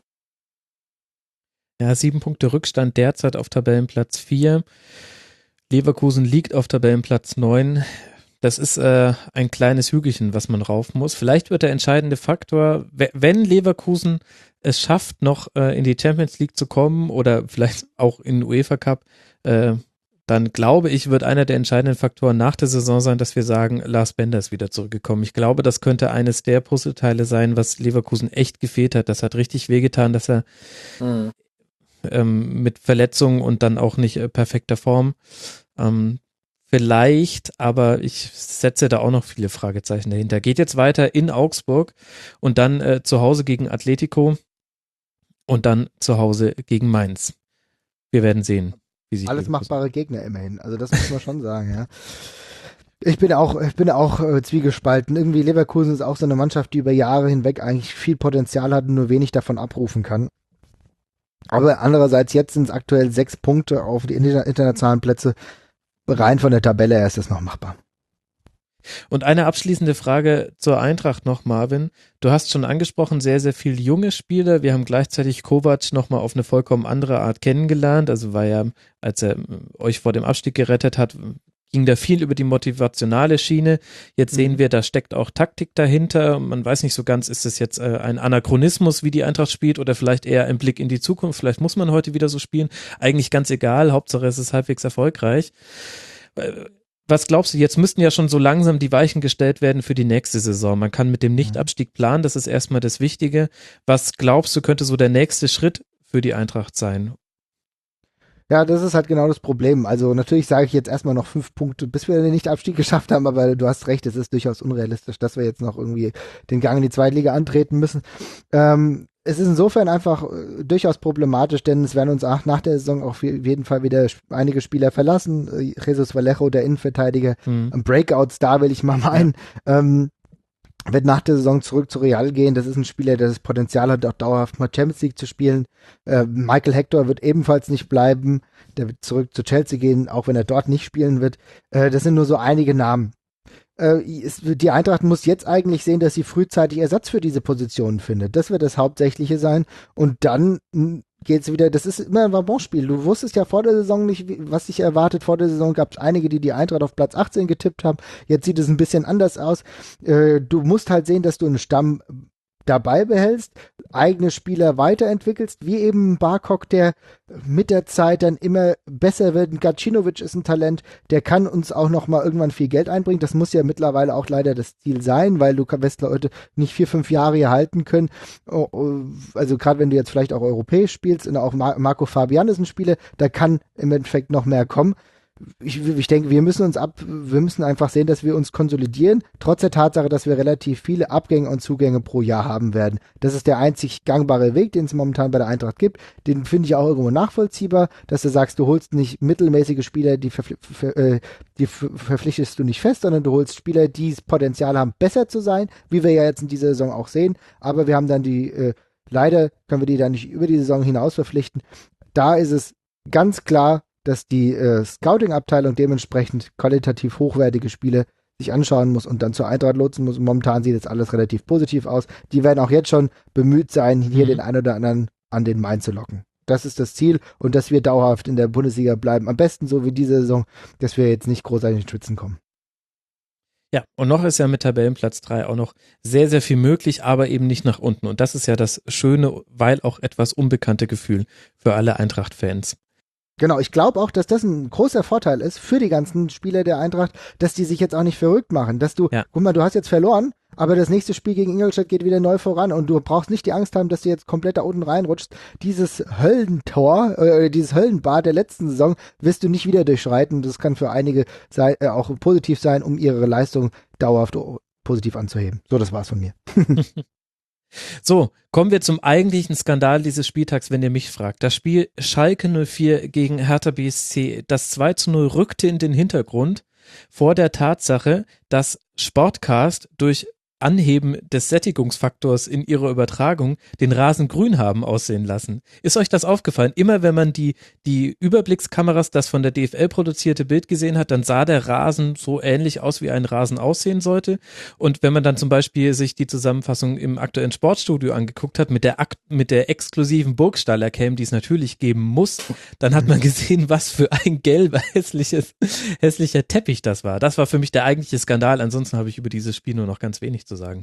Ja, sieben Punkte Rückstand derzeit auf Tabellenplatz vier. Leverkusen liegt auf Tabellenplatz neun. Das ist äh, ein kleines Hügelchen, was man rauf muss. Vielleicht wird der entscheidende Faktor, wenn Leverkusen es schafft, noch äh, in die Champions League zu kommen oder vielleicht auch in den UEFA Cup, äh, dann glaube ich, wird einer der entscheidenden Faktoren nach der Saison sein, dass wir sagen, Lars Bender ist wieder zurückgekommen. Ich glaube, das könnte eines der Puzzleteile sein, was Leverkusen echt gefehlt hat. Das hat richtig wehgetan, dass er mhm. ähm, mit Verletzungen und dann auch nicht äh, perfekter Form ähm, vielleicht, aber ich setze da auch noch viele Fragezeichen dahinter. Geht jetzt weiter in Augsburg und dann äh, zu Hause gegen Atletico und dann zu Hause gegen Mainz. Wir werden sehen. Wie sich Alles machbare Gegner immerhin, also das muss man schon sagen, ja. Ich bin auch, ich bin auch äh, zwiegespalten. Irgendwie Leverkusen ist auch so eine Mannschaft, die über Jahre hinweg eigentlich viel Potenzial hat und nur wenig davon abrufen kann. Aber andererseits, jetzt sind es aktuell sechs Punkte auf die internationalen Plätze. Rein von der Tabelle her ist das noch machbar. Und eine abschließende Frage zur Eintracht noch, Marvin. Du hast schon angesprochen, sehr, sehr viele junge Spieler. Wir haben gleichzeitig Kovac nochmal auf eine vollkommen andere Art kennengelernt. Also war ja, als er euch vor dem Abstieg gerettet hat, ging da viel über die motivationale Schiene. Jetzt sehen wir, da steckt auch Taktik dahinter. Man weiß nicht so ganz, ist das jetzt äh, ein Anachronismus, wie die Eintracht spielt, oder vielleicht eher ein Blick in die Zukunft. Vielleicht muss man heute wieder so spielen. Eigentlich ganz egal. Hauptsache, es ist halbwegs erfolgreich. Was glaubst du, jetzt müssten ja schon so langsam die Weichen gestellt werden für die nächste Saison. Man kann mit dem Nichtabstieg planen, das ist erstmal das Wichtige. Was glaubst du, könnte so der nächste Schritt für die Eintracht sein? Ja, das ist halt genau das Problem. Also natürlich sage ich jetzt erstmal noch fünf Punkte, bis wir den Nicht-Abstieg geschafft haben, aber du hast recht, es ist durchaus unrealistisch, dass wir jetzt noch irgendwie den Gang in die Zweitliga antreten müssen. Ähm, es ist insofern einfach äh, durchaus problematisch, denn es werden uns auch nach der Saison auf jeden Fall wieder einige Spieler verlassen. Äh, Jesus Vallejo, der Innenverteidiger, mhm. ein Breakout-Star, will ich mal meinen. Ja. Ähm, wird nach der Saison zurück zu Real gehen. Das ist ein Spieler, der das Potenzial hat, auch dauerhaft mal Champions League zu spielen. Äh, Michael Hector wird ebenfalls nicht bleiben. Der wird zurück zu Chelsea gehen, auch wenn er dort nicht spielen wird. Äh, das sind nur so einige Namen. Äh, ist, die Eintracht muss jetzt eigentlich sehen, dass sie frühzeitig Ersatz für diese Positionen findet. Das wird das Hauptsächliche sein. Und dann geht's wieder, das ist immer ein Wabonspiel. Du wusstest ja vor der Saison nicht, was dich erwartet. Vor der Saison gab es einige, die die Eintracht auf Platz achtzehn getippt haben. Jetzt sieht es ein bisschen anders aus. Äh, du musst halt sehen, dass du einen Stamm dabei behältst, eigene Spieler weiterentwickelst, wie eben Barkok, der mit der Zeit dann immer besser wird. Ein Gacinovic ist ein Talent, der kann uns auch noch mal irgendwann viel Geld einbringen. Das muss ja mittlerweile auch leider das Ziel sein, weil du wirst Leute nicht vier, fünf Jahre hier halten können. Also gerade wenn du jetzt vielleicht auch europäisch spielst, und auch Marco Fabian ist ein Spieler, da kann im Endeffekt noch mehr kommen. Ich, ich denke, wir müssen uns ab, wir müssen einfach sehen, dass wir uns konsolidieren, trotz der Tatsache, dass wir relativ viele Abgänge und Zugänge pro Jahr haben werden. Das ist der einzig gangbare Weg, den es momentan bei der Eintracht gibt. Den finde ich auch irgendwo nachvollziehbar, dass du sagst, du holst nicht mittelmäßige Spieler, die, verpfli- ver- äh, die ver- verpflichtest du nicht fest, sondern du holst Spieler, die das Potenzial haben, besser zu sein, wie wir ja jetzt in dieser Saison auch sehen. Aber wir haben dann die, äh, leider können wir die dann nicht über die Saison hinaus verpflichten. Da ist es ganz klar, dass die äh, Scouting-Abteilung dementsprechend qualitativ hochwertige Spiele sich anschauen muss und dann zur Eintracht lotsen muss. Und momentan sieht jetzt alles relativ positiv aus. Die werden auch jetzt schon bemüht sein, hier mhm. den einen oder anderen an den Main zu locken. Das ist das Ziel und dass wir dauerhaft in der Bundesliga bleiben. Am besten so wie diese Saison, dass wir jetzt nicht großartig in den Schwitzen kommen. Ja, und noch ist ja mit Tabellenplatz drei auch noch sehr, sehr viel möglich, aber eben nicht nach unten. Und das ist ja das schöne, weil auch etwas unbekannte Gefühl für alle Eintracht-Fans. Genau, ich glaube auch, dass das ein großer Vorteil ist für die ganzen Spieler der Eintracht, dass die sich jetzt auch nicht verrückt machen, dass du, ja. guck mal, du hast jetzt verloren, aber das nächste Spiel gegen Ingolstadt geht wieder neu voran und du brauchst nicht die Angst haben, dass du jetzt komplett da unten reinrutschst. Dieses Höllentor, äh, dieses Höllenbad der letzten Saison wirst du nicht wieder durchschreiten. Das kann für einige sei, äh, auch positiv sein, um ihre Leistung dauerhaft positiv anzuheben. So, das war's von mir. So, kommen wir zum eigentlichen Skandal dieses Spieltags, wenn ihr mich fragt. Das Spiel Schalke null vier gegen Hertha B S C, das zwei zu null rückte in den Hintergrund vor der Tatsache, dass Sportcast durch Anheben des Sättigungsfaktors in ihrer Übertragung den Rasen grün haben aussehen lassen. Ist euch das aufgefallen? Immer wenn man die, die Überblickskameras, das von der D F L produzierte Bild gesehen hat, dann sah der Rasen so ähnlich aus, wie ein Rasen aussehen sollte. Und wenn man dann zum Beispiel sich die Zusammenfassung im aktuellen Sportstudio angeguckt hat, mit der, mit der exklusiven Burgstaller-Cam, die es natürlich geben muss, dann hat man gesehen, was für ein gelber, hässliches, hässlicher Teppich das war. Das war für mich der eigentliche Skandal. Ansonsten habe ich über dieses Spiel nur noch ganz wenig zu sagen.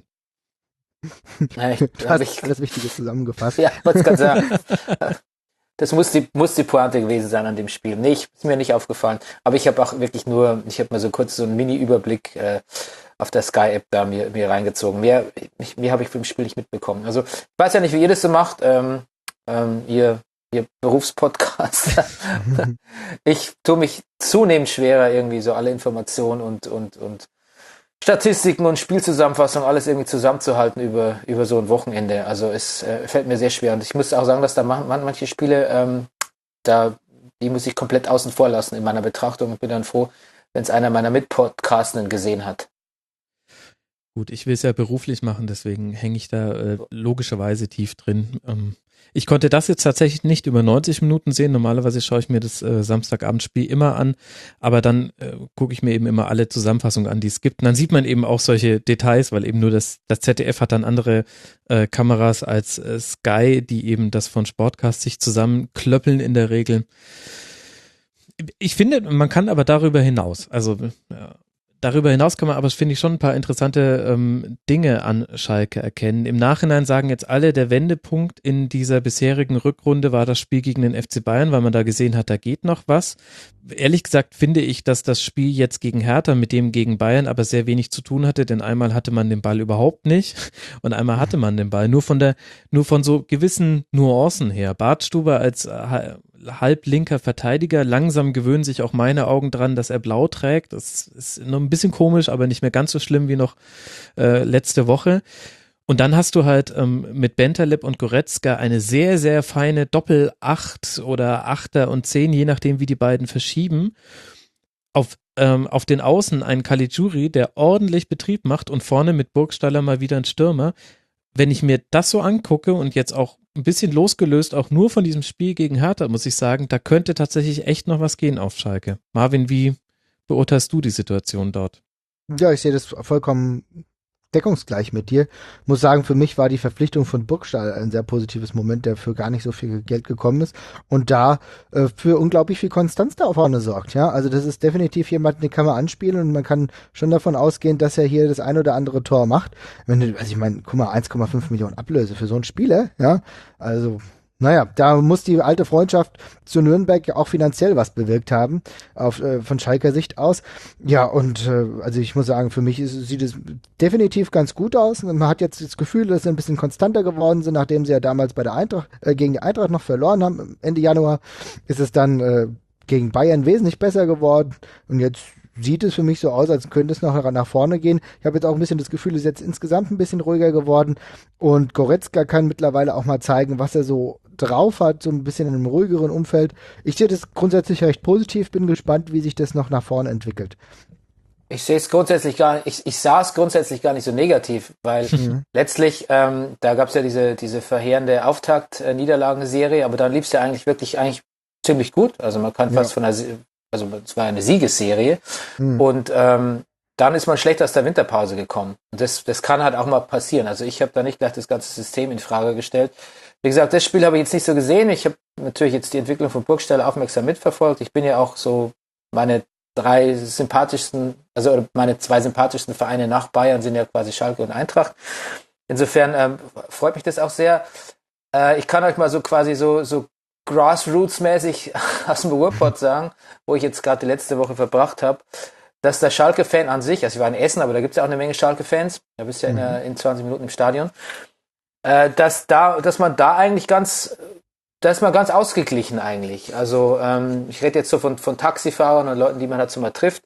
Ja, ich, du hast ich, alles Wichtige zusammengefasst. Ja, ich wollte es gerade sagen. Das muss die, muss die Pointe gewesen sein an dem Spiel. Nee, ich, ist mir nicht aufgefallen. Aber ich habe auch wirklich nur, ich habe mal so kurz so einen Mini-Überblick äh, auf der Sky-App da mir, mir reingezogen. Mehr, ich, mehr habe ich vom Spiel nicht mitbekommen. Also ich weiß ja nicht, wie ihr das so macht. Ähm, ähm, ihr, ihr Berufspodcast. Ich tue mich zunehmend schwerer, irgendwie so alle Informationen und, und, und Statistiken und Spielzusammenfassung, alles irgendwie zusammenzuhalten über, über so ein Wochenende. Also es äh, fällt mir sehr schwer. Und ich muss auch sagen, dass da man, manche Spiele, ähm, da die muss ich komplett außen vor lassen in meiner Betrachtung. Ich bin dann froh, wenn es einer meiner Mitpodcastenden gesehen hat. Gut, ich will es ja beruflich machen, deswegen hänge ich da äh, logischerweise tief drin. Ähm, Ich konnte das jetzt tatsächlich nicht über neunzig Minuten sehen. Normalerweise schaue ich mir das äh, Samstagabendspiel immer an, aber dann äh, gucke ich mir eben immer alle Zusammenfassungen an, die es gibt. Und dann sieht man eben auch solche Details, weil eben nur das, das Z D F hat dann andere äh, Kameras als äh, Sky, die eben das von Sportcast sich zusammenklöppeln in der Regel. Ich finde, man kann aber darüber hinaus, also ja, darüber hinaus kann man aber, finde ich, schon ein paar interessante ähm, Dinge an Schalke erkennen. Im Nachhinein sagen jetzt alle, der Wendepunkt in dieser bisherigen Rückrunde war das Spiel gegen den F C Bayern, weil man da gesehen hat, da geht noch was. Ehrlich gesagt finde ich, dass das Spiel jetzt gegen Hertha mit dem gegen Bayern aber sehr wenig zu tun hatte, denn einmal hatte man den Ball überhaupt nicht und einmal hatte man den Ball. Nur von der, nur von so gewissen Nuancen her. Bartstuber als äh, halblinker Verteidiger, langsam gewöhnen sich auch meine Augen dran, dass er blau trägt. Das ist noch ein bisschen komisch, aber nicht mehr ganz so schlimm wie noch äh, letzte Woche. Und dann hast du halt ähm, mit Bentaleb und Goretzka eine sehr, sehr feine Doppel-Acht oder Achter und Zehn, je nachdem, wie die beiden verschieben. Auf, ähm, auf den Außen einen Caligiuri, der ordentlich Betrieb macht und vorne mit Burgstaller mal wieder ein Stürmer. Wenn ich mir das so angucke und jetzt auch ein bisschen losgelöst, auch nur von diesem Spiel gegen Hertha, muss ich sagen, da könnte tatsächlich echt noch was gehen auf Schalke. Marvin, wie beurteilst du die Situation dort? Ja, ich sehe das vollkommen deckungsgleich mit dir. Muss sagen, für mich war die Verpflichtung von Burgstall ein sehr positives Moment, der für gar nicht so viel Geld gekommen ist und da äh, für unglaublich viel Konstanz da vorne sorgt. Ja, also das ist definitiv jemand, den kann man anspielen und man kann schon davon ausgehen, dass er hier das ein oder andere Tor macht. Wenn du, also ich meine, guck mal, eins Komma fünf Millionen Ablöse für so einen Spieler, ja, also naja, da muss die alte Freundschaft zu Nürnberg ja auch finanziell was bewirkt haben, auf, äh, von Schalker Sicht aus. Ja, und äh, also ich muss sagen, für mich ist, sieht es definitiv ganz gut aus. Man hat jetzt das Gefühl, dass sie ein bisschen konstanter geworden sind, nachdem sie ja damals bei der Eintracht, äh, gegen die Eintracht noch verloren haben. Ende Januar ist es dann äh, gegen Bayern wesentlich besser geworden und jetzt sieht es für mich so aus, als könnte es noch nach vorne gehen. Ich habe jetzt auch ein bisschen das Gefühl, es ist jetzt insgesamt ein bisschen ruhiger geworden und Goretzka kann mittlerweile auch mal zeigen, was er so drauf hat, so ein bisschen in einem ruhigeren Umfeld. Ich sehe das grundsätzlich recht positiv, bin gespannt, wie sich das noch nach vorne entwickelt. Ich sehe es grundsätzlich gar nicht, ich, ich sah es grundsätzlich gar nicht so negativ, weil mhm. letztlich, ähm, da gab es ja diese, diese verheerende Auftakt-Niederlagenserie, aber dann lief es ja eigentlich wirklich eigentlich ziemlich gut. Also man kann fast ja. von einer, also es war eine Siegesserie mhm. und ähm, dann ist man schlecht aus der Winterpause gekommen. Und das, das kann halt auch mal passieren. Also ich habe da nicht gleich das ganze System in Frage gestellt. Wie gesagt, das Spiel habe ich jetzt nicht so gesehen. Ich habe natürlich jetzt die Entwicklung von Burgstaller aufmerksam mitverfolgt. Ich bin ja auch so meine drei sympathischsten, also meine zwei sympathischsten Vereine nach Bayern sind ja quasi Schalke und Eintracht. Insofern ähm, freut mich das auch sehr. Äh, ich kann euch mal so quasi so, so Grassroots-mäßig aus dem Ruhrpott sagen, wo ich jetzt gerade die letzte Woche verbracht habe, dass der Schalke-Fan an sich, also ich war in Essen, aber da gibt es ja auch eine Menge Schalke-Fans, da bist du ja in, der, in zwanzig Minuten im Stadion, äh, dass da, dass man da eigentlich ganz, da ist man ganz ausgeglichen eigentlich. Also ähm, ich rede jetzt so von, von Taxifahrern und Leuten, die man dazu mal trifft.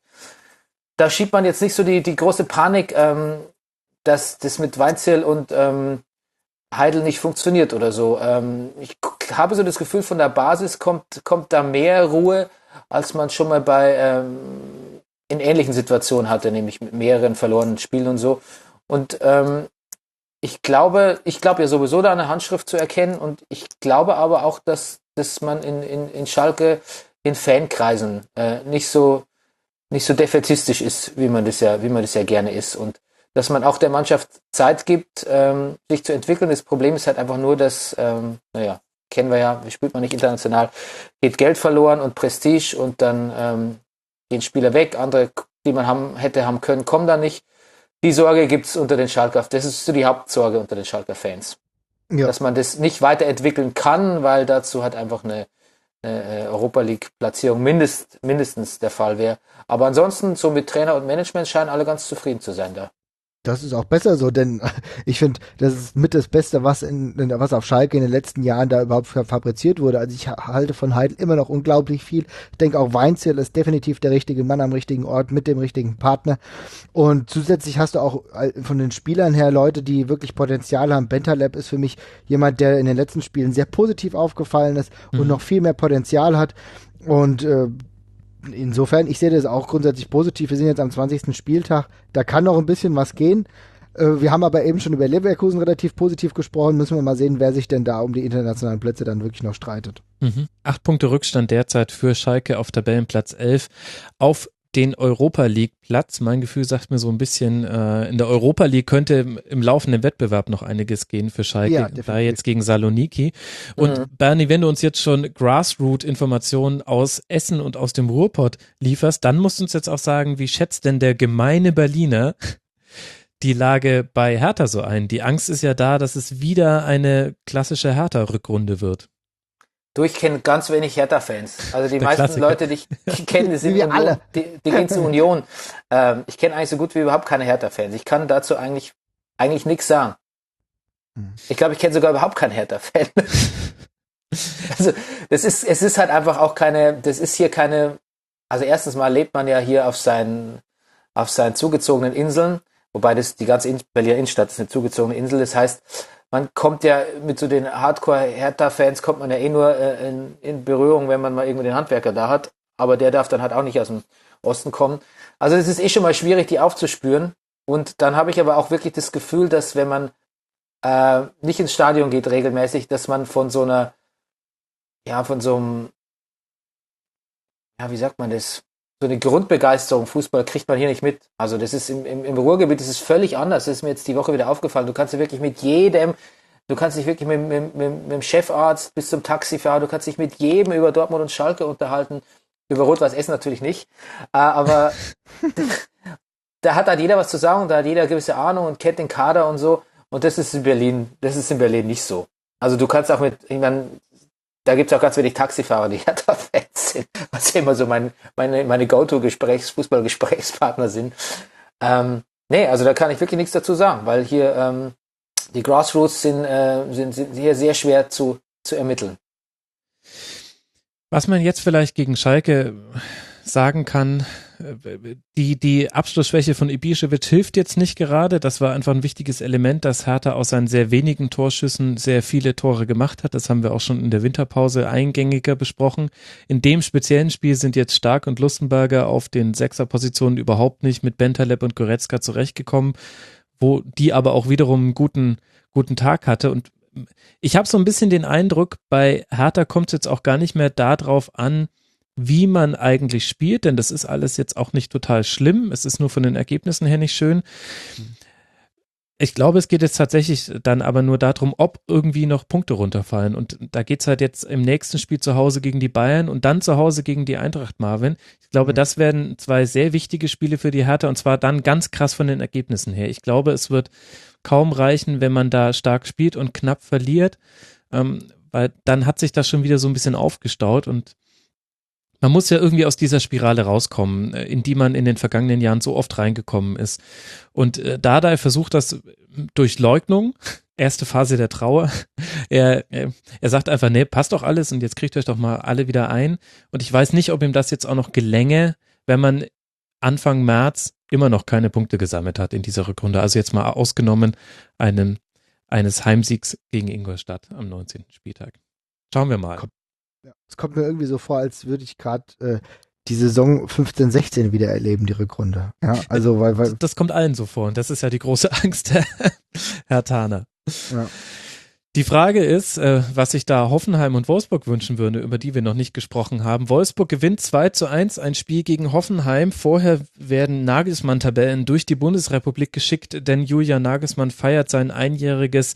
Da schiebt man jetzt nicht so die, die große Panik, ähm, dass das mit Weinzierl und ähm, Heidel nicht funktioniert oder so. Ähm, ich habe so das Gefühl, von der Basis kommt, kommt da mehr Ruhe, als man schon mal bei ähm, in ähnlichen Situationen hatte, nämlich mit mehreren verlorenen Spielen und so. Und ähm, ich glaube, ich glaube ja sowieso da eine Handschrift zu erkennen und ich glaube aber auch, dass, dass man in, in, in Schalke in Fankreisen äh, nicht so nicht so defätistisch ist, wie man das ja, wie man das ja gerne ist. Und dass man auch der Mannschaft Zeit gibt, ähm, sich zu entwickeln. Das Problem ist halt einfach nur, dass, ähm, naja, kennen wir ja, spielt man nicht international, geht Geld verloren und Prestige und dann ähm, gehen Spieler weg, andere, die man haben, hätte haben können, kommen da nicht. Die Sorge gibt's unter den Schalker, das ist so die Hauptsorge unter den Schalker Fans. Ja. Dass man das nicht weiterentwickeln kann, weil dazu halt einfach eine, eine Europa League Platzierung mindest, mindestens der Fall wäre. Aber ansonsten, so mit Trainer und Management scheinen alle ganz zufrieden zu sein da. Das ist auch besser so, denn ich finde, das ist mit das Beste, was in, was auf Schalke in den letzten Jahren da überhaupt fabriziert wurde. Also ich halte von Heidel immer noch unglaublich viel. Ich denke auch Weinzierl ist definitiv der richtige Mann am richtigen Ort mit dem richtigen Partner. Und zusätzlich hast du auch von den Spielern her Leute, die wirklich Potenzial haben. Bentaleb ist für mich jemand, der in den letzten Spielen sehr positiv aufgefallen ist und mhm. noch viel mehr Potenzial hat. Und äh, insofern, ich sehe das auch grundsätzlich positiv. Wir sind jetzt am zwanzigsten Spieltag. Da kann noch ein bisschen was gehen. Äh, wir haben aber eben schon über Leverkusen relativ positiv gesprochen. Müssen wir mal sehen, wer sich denn da um die internationalen Plätze dann wirklich noch streitet. Mhm. Acht Punkte Rückstand derzeit für Schalke auf Tabellenplatz elf auf den Europa League Platz. Mein Gefühl sagt mir so ein bisschen, äh, in der Europa League könnte im, im laufenden Wettbewerb noch einiges gehen für Schalke, Ja, da jetzt gegen Saloniki. Und Mhm. Bernie, wenn du uns jetzt schon Grassroot-Informationen aus Essen und aus dem Ruhrpott lieferst, dann musst du uns jetzt auch sagen, wie schätzt denn der gemeine Berliner die Lage bei Hertha so ein? Die Angst ist ja da, dass es wieder eine klassische Hertha-Rückrunde wird. Du, ich kenne ganz wenig Hertha-Fans. Also die Der meisten Klassiker. Leute, die ich, ich kenne, die sind Wir Union, alle. Die, die gehen zur Union. Ähm, ich kenne eigentlich so gut wie überhaupt keine Hertha-Fans. Ich kann dazu eigentlich eigentlich nichts sagen. Hm. Ich glaube, ich kenne sogar überhaupt keinen Hertha-Fan. Also das ist, es ist halt einfach auch keine, das ist hier keine, also erstens mal lebt man ja hier auf seinen, auf seinen zugezogenen Inseln, wobei das die ganze In- Berliner Innenstadt ist eine zugezogene Insel. Das heißt, man kommt ja mit so den Hardcore-Hertha-Fans kommt man ja eh nur äh, in, in Berührung, wenn man mal irgendwie den Handwerker da hat. Aber der darf dann halt auch nicht aus dem Osten kommen. Also es ist eh schon mal schwierig, die aufzuspüren. Und dann habe ich aber auch wirklich das Gefühl, dass wenn man äh, nicht ins Stadion geht regelmäßig, dass man von so einer, ja, von so einem, ja, wie sagt man das? So eine Grundbegeisterung Fußball kriegt man hier nicht mit. Also das ist im, im, im Ruhrgebiet, das ist völlig anders. Das ist mir jetzt die Woche wieder aufgefallen. Du kannst ja wirklich mit jedem, du kannst dich wirklich mit, mit, mit, mit dem Chefarzt bis zum Taxifahrer, du kannst dich mit jedem über Dortmund und Schalke unterhalten. Über Rot-Weiß Essen natürlich nicht. Äh, aber da hat halt jeder was zu sagen, da hat jeder eine gewisse Ahnung und kennt den Kader und so. Und das ist in Berlin, das ist in Berlin nicht so. Also du kannst auch mit, ich meine, da gibt es auch ganz wenig Taxifahrer, die Hertha-Fans sind, was ja immer so mein, meine, meine Go-To-Gesprächs-, Fußball-Gesprächspartner sind. Ähm, nee, also da kann ich wirklich nichts dazu sagen, weil hier ähm, die Grassroots sind, äh, sind, sind hier sehr schwer zu, zu ermitteln. Was man jetzt vielleicht gegen Schalke sagen kann, die, die Abschlussschwäche von Ibišević hilft jetzt nicht gerade. Das war einfach ein wichtiges Element, dass Hertha aus seinen sehr wenigen Torschüssen sehr viele Tore gemacht hat. Das haben wir auch schon in der Winterpause eingängiger besprochen. In dem speziellen Spiel sind jetzt Stark und Lustenberger auf den Sechserpositionen überhaupt nicht mit Bentaleb und Goretzka zurechtgekommen, wo die aber auch wiederum einen guten, guten Tag hatte. Und ich habe so ein bisschen den Eindruck, bei Hertha kommt es jetzt auch gar nicht mehr darauf an, wie man eigentlich spielt, denn das ist alles jetzt auch nicht total schlimm. Es ist nur von den Ergebnissen her nicht schön. Ich glaube, es geht jetzt tatsächlich dann aber nur darum, ob irgendwie noch Punkte runterfallen. Und da geht es halt jetzt im nächsten Spiel zu Hause gegen die Bayern und dann zu Hause gegen die Eintracht, Marvin. Ich glaube, das werden zwei sehr wichtige Spiele für die Hertha und zwar dann ganz krass von den Ergebnissen her. Ich glaube, es wird kaum reichen, wenn man da stark spielt und knapp verliert, ähm, weil dann hat sich das schon wieder so ein bisschen aufgestaut und man muss ja irgendwie aus dieser Spirale rauskommen, in die man in den vergangenen Jahren so oft reingekommen ist. Und äh, Dardai versucht das durch Leugnung, erste Phase der Trauer. Er, er, er sagt einfach, nee, passt doch alles und jetzt kriegt euch doch mal alle wieder ein. Und ich weiß nicht, ob ihm das jetzt auch noch gelänge, wenn man Anfang März immer noch keine Punkte gesammelt hat in dieser Rückrunde. Also jetzt mal ausgenommen einen, eines Heimsiegs gegen Ingolstadt am neunzehnten Spieltag. Schauen wir mal. Ja, es kommt mir irgendwie so vor, als würde ich gerade äh, die Saison fünfzehn sechzehn wieder erleben, die Rückrunde. Ja, also weil, weil das, das kommt allen so vor und das ist ja die große Angst, Herr, Herr Thaner. Ja. Die Frage ist, äh, was sich da Hoffenheim und Wolfsburg wünschen würde, über die wir noch nicht gesprochen haben. Wolfsburg gewinnt zwei zu eins ein Spiel gegen Hoffenheim. Vorher werden Nagelsmann-Tabellen durch die Bundesrepublik geschickt, denn Julian Nagelsmann feiert sein einjähriges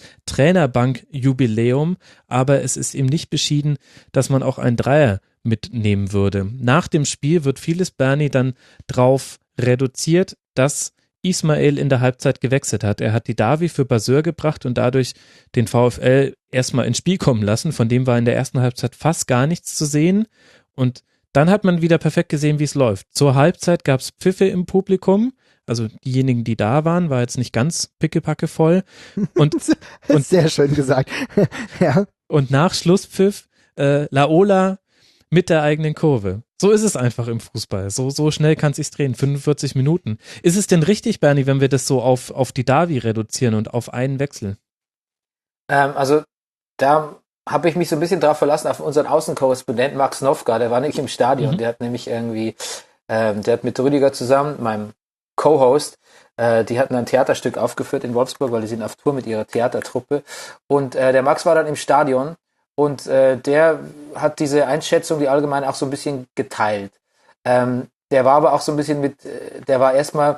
Trainerbank-Jubiläum, aber es ist ihm nicht beschieden, dass man auch einen Dreier mitnehmen würde. Nach dem Spiel wird vieles, Bernie, dann drauf reduziert, dass Ismail in der Halbzeit gewechselt hat. Er hat die Davi für Baseur gebracht und dadurch den VfL erstmal ins Spiel kommen lassen. Von dem war in der ersten Halbzeit fast gar nichts zu sehen. Und dann hat man wieder perfekt gesehen, wie es läuft. Zur Halbzeit gab es Pfiffe im Publikum. Also diejenigen, die da waren, war jetzt nicht ganz pickepacke voll. Und, und sehr schön gesagt. Ja. Und nach Schlusspfiff äh, Laola mit der eigenen Kurve. So ist es einfach im Fußball. So, so schnell kann es sich drehen. fünfundvierzig Minuten. Ist es denn richtig, Bernie, wenn wir das so auf, auf die Davi reduzieren und auf einen Wechsel? Ähm, also da habe ich mich so ein bisschen drauf verlassen, auf unseren Außenkorrespondent Max Nowka, der war nämlich im Stadion. Mhm. Der hat nämlich irgendwie, ähm, der hat mit Rüdiger zusammen, meinem Co-Host. Äh, die hatten ein Theaterstück aufgeführt in Wolfsburg, weil die sind auf Tour mit ihrer Theatertruppe. Und äh, der Max war dann im Stadion und äh, der hat diese Einschätzung, die allgemein auch so ein bisschen geteilt. Ähm, der war aber auch so ein bisschen mit, äh, der war erstmal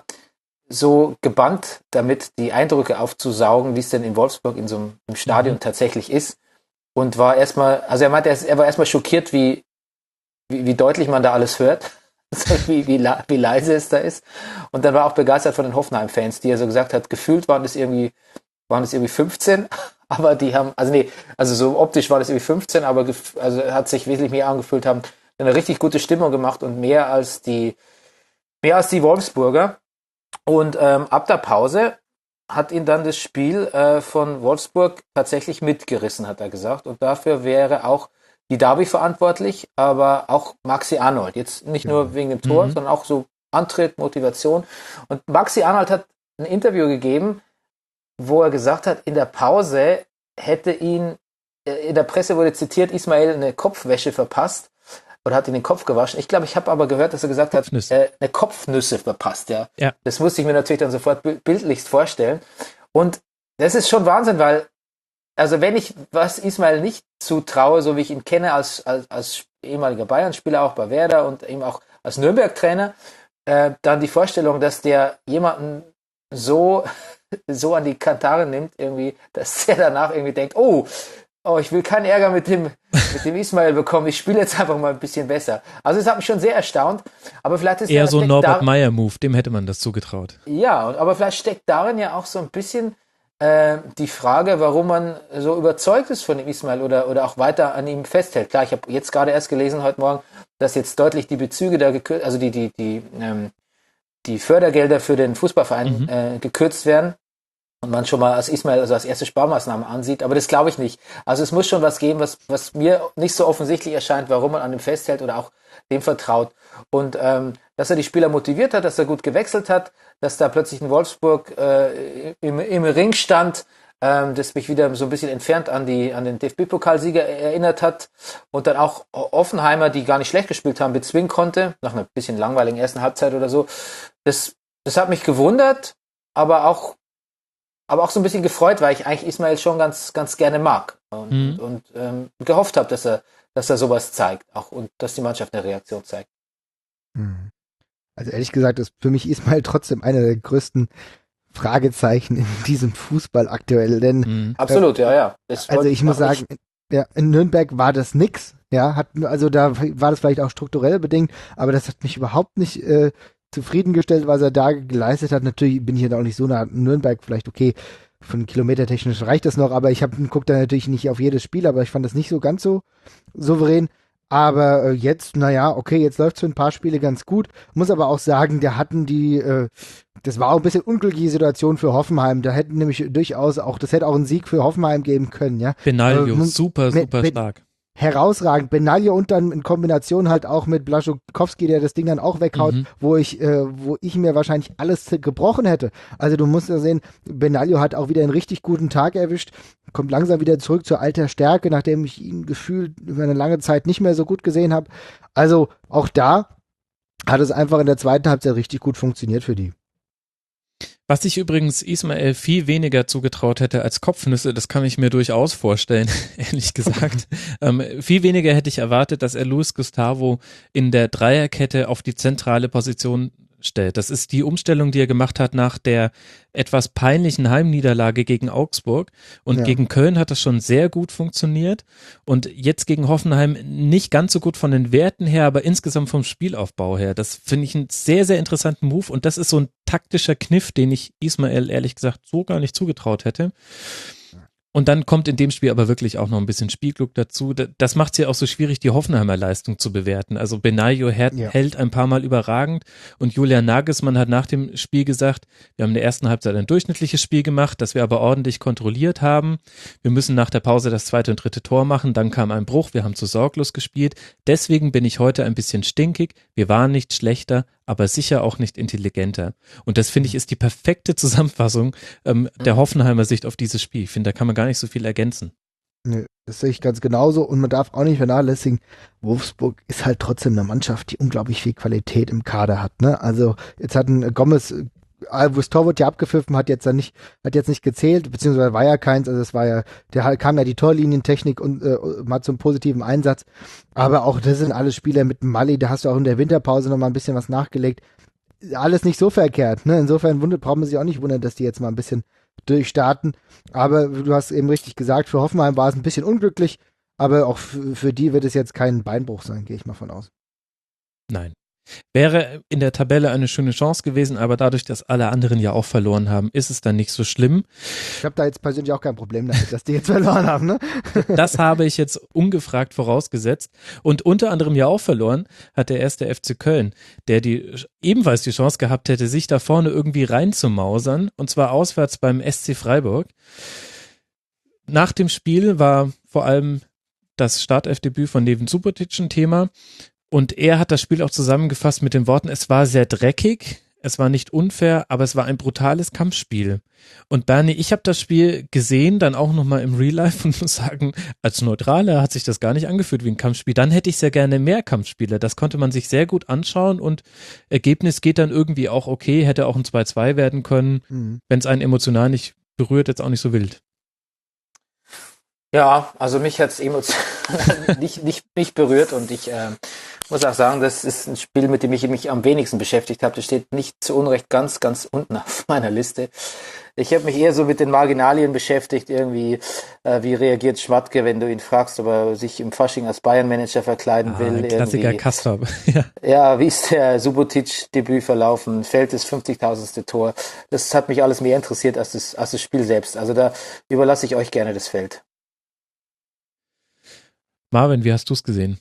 so gebannt damit, die Eindrücke aufzusaugen, wie es denn in Wolfsburg in so einem im Stadion mhm. tatsächlich ist. Und war erstmal, also er meinte, er war erstmal schockiert, wie, wie, wie deutlich man da alles hört, wie, wie, wie leise es da ist. Und dann war auch begeistert von den Hoffenheim-Fans, die er so gesagt hat, gefühlt waren es irgendwie, waren es irgendwie fünfzehn, aber die haben, also nee, also so optisch war das irgendwie fünfzehn, aber gef- also hat sich wesentlich mehr angefühlt, haben eine richtig gute Stimmung gemacht und mehr als die, mehr als die Wolfsburger. Und ähm, ab der Pause hat ihn dann das Spiel äh, von Wolfsburg tatsächlich mitgerissen, hat er gesagt. Und dafür wäre auch die Derby verantwortlich, aber auch Maxi Arnold. Jetzt nicht nur wegen dem Tor, mhm. sondern auch so Antritt, Motivation. Und Maxi Arnold hat ein Interview gegeben, wo er gesagt hat, in der Pause hätte ihn, in der Presse wurde zitiert, Ismail eine Kopfwäsche verpasst oder hat ihn den Kopf gewaschen. Ich glaube, ich habe aber gehört, dass er gesagt hat, äh, eine Kopfnüsse verpasst. Ja. ja. Das musste ich mir natürlich dann sofort bildlichst vorstellen. Und das ist schon Wahnsinn, weil, also wenn ich was Ismail nicht zutraue, so wie ich ihn kenne als, als, als ehemaliger Bayern-Spieler, auch bei Werder und eben auch als Nürnberg-Trainer, äh, dann die Vorstellung, dass der jemanden so, so an die Kantare nimmt, irgendwie, dass der danach irgendwie denkt, oh, oh, ich will keinen Ärger mit dem, mit dem Ismail bekommen, ich spiele jetzt einfach mal ein bisschen besser. Also es hat mich schon sehr erstaunt, aber vielleicht ist eher so ein Norbert Meyer-Move, dem hätte man das zugetraut. Ja, aber vielleicht steckt darin ja auch so ein bisschen äh, die Frage, warum man so überzeugt ist von dem Ismail oder, oder auch weiter an ihm festhält. Klar, ich habe jetzt gerade erst gelesen heute Morgen, dass jetzt deutlich die Bezüge da gekürzt, also die, die, die, ähm, die Fördergelder für den Fußballverein mhm. äh, gekürzt werden. Und man schon mal als Ismail also als erste Sparmaßnahme ansieht, aber das glaube ich nicht. Also es muss schon was geben, was, was mir nicht so offensichtlich erscheint, warum man an dem festhält oder auch dem vertraut. Und ähm, dass er die Spieler motiviert hat, dass er gut gewechselt hat, dass da plötzlich in Wolfsburg äh, im, im Ring stand, ähm, das mich wieder so ein bisschen entfernt an die an den D F B-Pokalsieger erinnert hat und dann auch Offenheimer, die gar nicht schlecht gespielt haben, bezwingen konnte, nach einer bisschen langweiligen ersten Halbzeit oder so. Das, das hat mich gewundert, aber auch aber auch so ein bisschen gefreut, weil ich eigentlich Ismail schon ganz, ganz gerne mag und, mhm. und ähm, gehofft habe, dass er, dass er sowas zeigt, auch und dass die Mannschaft eine Reaktion zeigt. Also ehrlich gesagt ist für mich Ismail trotzdem einer der größten Fragezeichen in diesem Fußball aktuell, denn mhm. absolut, äh, ja, ja. Das also ich muss sagen, ich. ja, in Nürnberg war das nix, ja, hat also da war das vielleicht auch strukturell bedingt, aber das hat mich überhaupt nicht äh, zufriedengestellt, was er da geleistet hat. Natürlich bin ich jetzt auch nicht so nah an Nürnberg, vielleicht okay, von kilometertechnisch reicht das noch, aber ich habe gucke da natürlich nicht auf jedes Spiel, aber ich fand das nicht so ganz so souverän. Aber äh, jetzt, naja, okay, jetzt läuft es für ein paar Spiele ganz gut. Muss aber auch sagen, da hatten die, äh, das war auch ein bisschen unglückliche Situation für Hoffenheim. Da hätten nämlich durchaus auch, das hätte auch einen Sieg für Hoffenheim geben können, ja. Benaglio, äh, super, super be- stark. Herausragend. Benaglio und dann in Kombination halt auch mit Blaszczykowski, der das Ding dann auch weghaut, mhm. wo ich, äh, wo ich mir wahrscheinlich alles gebrochen hätte. Also du musst ja sehen, Benaglio hat auch wieder einen richtig guten Tag erwischt, kommt langsam wieder zurück zur alter Stärke, nachdem ich ihn gefühlt über eine lange Zeit nicht mehr so gut gesehen habe. Also auch da hat es einfach in der zweiten Halbzeit richtig gut funktioniert für die. Was ich übrigens Ismail viel weniger zugetraut hätte als Kopfnüsse, das kann ich mir durchaus vorstellen, ehrlich gesagt. ähm, viel weniger hätte ich erwartet, dass er Luis Gustavo in der Dreierkette auf die zentrale Position stellt. Das ist die Umstellung, die er gemacht hat nach der etwas peinlichen Heimniederlage gegen Augsburg. Und ja. gegen Köln hat das schon sehr gut funktioniert. Und jetzt gegen Hoffenheim nicht ganz so gut von den Werten her, aber insgesamt vom Spielaufbau her. Das finde ich einen sehr, sehr interessanten Move. Und das ist so ein taktischer Kniff, den ich Ismail ehrlich gesagt so gar nicht zugetraut hätte. Und dann kommt in dem Spiel aber wirklich auch noch ein bisschen Spielglück dazu. Das macht es ja auch so schwierig, die Hoffenheimer Leistung zu bewerten. Also Benaglio hält, ja. hält ein paar Mal überragend und Julian Nagelsmann hat nach dem Spiel gesagt, wir haben in der ersten Halbzeit ein durchschnittliches Spiel gemacht, das wir aber ordentlich kontrolliert haben. Wir müssen nach der Pause das zweite und dritte Tor machen, dann kam ein Bruch, wir haben zu sorglos gespielt. Deswegen bin ich heute ein bisschen stinkig. Wir waren nicht schlechter, aber sicher auch nicht intelligenter. Und das, finde ich, ist die perfekte Zusammenfassung ähm, der Hoffenheimer Sicht auf dieses Spiel. Ich finde, da kann man gar nicht so viel ergänzen. Nö. Das sehe ich ganz genauso und man darf auch nicht vernachlässigen, Wolfsburg ist halt trotzdem eine Mannschaft, die unglaublich viel Qualität im Kader hat, ne? Also jetzt hat ein Gomez, wo das Tor wurde ja abgepfiffen, hat jetzt dann nicht, hat jetzt nicht gezählt, beziehungsweise war ja keins, also es war ja, der kam ja die Torlinientechnik und äh, mal zum positiven Einsatz, aber auch das sind alle Spieler mit Mali, da hast du auch in der Winterpause noch mal ein bisschen was nachgelegt, alles nicht so verkehrt, ne? Insofern wundert, braucht man sich auch nicht wundern, dass die jetzt mal ein bisschen durchstarten. Aber du hast eben richtig gesagt, für Hoffenheim war es ein bisschen unglücklich, aber auch für, für die wird es jetzt kein Beinbruch sein, gehe ich mal von aus. Nein. Wäre in der Tabelle eine schöne Chance gewesen, aber dadurch, dass alle anderen ja auch verloren haben, ist es dann nicht so schlimm. Ich habe da jetzt persönlich auch kein Problem damit, dass die jetzt verloren haben, ne? Das habe ich jetzt ungefragt vorausgesetzt. Und unter anderem ja auch verloren hat der erste F C Köln, der die ebenfalls die Chance gehabt hätte, sich da vorne irgendwie reinzumausern, und zwar auswärts beim S C Freiburg. Nach dem Spiel war vor allem das Startelfdebüt von Neven Subotic ein Thema. Und er hat das Spiel auch zusammengefasst mit den Worten, es war sehr dreckig, es war nicht unfair, aber es war ein brutales Kampfspiel. Und Bernie, ich habe das Spiel gesehen, dann auch nochmal im Real Life und muss sagen, als Neutraler hat sich das gar nicht angefühlt wie ein Kampfspiel. Dann hätte ich sehr gerne mehr Kampfspiele. Das konnte man sich sehr gut anschauen und Ergebnis geht dann irgendwie auch okay, hätte auch ein zwei zwei werden können, mhm. wenn es einen emotional nicht berührt, jetzt auch nicht so wild. Ja, also mich hat's emotional nicht, nicht, nicht berührt und ich äh, muss auch sagen, das ist ein Spiel, mit dem ich mich am wenigsten beschäftigt habe. Das steht nicht zu Unrecht ganz, ganz unten auf meiner Liste. Ich habe mich eher so mit den Marginalien beschäftigt, irgendwie, äh, wie reagiert Schmatke, wenn du ihn fragst, ob er sich im Fasching als Bayern-Manager verkleiden ah, will. Ein Klassiker Kastorp. ja. ja, wie ist der Subotic-Debüt verlaufen? Fällt das fünfzigtausendste Tor? Das hat mich alles mehr interessiert als das, als das Spiel selbst. Also da überlasse ich euch gerne das Feld. Marvin, wie hast du es gesehen?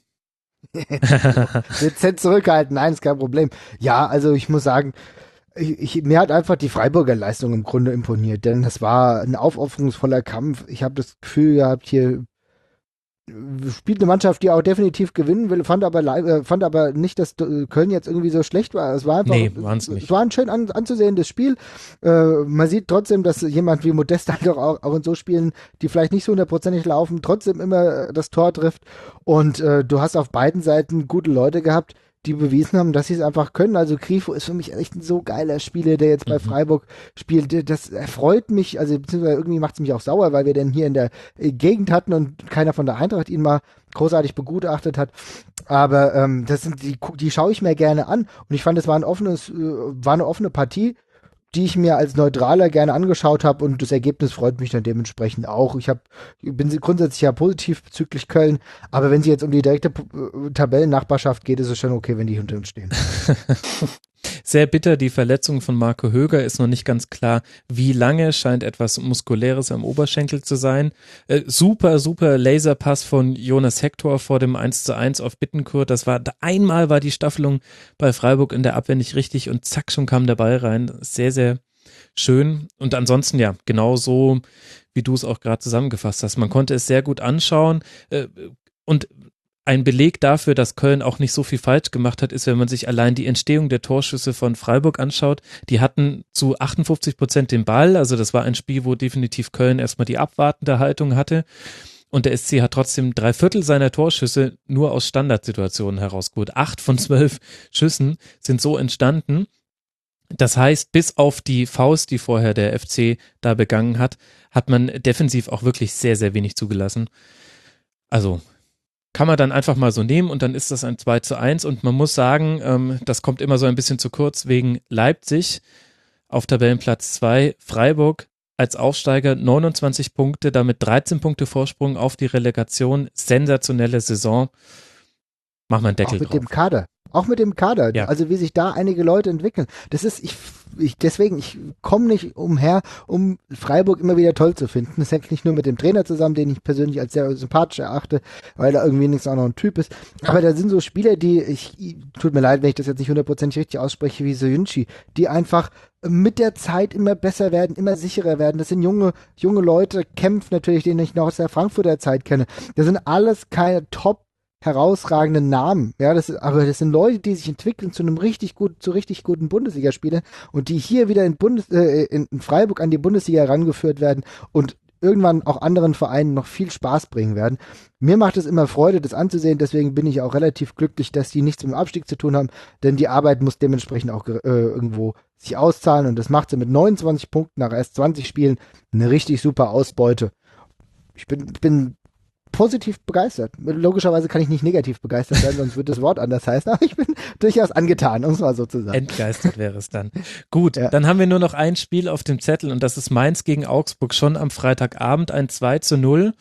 Dezent zurückhalten, nein, ist kein Problem. Ja, also ich muss sagen, ich, ich, mir hat einfach die Freiburger Leistung im Grunde imponiert, denn es war ein aufopferungsvoller Kampf. Ich habe das Gefühl gehabt, hier spielt eine Mannschaft, die auch definitiv gewinnen will, fand aber, äh, fand aber nicht, dass Köln jetzt irgendwie so schlecht war. Es war einfach, nee, waren's nicht. Es war ein schön an, anzusehendes Spiel. Äh, man sieht trotzdem, dass jemand wie Modest halt auch, auch in so Spielen, die vielleicht nicht so hundertprozentig laufen, trotzdem immer das Tor trifft. Und äh, du hast auf beiden Seiten gute Leute gehabt, die bewiesen haben, dass sie es einfach können. Also Grifo ist für mich echt ein so geiler Spieler, der jetzt bei mhm. Freiburg spielt. Das erfreut mich, also beziehungsweise irgendwie macht es mich auch sauer, weil wir den hier in der Gegend hatten und keiner von der Eintracht ihn mal großartig begutachtet hat. Aber ähm, das sind die, die schaue ich mir gerne an. Und ich fand, es war ein offenes, äh, war eine offene Partie, die ich mir als Neutraler gerne angeschaut habe und das Ergebnis freut mich dann dementsprechend auch. Ich hab, bin grundsätzlich ja positiv bezüglich Köln, aber wenn sie jetzt um die direkte äh, Tabellennachbarschaft geht, ist es schon okay, wenn die hinter uns stehen. Sehr bitter, die Verletzung von Marco Höger, ist noch nicht ganz klar, wie lange, scheint etwas Muskuläres am Oberschenkel zu sein. Äh, super, super Laserpass von Jonas Hector vor dem eins zu eins auf Bittencourt. Das war, einmal war die Staffelung bei Freiburg in der Abwehr nicht richtig und zack, schon kam der Ball rein. Sehr, sehr schön. Und ansonsten, ja, genau so, wie du es auch gerade zusammengefasst hast. Man konnte es sehr gut anschauen äh, und ein Beleg dafür, dass Köln auch nicht so viel falsch gemacht hat, ist, wenn man sich allein die Entstehung der Torschüsse von Freiburg anschaut. Die hatten zu achtundfünfzig Prozent den Ball, also das war ein Spiel, wo definitiv Köln erstmal die abwartende Haltung hatte. Und der S C hat trotzdem drei Viertel seiner Torschüsse nur aus Standardsituationen herausgeholt. Acht von zwölf Schüssen sind so entstanden. Das heißt, bis auf die Faust, die vorher der F C da begangen hat, hat man defensiv auch wirklich sehr, sehr wenig zugelassen. Also kann man dann einfach mal so nehmen und dann ist das ein zwei zu eins und man muss sagen, ähm, das kommt immer so ein bisschen zu kurz wegen Leipzig auf Tabellenplatz zwei, Freiburg als Aufsteiger neunundzwanzig Punkte, damit dreizehn Punkte Vorsprung auf die Relegation, sensationelle Saison. Mach mal einen Deckel drauf. Auch mit drauf. dem Kader. Auch mit dem Kader, ja. Also wie sich da einige Leute entwickeln. Das ist, ich, ich deswegen, ich komme nicht umher, um Freiburg immer wieder toll zu finden. Das hängt nicht nur mit dem Trainer zusammen, den ich persönlich als sehr sympathisch erachte, weil er irgendwie wenigstens auch noch ein Typ ist. Aber da sind so Spieler, die, ich, tut mir leid, wenn ich das jetzt nicht hundertprozentig richtig ausspreche, wie Soyuncu, die einfach mit der Zeit immer besser werden, immer sicherer werden. Das sind junge, junge Leute, Kempf natürlich, den ich noch aus der Frankfurter Zeit kenne. Das sind alles keine Top herausragenden Namen, ja, das ist, aber das sind Leute, die sich entwickeln zu einem richtig gut, zu richtig guten Bundesligaspielern und die hier wieder in Bundes, äh, in Freiburg an die Bundesliga herangeführt werden und irgendwann auch anderen Vereinen noch viel Spaß bringen werden. Mir macht es immer Freude, das anzusehen, deswegen bin ich auch relativ glücklich, dass die nichts mit dem Abstieg zu tun haben, denn die Arbeit muss dementsprechend auch äh, irgendwo sich auszahlen und das macht sie mit neunundzwanzig Punkten nach erst zwanzig Spielen eine richtig super Ausbeute. Ich bin, bin positiv begeistert. Logischerweise kann ich nicht negativ begeistert sein, sonst wird das Wort anders heißen, aber ich bin durchaus angetan, um es mal so zu sagen. Entgeistert wäre es dann. Gut, Ja. dann haben wir nur noch ein Spiel auf dem Zettel und das ist Mainz gegen Augsburg, schon am Freitagabend, ein zwei zu null.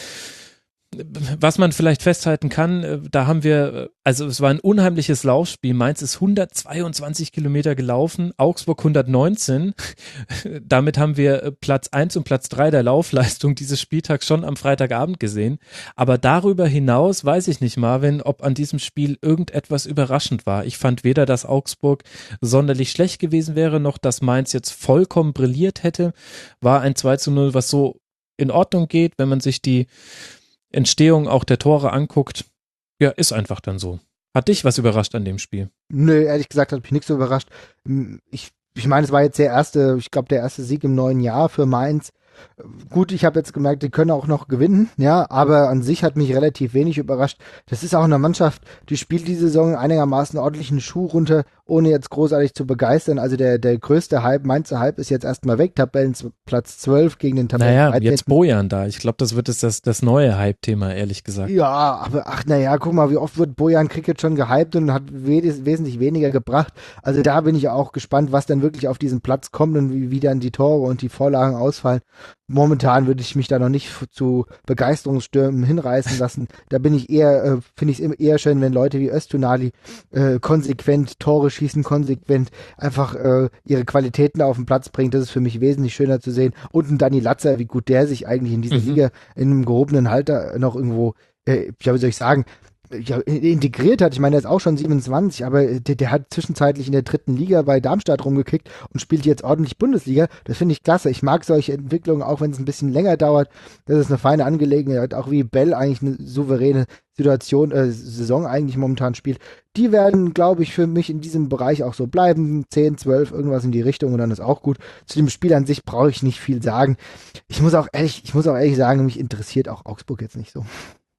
Was man vielleicht festhalten kann, da haben wir, also es war ein unheimliches Laufspiel. Mainz ist hundertzweiundzwanzig Kilometer gelaufen, Augsburg hundertneunzehn. Damit haben wir Platz eins und Platz drei der Laufleistung dieses Spieltags schon am Freitagabend gesehen. Aber darüber hinaus weiß ich nicht, Marvin, ob an diesem Spiel irgendetwas überraschend war. Ich fand weder, dass Augsburg sonderlich schlecht gewesen wäre, noch dass Mainz jetzt vollkommen brilliert hätte. War ein zwei zu null, was so in Ordnung geht, wenn man sich die Entstehung auch der Tore anguckt, ja, ist einfach dann so. Hat dich was überrascht an dem Spiel? Nö, ehrlich gesagt hat mich nichts so überrascht. Ich, ich meine, es war jetzt der erste, ich glaube, der erste Sieg im neuen Jahr für Mainz. Gut, ich habe jetzt gemerkt, die können auch noch gewinnen, ja, aber an sich hat mich relativ wenig überrascht. Das ist auch eine Mannschaft, die spielt die Saison einigermaßen ordentlichen Schuh runter, ohne jetzt großartig zu begeistern. Also der, der größte Hype, Mainzer Hype ist jetzt erstmal weg, Tabellenplatz zwölf gegen den Tabellen. Naja, jetzt Bojan da. Ich glaube, das wird jetzt das, das neue Hype-Thema, ehrlich gesagt. Ja, aber ach naja, guck mal, wie oft wird Bojan Kricket schon gehypt und hat wes- wesentlich weniger gebracht. Also da bin ich auch gespannt, was dann wirklich auf diesen Platz kommt und wie, wie dann die Tore und die Vorlagen ausfallen. Momentan würde ich mich da noch nicht f- zu Begeisterungsstürmen hinreißen lassen. Da bin ich eher, äh, finde ich es eher schön, wenn Leute wie Öztunali äh, konsequent Tore schießen, konsequent einfach äh, ihre Qualitäten auf den Platz bringen. Das ist für mich wesentlich schöner zu sehen. Und ein Dani Latzer, wie gut der sich eigentlich in dieser Mhm. Liga in einem gehobenen Halter noch irgendwo, äh, ja, wie soll ich sagen, ja, integriert hat. Ich meine, er ist auch schon siebenundzwanzig, aber der, der hat zwischenzeitlich in der dritten Liga bei Darmstadt rumgekickt und spielt jetzt ordentlich Bundesliga. Das finde ich klasse. Ich mag solche Entwicklungen, auch wenn es ein bisschen länger dauert. Das ist eine feine Angelegenheit, auch wie Bell eigentlich eine souveräne Situation, äh, Saison eigentlich momentan spielt. Die werden, glaube ich, für mich in diesem Bereich auch so bleiben. zehn, zwölf, irgendwas in die Richtung und dann ist auch gut. Zu dem Spiel an sich brauche ich nicht viel sagen. Ich muss auch ehrlich, ich muss auch ehrlich sagen, mich interessiert auch Augsburg jetzt nicht so.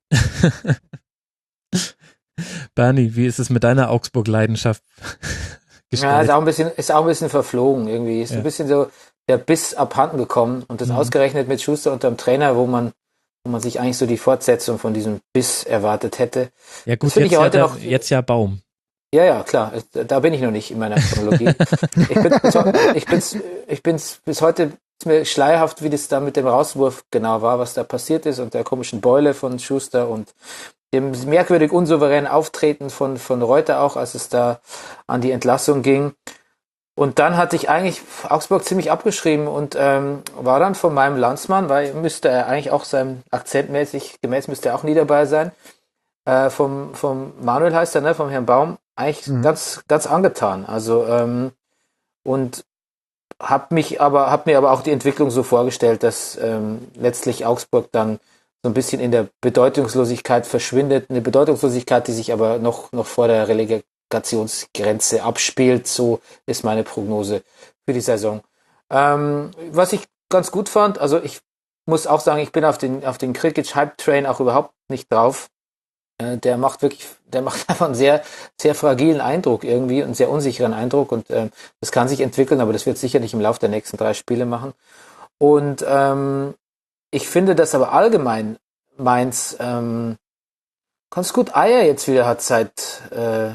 Bernie, wie ist es mit deiner Augsburg-Leidenschaft gestellt? Ja, ist auch ein bisschen, ist auch ein bisschen verflogen irgendwie. Ist Ja. ein bisschen so der Biss abhanden gekommen und das Mhm. ausgerechnet mit Schuster unterm Trainer, wo man, wo man sich eigentlich so die Fortsetzung von diesem Biss erwartet hätte. Ja gut, das finde jetzt ich ja, heute der, noch- jetzt ja Baum. Ja, ja, klar. Da bin ich noch nicht in meiner Chronologie. ich bin bis, heu- ich bin's, ich bin's bis heute ist mir schleierhaft, wie das da mit dem Rauswurf genau war, was da passiert ist und der komischen Beule von Schuster und dem merkwürdig unsouveränen Auftreten von, von Reuter auch, als es da an die Entlassung ging. Und dann hatte ich eigentlich Augsburg ziemlich abgeschrieben und ähm, war dann von meinem Landsmann, weil müsste er eigentlich auch seinem akzentmäßig gemäß müsste er auch nie dabei sein, äh, vom, vom Manuel heißt er, ne, vom Herrn Baum, eigentlich Mhm. ganz, ganz angetan. Also ähm, und hab mich aber, hab mir aber auch die Entwicklung so vorgestellt, dass ähm, letztlich Augsburg dann so ein bisschen in der Bedeutungslosigkeit verschwindet, eine Bedeutungslosigkeit, die sich aber noch, noch vor der Relegationsgrenze abspielt. So ist meine Prognose für die Saison. Ähm, was ich ganz gut fand, also ich muss auch sagen, ich bin auf den, auf den Krikic-Hype-Train auch überhaupt nicht drauf. Äh, der macht wirklich, der macht einfach einen sehr, sehr fragilen Eindruck irgendwie, einen sehr unsicheren Eindruck und ähm, das kann sich entwickeln, aber das wird sicherlich im Laufe der nächsten drei Spiele machen. Und ähm, ich finde, dass aber allgemein Mainz ähm, ganz gut Eier jetzt wieder hat seit, äh,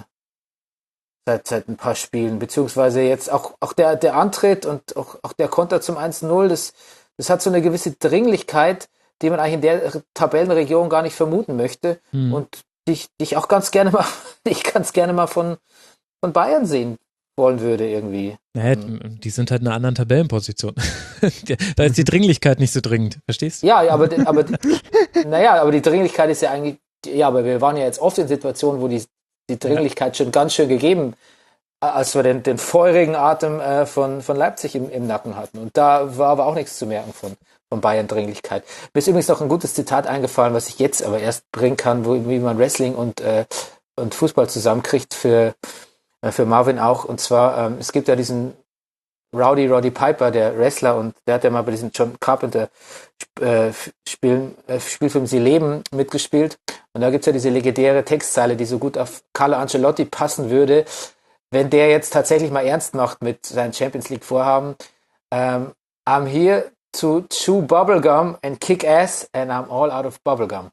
seit, seit ein paar Spielen, beziehungsweise jetzt auch, auch der, der Antritt und auch, auch der Konter zum eins null, das, das hat so eine gewisse Dringlichkeit, die man eigentlich in der Tabellenregion gar nicht vermuten möchte Hm. und die ich, die ich auch ganz gerne mal, ich ganz gerne mal von, von Bayern sehen wollen würde irgendwie. Naja, die sind halt in einer anderen Tabellenposition. Da ist die Dringlichkeit nicht so dringend, verstehst du? Ja, ja, aber, die- aber die- naja, aber die Dringlichkeit ist ja eigentlich, ja, aber wir waren ja jetzt oft in Situationen, wo die, die Dringlichkeit schon ganz schön gegeben, als wir den, den feurigen Atem äh, von, von Leipzig im, im Nacken hatten. Und da war aber auch nichts zu merken von, von Bayern-Dringlichkeit. Mir ist übrigens noch ein gutes Zitat eingefallen, was ich jetzt aber erst bringen kann, wo, wie man Wrestling und, äh, und Fußball zusammenkriegt für, äh, für Marvin auch. Und zwar, ähm, es gibt ja diesen Rowdy Roddy Piper, der Wrestler, und der hat ja mal bei diesem John Carpenter äh, Spiel, äh, Spielfilm Sie leben mitgespielt. Und da gibt's ja diese legendäre Textzeile, die so gut auf Carlo Ancelotti passen würde, wenn der jetzt tatsächlich mal ernst macht mit seinen Champions League Vorhaben. Um, I'm here to chew bubblegum and kick ass and I'm all out of bubblegum.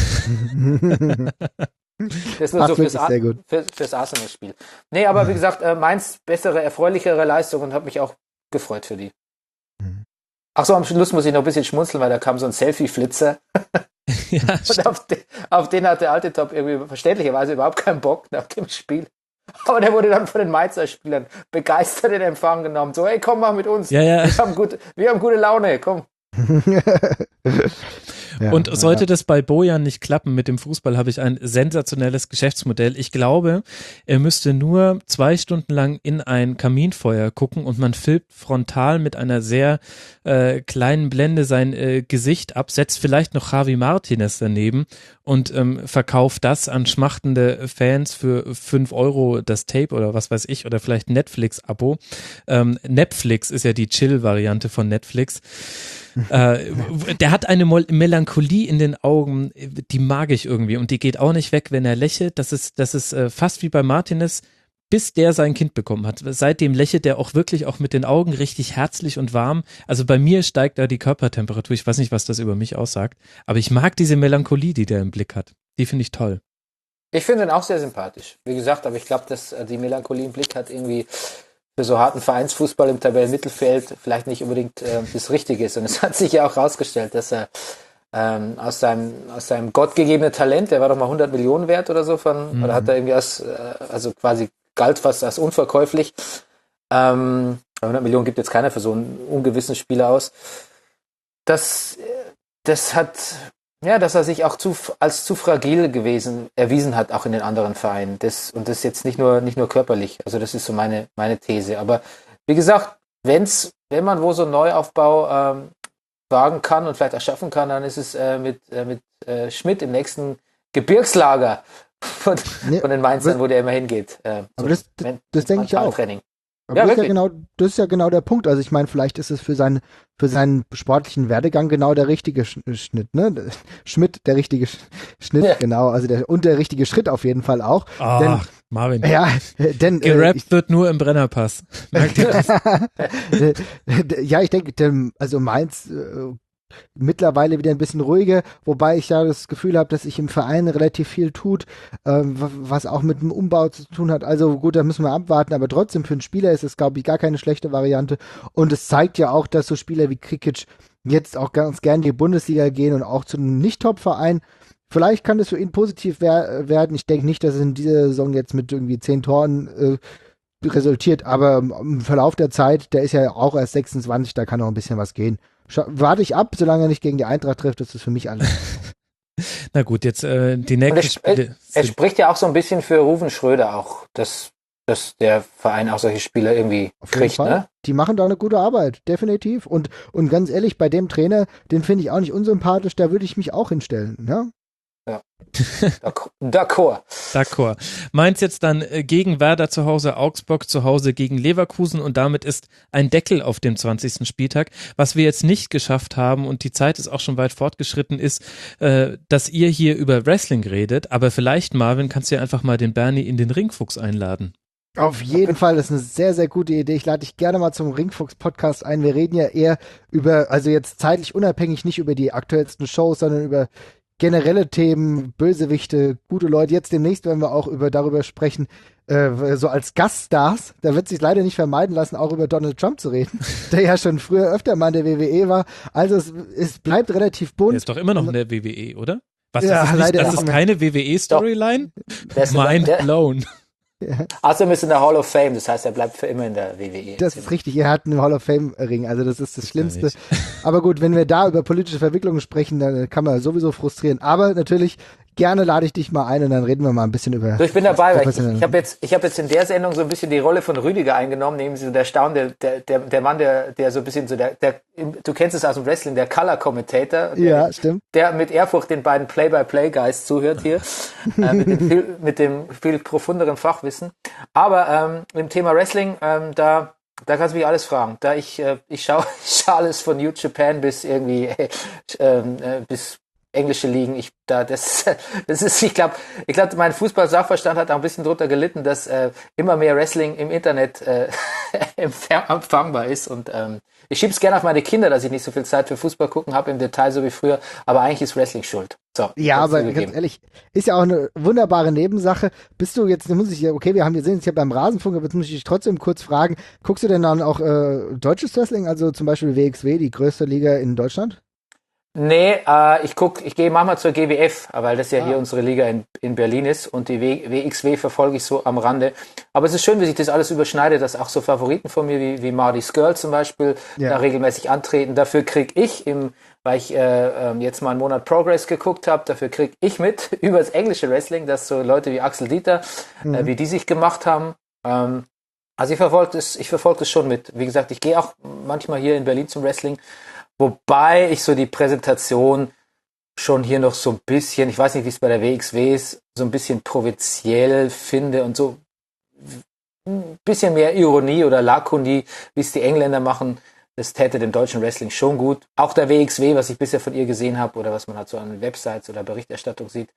Das ist nur Ach, so fürs, sehr gut. für, fürs Arsenal-Spiel. Nee, aber wie gesagt, äh, Mainz bessere, erfreulichere Leistung und habe mich auch gefreut für die. Mhm. Ach so, am Schluss muss ich noch ein bisschen schmunzeln, weil da kam so ein Selfie-Flitzer. Ja, und auf den, auf den hat der alte Top irgendwie verständlicherweise überhaupt keinen Bock nach dem Spiel. Aber der wurde dann von den Mainzer Spielern begeistert in Empfang genommen. So, hey, komm mal mit uns. Ja, ja. Wir haben, gut, wir haben gute Laune, komm. Ja, und sollte ja. das bei Bojan nicht klappen mit dem Fußball, habe ich ein sensationelles Geschäftsmodell. Ich glaube, er müsste nur zwei Stunden lang in ein Kaminfeuer gucken und man filmt frontal mit einer sehr äh, kleinen Blende sein äh, Gesicht ab, setzt vielleicht noch Javi Martinez daneben und ähm, verkauft das an schmachtende Fans für fünf Euro das Tape oder was weiß ich oder vielleicht Netflix-Abo. Ähm, Netflix ist ja die Chill-Variante von Netflix. äh, der hat eine Mol- Melancholie in den Augen, die mag ich irgendwie und die geht auch nicht weg, wenn er lächelt. Das ist, das ist äh, fast wie bei Martinez, bis der sein Kind bekommen hat. Seitdem lächelt er auch wirklich auch mit den Augen richtig herzlich und warm. Also bei mir steigt da die Körpertemperatur. Ich weiß nicht, was das über mich aussagt, aber ich mag diese Melancholie, die der im Blick hat. Die finde ich toll. Ich finde ihn auch sehr sympathisch. Wie gesagt, aber ich glaube, dass äh, die Melancholie im Blick hat irgendwie für so harten Vereinsfußball im Tabellenmittelfeld vielleicht nicht unbedingt äh, das Richtige ist. Und es hat sich ja auch rausgestellt, dass er ähm, aus seinem aus seinem gottgegebenen Talent, der war doch mal hundert Millionen wert oder so, von mhm. oder hat er irgendwie als, äh, also quasi galt fast als unverkäuflich. Ähm, hundert Millionen gibt jetzt keiner für so einen ungewissen Spieler aus. Das, das hat, ja, dass er sich auch zu, als zu fragil gewesen, erwiesen hat, auch in den anderen Vereinen. Das, und das jetzt nicht nur, nicht nur körperlich. Also das ist so meine, meine These. Aber wie gesagt, wenn's, wenn man wo so einen Neuaufbau ähm, wagen kann und vielleicht erschaffen kann, dann ist es äh, mit, äh, mit äh, Schmidt im nächsten Gebirgslager von, Nee, von den Mainzern, aber- wo der immer hingeht. Äh, Aber das, das, das denke ich auch. Training. Aber Ja, das, ist ja wirklich. genau, das ist ja genau der Punkt. Also ich meine, vielleicht ist es für seinen, für seinen sportlichen Werdegang genau der richtige Sch- Schnitt, ne? Schmidt, der richtige Sch- Schnitt, Ja. genau. Also der, und der richtige Schritt auf jeden Fall auch. Ach, Marvin. Ja, denn, äh, Gerappt ich, wird nur im Brennerpass. Merkt ihr das? ja, ich denke, dem- also Mainz, äh, mittlerweile wieder ein bisschen ruhiger, wobei ich ja das Gefühl habe, dass sich im Verein relativ viel tut, ähm, wa- was auch mit dem Umbau zu tun hat. Also gut, da müssen wir abwarten, aber trotzdem für einen Spieler ist es, glaube ich, gar keine schlechte Variante. Und es zeigt ja auch, dass so Spieler wie Krikic jetzt auch ganz gern in die Bundesliga gehen und auch zu einem Nicht-Top-Verein. Vielleicht kann das für ihn positiv wer- werden. Ich denke nicht, dass es in dieser Saison jetzt mit irgendwie zehn Toren äh, resultiert, aber im Verlauf der Zeit, der ist ja auch erst sechsundzwanzig, da kann noch ein bisschen was gehen. Scha- Warte ich ab, solange er nicht gegen die Eintracht trifft, das ist für mich alles. Na gut, jetzt äh, die Und nächsten es, Spiele. er sind- spricht ja auch so ein bisschen für Ruven Schröder auch, dass, dass der Verein auch solche Spieler irgendwie Auf jeden kriegt, Fall. ne? Die machen da eine gute Arbeit, definitiv. Und, und ganz ehrlich, bei dem Trainer, den finde ich auch nicht unsympathisch, da würde ich mich auch hinstellen. Ne? D'ac- D'accord. D'accord. Mainz jetzt dann äh, gegen Werder zu Hause, Augsburg zu Hause gegen Leverkusen und damit ist ein Deckel auf dem zwanzigsten Spieltag. Was wir jetzt nicht geschafft haben und die Zeit ist auch schon weit fortgeschritten ist, äh, dass ihr hier über Wrestling redet, aber vielleicht, Marvin, kannst du ja einfach mal den Bernie in den Ringfuchs einladen. Auf jeden Fall, das ist eine sehr, sehr gute Idee. Ich lade dich gerne mal zum Ringfuchs-Podcast ein. Wir reden ja eher über, also jetzt zeitlich unabhängig, nicht über die aktuellsten Shows, sondern über generelle Themen, Bösewichte, gute Leute. Jetzt demnächst werden wir auch über darüber sprechen, äh, so als Gaststars. Da wird sich leider nicht vermeiden lassen, auch über Donald Trump zu reden, der ja schon früher öfter mal in der W W E war. Also es, es bleibt relativ bunt. Der ist doch immer noch in der W W E, oder? Was, Ja, das ist, nicht, leider das auch ist nicht. keine W W E-Storyline? Der ist in der- Mind der- blown. Außerdem ist er in der Hall of Fame, das heißt, er bleibt für immer in der W W E. Das ist richtig, er hat einen Hall of Fame Ring, also das ist das Schlimmste. nicht. Aber gut, wenn wir da über politische Verwicklungen sprechen, dann kann man sowieso frustrieren. Aber natürlich, gerne lade ich dich mal ein und dann reden wir mal ein bisschen über. So, ich bin dabei, weil ich, professionelle- ich habe jetzt, ich habe jetzt in der Sendung so ein bisschen die Rolle von Rüdiger eingenommen, nämlich so der Staun, der, der, der, der Mann, der, der so ein bisschen so der, der, du kennst es aus dem Wrestling, der Color Commentator, der, Ja, stimmt. der mit Ehrfurcht den beiden Play-by-Play-Guys zuhört hier, äh, mit, dem viel, mit dem viel profunderen Fachwissen. Aber ähm, im Thema Wrestling, ähm, da Da kannst du mich alles fragen. Da ich, äh, ich schaue ich schau alles von New Japan bis irgendwie, äh, äh, bis englische Ligen. Ich, da, das, das ist, ich glaube, ich glaube, mein Fußball-Sachverstand hat auch ein bisschen drunter gelitten, dass äh, immer mehr Wrestling im Internet äh, empfangbar ist. Und ähm, ich schieb's gerne auf meine Kinder, dass ich nicht so viel Zeit für Fußball gucken habe im Detail, so wie früher. Aber eigentlich ist Wrestling schuld. So, ja, aber ganz ehrlich, ist ja auch eine wunderbare Nebensache. Bist du jetzt, muss ich ja, okay, wir haben gesehen, jetzt hier beim Rasenfunk, aber jetzt muss ich dich trotzdem kurz fragen, guckst du denn dann auch äh, deutsches Wrestling, also zum Beispiel W X W, die größte Liga in Deutschland? Nee, äh, ich guck, ich gehe manchmal zur G W F, weil das ja ah. hier unsere Liga in, in Berlin ist und die w, W X W verfolge ich so am Rande. Aber es ist schön, wie sich das alles überschneidet, dass auch so Favoriten von mir wie, wie Marty Scurll zum Beispiel ja. da regelmäßig antreten. Dafür krieg ich, im, weil ich äh, jetzt mal einen Monat Progress geguckt habe, dafür krieg ich mit über das englische Wrestling, dass so Leute wie Axel Dieter, mhm. äh, wie die sich gemacht haben. Ähm, also ich verfolge das, ich verfolge das schon mit. Wie gesagt, ich gehe auch manchmal hier in Berlin zum Wrestling. Wobei ich so die Präsentation schon hier noch so ein bisschen, ich weiß nicht, wie es bei der W X W ist, so ein bisschen provinziell finde und so ein bisschen mehr Ironie oder Lakonie, wie es die Engländer machen, das täte dem deutschen Wrestling schon gut. Auch der W X W, was ich bisher von ihr gesehen habe oder was man halt so an Websites oder Berichterstattung sieht.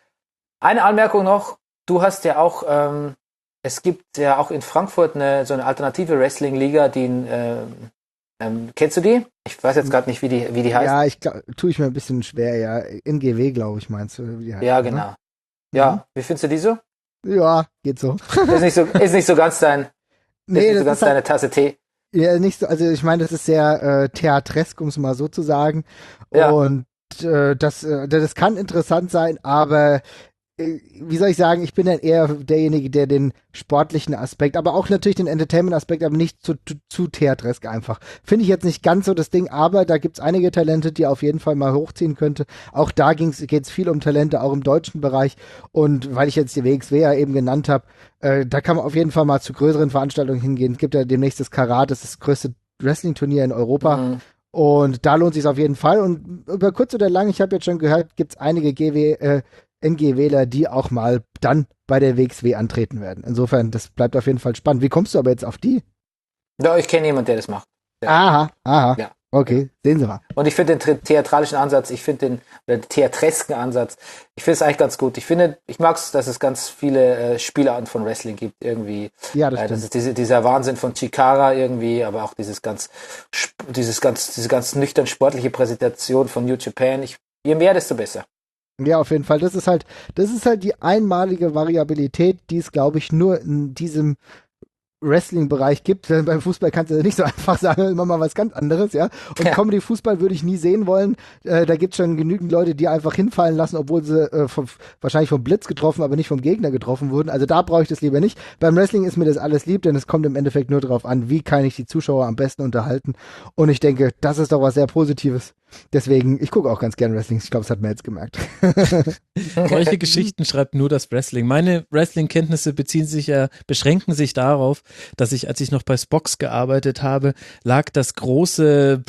Eine Anmerkung noch, du hast ja auch, ähm, es gibt ja auch in Frankfurt eine, so eine alternative Wrestling-Liga, die in, ähm, Ähm, kennst du die? Ich weiß jetzt gerade nicht, wie die, wie die heißt. Ja, ich glaub, tue ich mir ein bisschen schwer, ja. N G W, glaube ich, meinst du, wie die heißt. Ja, genau. Ne? Ja, mhm. Wie findest du die so? Ja, geht so. Ist nicht so, ist nicht so ganz dein, nee, ist nicht das so ganz ist halt, deine Tasse Tee. Ja, nicht so, also ich meine, das ist sehr äh, theatresk, um es mal so zu sagen. Ja. Und äh, das, äh, das kann interessant sein, aber wie soll ich sagen, ich bin dann eher derjenige, der den sportlichen Aspekt, aber auch natürlich den Entertainment-Aspekt, aber nicht zu, zu, zu theatresk einfach. Finde ich jetzt nicht ganz so das Ding, aber da gibt's einige Talente, die auf jeden Fall mal hochziehen könnte. Auch da ging's, geht's viel um Talente, auch im deutschen Bereich. Und weil ich jetzt die W X W ja eben genannt habe, äh, da kann man auf jeden Fall mal zu größeren Veranstaltungen hingehen. Es gibt ja demnächst das Karat, das ist das größte Wrestling-Turnier in Europa. Mhm. Und da lohnt sich's auf jeden Fall. Und über kurz oder lang, ich habe jetzt schon gehört, gibt's einige G W, äh, N G-Wähler, die auch mal dann bei der W X W antreten werden. Insofern, das bleibt auf jeden Fall spannend. Wie kommst du aber jetzt auf die? Ja, ich kenne jemanden, der das macht. Ja. Aha, aha. Ja. Okay, sehen Sie mal. Und ich finde den theatralischen Ansatz, ich finde den, den theatresken Ansatz, ich finde es eigentlich ganz gut. Ich finde, ich mag es, dass es ganz viele äh, Spielarten von Wrestling gibt, irgendwie. Ja, das, äh, das ist diese, dieser Wahnsinn von Chikara irgendwie, aber auch dieses ganz, dieses ganz, diese ganz nüchtern sportliche Präsentation von New Japan. Ich, je mehr, desto besser. Ja, auf jeden Fall. Das ist halt, das ist halt die einmalige Variabilität, die es, glaube ich, nur in diesem Wrestling-Bereich gibt. Beim Fußball kannst du nicht so einfach sagen, immer mal was ganz anderes, ja. Und ja. Comedy-Fußball würde ich nie sehen wollen. Äh, da gibt es schon genügend Leute, die einfach hinfallen lassen, obwohl sie äh, vom, wahrscheinlich vom Blitz getroffen, aber nicht vom Gegner getroffen wurden. Also da brauche ich das lieber nicht. Beim Wrestling ist mir das alles lieb, denn es kommt im Endeffekt nur darauf an, wie kann ich die Zuschauer am besten unterhalten. Und ich denke, das ist doch was sehr Positives. Deswegen, ich gucke auch ganz gern Wrestling. Ich glaube, das hat man jetzt gemerkt. Solche Geschichten schreibt nur das Wrestling. Meine Wrestling-Kenntnisse beziehen sich ja, beschränken sich darauf, dass ich, als ich noch bei Spox gearbeitet habe, lag das große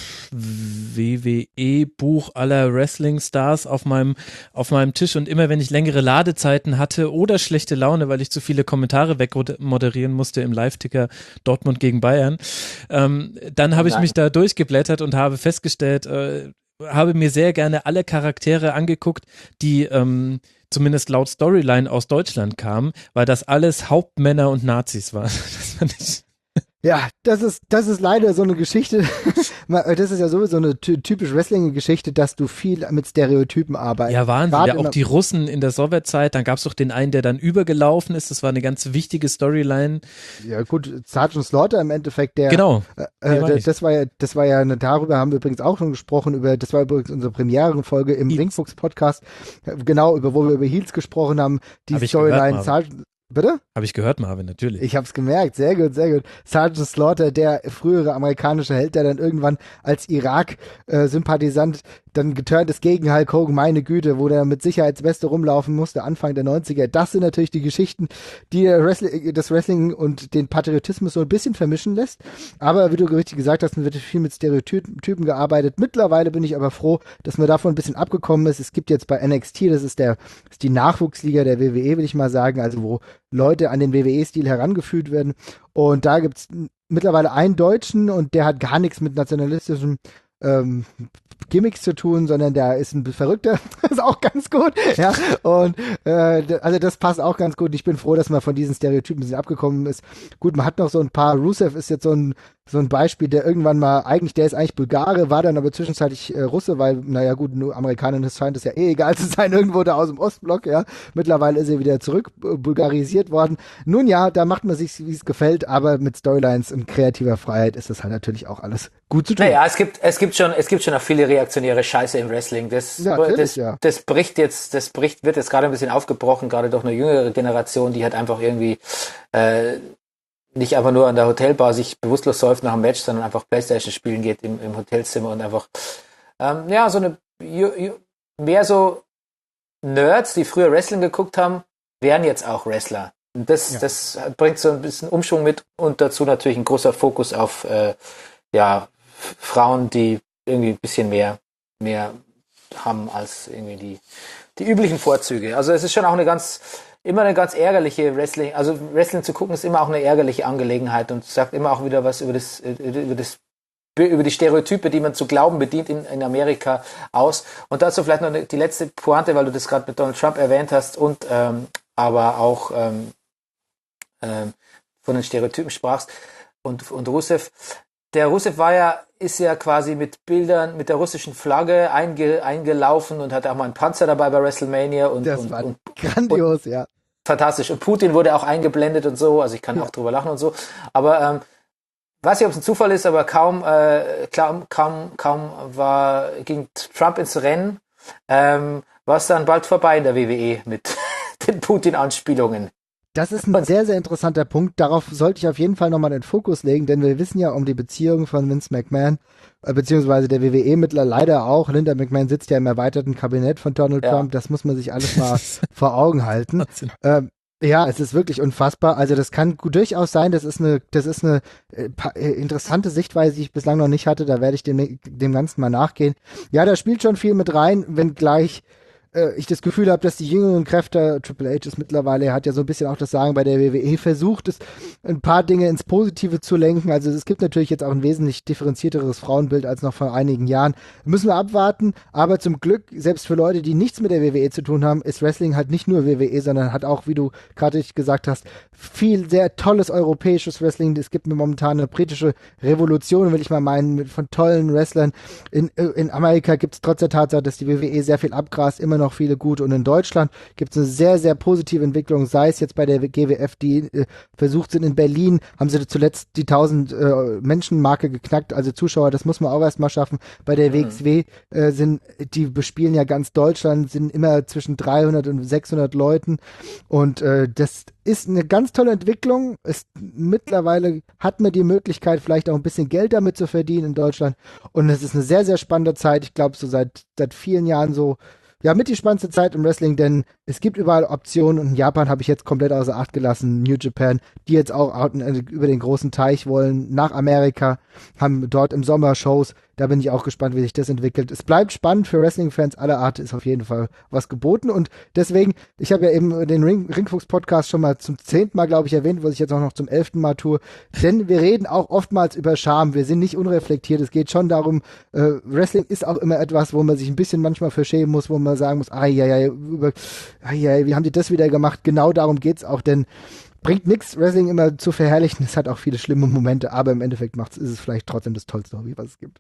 W W E-Buch aller Wrestling-Stars auf meinem, auf meinem Tisch und immer wenn ich längere Ladezeiten hatte oder schlechte Laune, weil ich zu viele Kommentare wegmoderieren musste im Live-Ticker Dortmund gegen Bayern, ähm, dann habe ich mich da durchgeblättert und habe festgestellt, äh, habe mir sehr gerne alle Charaktere angeguckt, die ähm, zumindest laut Storyline aus Deutschland kamen, weil das alles Hauptmänner und Nazis waren. Das fand ich Ja, das ist, das ist leider so eine Geschichte, das ist ja sowieso eine typisch Wrestling-Geschichte, dass du viel mit Stereotypen arbeitest. Ja, Wahnsinn, ja auch die Russen in der Sowjetzeit, dann gab es doch den einen, der dann übergelaufen ist, das war eine ganz wichtige Storyline. Ja gut, Sergeant Slaughter im Endeffekt, der, genau. äh, das war ja, das war ja, eine, darüber haben wir übrigens auch schon gesprochen, über, das war übrigens unsere Premierenfolge im Ringfuchs-Podcast, genau, über wo wir über Heels gesprochen haben, die Hab Storyline Sergeant. Bitte? Habe ich gehört, Marvin, natürlich. Ich hab's gemerkt, sehr gut, sehr gut. Sergeant Slaughter, der frühere amerikanische Held, der dann irgendwann als Irak-Sympathisant dann geturnt ist gegen Hulk Hogan, meine Güte, wo der mit Sicherheitsweste rumlaufen musste, Anfang der neunziger. Das sind natürlich die Geschichten, die Wrestling, das Wrestling und den Patriotismus so ein bisschen vermischen lässt. Aber wie du richtig gesagt hast, wird viel mit Stereotypen gearbeitet. Mittlerweile bin ich aber froh, dass man davon ein bisschen abgekommen ist. Es gibt jetzt bei N X T, das ist der, das ist die Nachwuchsliga der W W E, will ich mal sagen, also wo Leute an den W W E-Stil herangeführt werden. Und da gibt's mittlerweile einen Deutschen und der hat gar nichts mit nationalistischem ähm, Gimmicks zu tun, sondern der ist ein Verrückter. Das ist auch ganz gut. Ja, und äh, also das passt auch ganz gut. Ich bin froh, dass man von diesen Stereotypen ein bisschen abgekommen ist. Gut, man hat noch so ein paar. Rusev ist jetzt so ein so ein Beispiel, der irgendwann mal, eigentlich, der ist eigentlich Bulgare, war dann aber zwischenzeitlich äh, Russe, weil, naja gut, nur Amerikanern scheint es ja eh egal zu sein, irgendwo da aus dem Ostblock, ja. Mittlerweile ist er wieder zurück äh, bulgarisiert worden. Nun ja, da macht man sich, wie es gefällt, aber mit Storylines und kreativer Freiheit ist das halt natürlich auch alles gut zu tun. Naja, es gibt, es gibt schon, es gibt schon auch viele reaktionäre Scheiße im Wrestling. Das, ja, das, ja. das bricht jetzt, das bricht, wird jetzt gerade ein bisschen aufgebrochen, gerade durch eine jüngere Generation, die halt einfach irgendwie, äh, nicht einfach nur an der Hotelbar sich bewusstlos säuft nach dem Match, sondern einfach Playstation spielen geht im, im Hotelzimmer und einfach, ähm, ja, so eine, mehr so Nerds, die früher Wrestling geguckt haben, wären jetzt auch Wrestler. Und das, ja. das bringt so ein bisschen Umschwung mit und dazu natürlich ein großer Fokus auf, äh, ja, Frauen, die irgendwie ein bisschen mehr, mehr haben als irgendwie die, die üblichen Vorzüge. Also es ist schon auch eine ganz, immer eine ganz ärgerliche Wrestling, also Wrestling zu gucken ist immer auch eine ärgerliche Angelegenheit und sagt immer auch wieder was über das, über das, über die Stereotype, die man zu glauben bedient in, in Amerika aus. Und dazu vielleicht noch die letzte Pointe, weil du das gerade mit Donald Trump erwähnt hast und ähm, aber auch ähm, ähm, von den Stereotypen sprachst und, und Rusev. Der Rusev war ja, ist ja quasi mit Bildern, mit der russischen Flagge einge, eingelaufen und hatte auch mal einen Panzer dabei bei WrestleMania. Und, das und, war und, grandios, und, ja. Fantastisch. Und Putin wurde auch eingeblendet und so, also ich kann ja. auch drüber lachen und so. Aber ähm, weiß nicht, ob es ein Zufall ist, aber kaum, äh, kaum, kaum, kaum war, ging Trump ins Rennen, ähm, war es dann bald vorbei in der W W E mit den Putin-Anspielungen. Das ist ein sehr, sehr interessanter Punkt. Darauf sollte ich auf jeden Fall nochmal den Fokus legen, denn wir wissen ja um die Beziehung von Vince McMahon, äh, beziehungsweise der W W E-Mittler leider auch. Linda McMahon sitzt ja im erweiterten Kabinett von Donald ja. Trump. Das muss man sich alles mal vor Augen halten. Ähm, ja, es ist wirklich unfassbar. Also das kann gut durchaus sein. Das ist eine, das ist eine äh, interessante Sichtweise, die ich bislang noch nicht hatte. Da werde ich dem, dem Ganzen mal nachgehen. Ja, da spielt schon viel mit rein, wenn gleich ich das Gefühl habe, dass die jüngeren Kräfte, Triple H ist mittlerweile, er hat ja so ein bisschen auch das Sagen bei der W W E, versucht es, ein paar Dinge ins Positive zu lenken. Also es gibt natürlich jetzt auch ein wesentlich differenzierteres Frauenbild als noch vor einigen Jahren. Müssen wir abwarten, aber zum Glück, selbst für Leute, die nichts mit der W W E zu tun haben, ist Wrestling halt nicht nur W W E, sondern hat auch, wie du gerade gesagt hast, viel sehr tolles europäisches Wrestling. Es gibt mir momentan eine britische Revolution, will ich mal meinen, mit, von tollen Wrestlern. In, in Amerika gibt es trotz der Tatsache, dass die W W E sehr viel abgrast, immer noch viele gute. Und in Deutschland gibt es eine sehr, sehr positive Entwicklung, sei es jetzt bei der G W F, die äh, versucht sind in Berlin, haben sie zuletzt die tausend äh, Menschen-Marke geknackt, also Zuschauer, das muss man auch erstmal schaffen. Bei der mhm. W X W äh, sind, die bespielen ja ganz Deutschland, sind immer zwischen dreihundert und sechshundert Leuten und äh, das ist eine ganz tolle Entwicklung. Es, mittlerweile hat man die Möglichkeit, vielleicht auch ein bisschen Geld damit zu verdienen in Deutschland und es ist eine sehr, sehr spannende Zeit. Ich glaube, so seit, seit vielen Jahren so ja, mit die spannendste Zeit im Wrestling, denn es gibt überall Optionen und in Japan habe ich jetzt komplett außer Acht gelassen, New Japan, die jetzt auch über den großen Teich wollen, nach Amerika, haben dort im Sommer Shows, da bin ich auch gespannt, wie sich das entwickelt. Es bleibt spannend für Wrestling-Fans aller Art, ist auf jeden Fall was geboten und deswegen, ich habe ja eben den Ring, Ringfuchs-Podcast schon mal zum zehnten Mal, glaube ich, erwähnt, was ich jetzt auch noch zum elften Mal tue, denn wir reden auch oftmals über Scham, wir sind nicht unreflektiert, es geht schon darum, äh, Wrestling ist auch immer etwas, wo man sich ein bisschen manchmal für schämen muss, wo man sagen muss, ai, ai, ai, über, ai, ai, wie haben die das wieder gemacht? Genau darum geht's auch, denn bringt nichts, Wrestling immer zu verherrlichen. Es hat auch viele schlimme Momente, aber im Endeffekt macht's, ist es vielleicht trotzdem das tollste Hobby, was es gibt.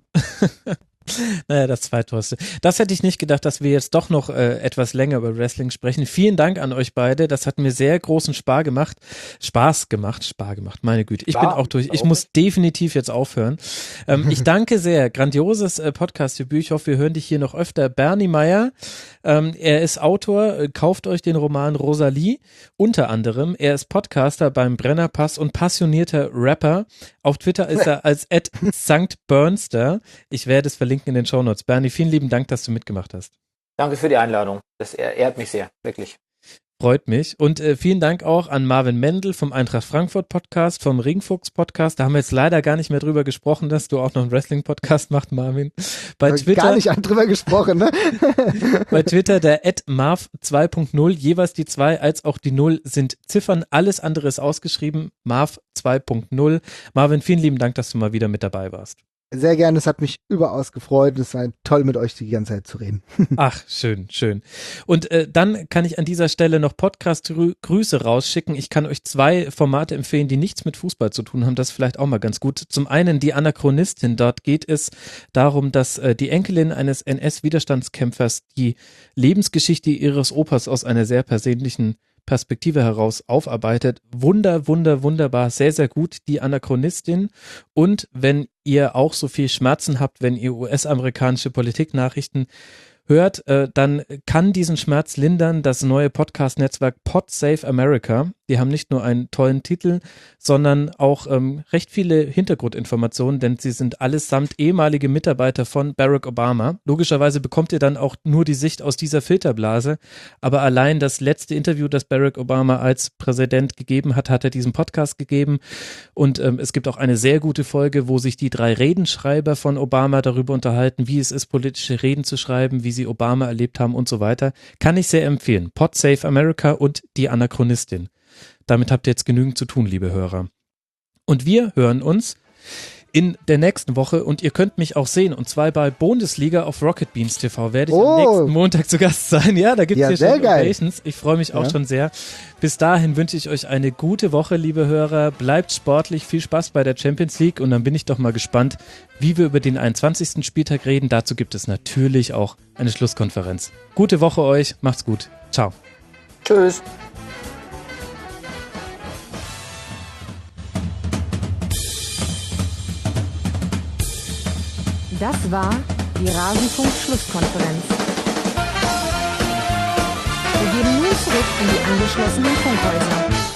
Naja, das zweittollste. Das hätte ich nicht gedacht, dass wir jetzt doch noch äh, etwas länger über Wrestling sprechen. Vielen Dank an euch beide. Das hat mir sehr großen Spaß gemacht. Spaß gemacht, Spaß gemacht, meine Güte. Ich Klar, bin auch durch. Ich muss definitiv jetzt aufhören. Ähm, ich danke sehr. Grandioses äh, Podcast-Debüt. Ich hoffe, wir hören dich hier noch öfter. Bernie Meyer, ähm, er ist Autor. Äh, kauft euch den Roman Rosalie. Unter anderem. Er ist Podcaster beim Brennerpass und passionierter Rapper. Auf Twitter ist er als at Sankt Burnster. Ich werde es verlinken in den Shownotes. Bernie, vielen lieben Dank, dass du mitgemacht hast. Danke für die Einladung. Das ehrt mich sehr, wirklich. Freut mich. Und äh, vielen Dank auch an Marvin Mendel vom Eintracht Frankfurt Podcast, vom Ringfuchs Podcast. Da haben wir jetzt leider gar nicht mehr drüber gesprochen, dass du auch noch einen Wrestling-Podcast machst, Marvin. Bei Twitter, gar nicht drüber gesprochen, ne? Bei Twitter der at marv zwei punkt null, jeweils die zwei als auch die null sind Ziffern. Alles andere ist ausgeschrieben. marv zwei punkt null. Marvin, vielen lieben Dank, dass du mal wieder mit dabei warst. Sehr gerne, es hat mich überaus gefreut. Es war toll, mit euch die ganze Zeit zu reden. Ach, schön, schön. Und äh, dann kann ich an dieser Stelle noch Podcast-Grüße rausschicken. Ich kann euch zwei Formate empfehlen, die nichts mit Fußball zu tun haben. Das ist vielleicht auch mal ganz gut. Zum einen die Anachronistin. Dort geht es darum, dass äh, die Enkelin eines N S-Widerstandskämpfers die Lebensgeschichte ihres Opas aus einer sehr persönlichen Perspektive heraus aufarbeitet. Wunder, wunder, wunderbar, sehr, sehr gut, die Anachronistin. Und wenn ihr auch so viel Schmerzen habt, wenn ihr U S-amerikanische Politiknachrichten hört, äh, dann kann diesen Schmerz lindern das neue Podcast-Netzwerk Pod Save America. Die haben nicht nur einen tollen Titel, sondern auch ähm, recht viele Hintergrundinformationen, denn sie sind allesamt ehemalige Mitarbeiter von Barack Obama. Logischerweise bekommt ihr dann auch nur die Sicht aus dieser Filterblase, aber allein das letzte Interview, das Barack Obama als Präsident gegeben hat, hat er diesen Podcast gegeben und ähm, es gibt auch eine sehr gute Folge, wo sich die drei Redenschreiber von Obama darüber unterhalten, wie es ist, politische Reden zu schreiben, wie sie Obama erlebt haben und so weiter. Kann ich sehr empfehlen. Pod Save America und die Anachronistin. Damit habt ihr jetzt genügend zu tun, liebe Hörer. Und wir hören uns in der nächsten Woche und ihr könnt mich auch sehen und zwar bei Bundesliga auf Rocket Beans T V werde ich oh. am nächsten Montag zu Gast sein. Ja, da gibt es ja, hier sehr schon geil. Locations. Ich freue mich auch ja. schon sehr. Bis dahin wünsche ich euch eine gute Woche, liebe Hörer. Bleibt sportlich, viel Spaß bei der Champions League und dann bin ich doch mal gespannt, wie wir über den einundzwanzigsten Spieltag reden. Dazu gibt es natürlich auch eine Schlusskonferenz. Gute Woche euch, macht's gut. Ciao. Tschüss. Das war die Rasenfunk-Schlusskonferenz. Wir gehen nun zurück in die angeschlossenen Funkhäuser.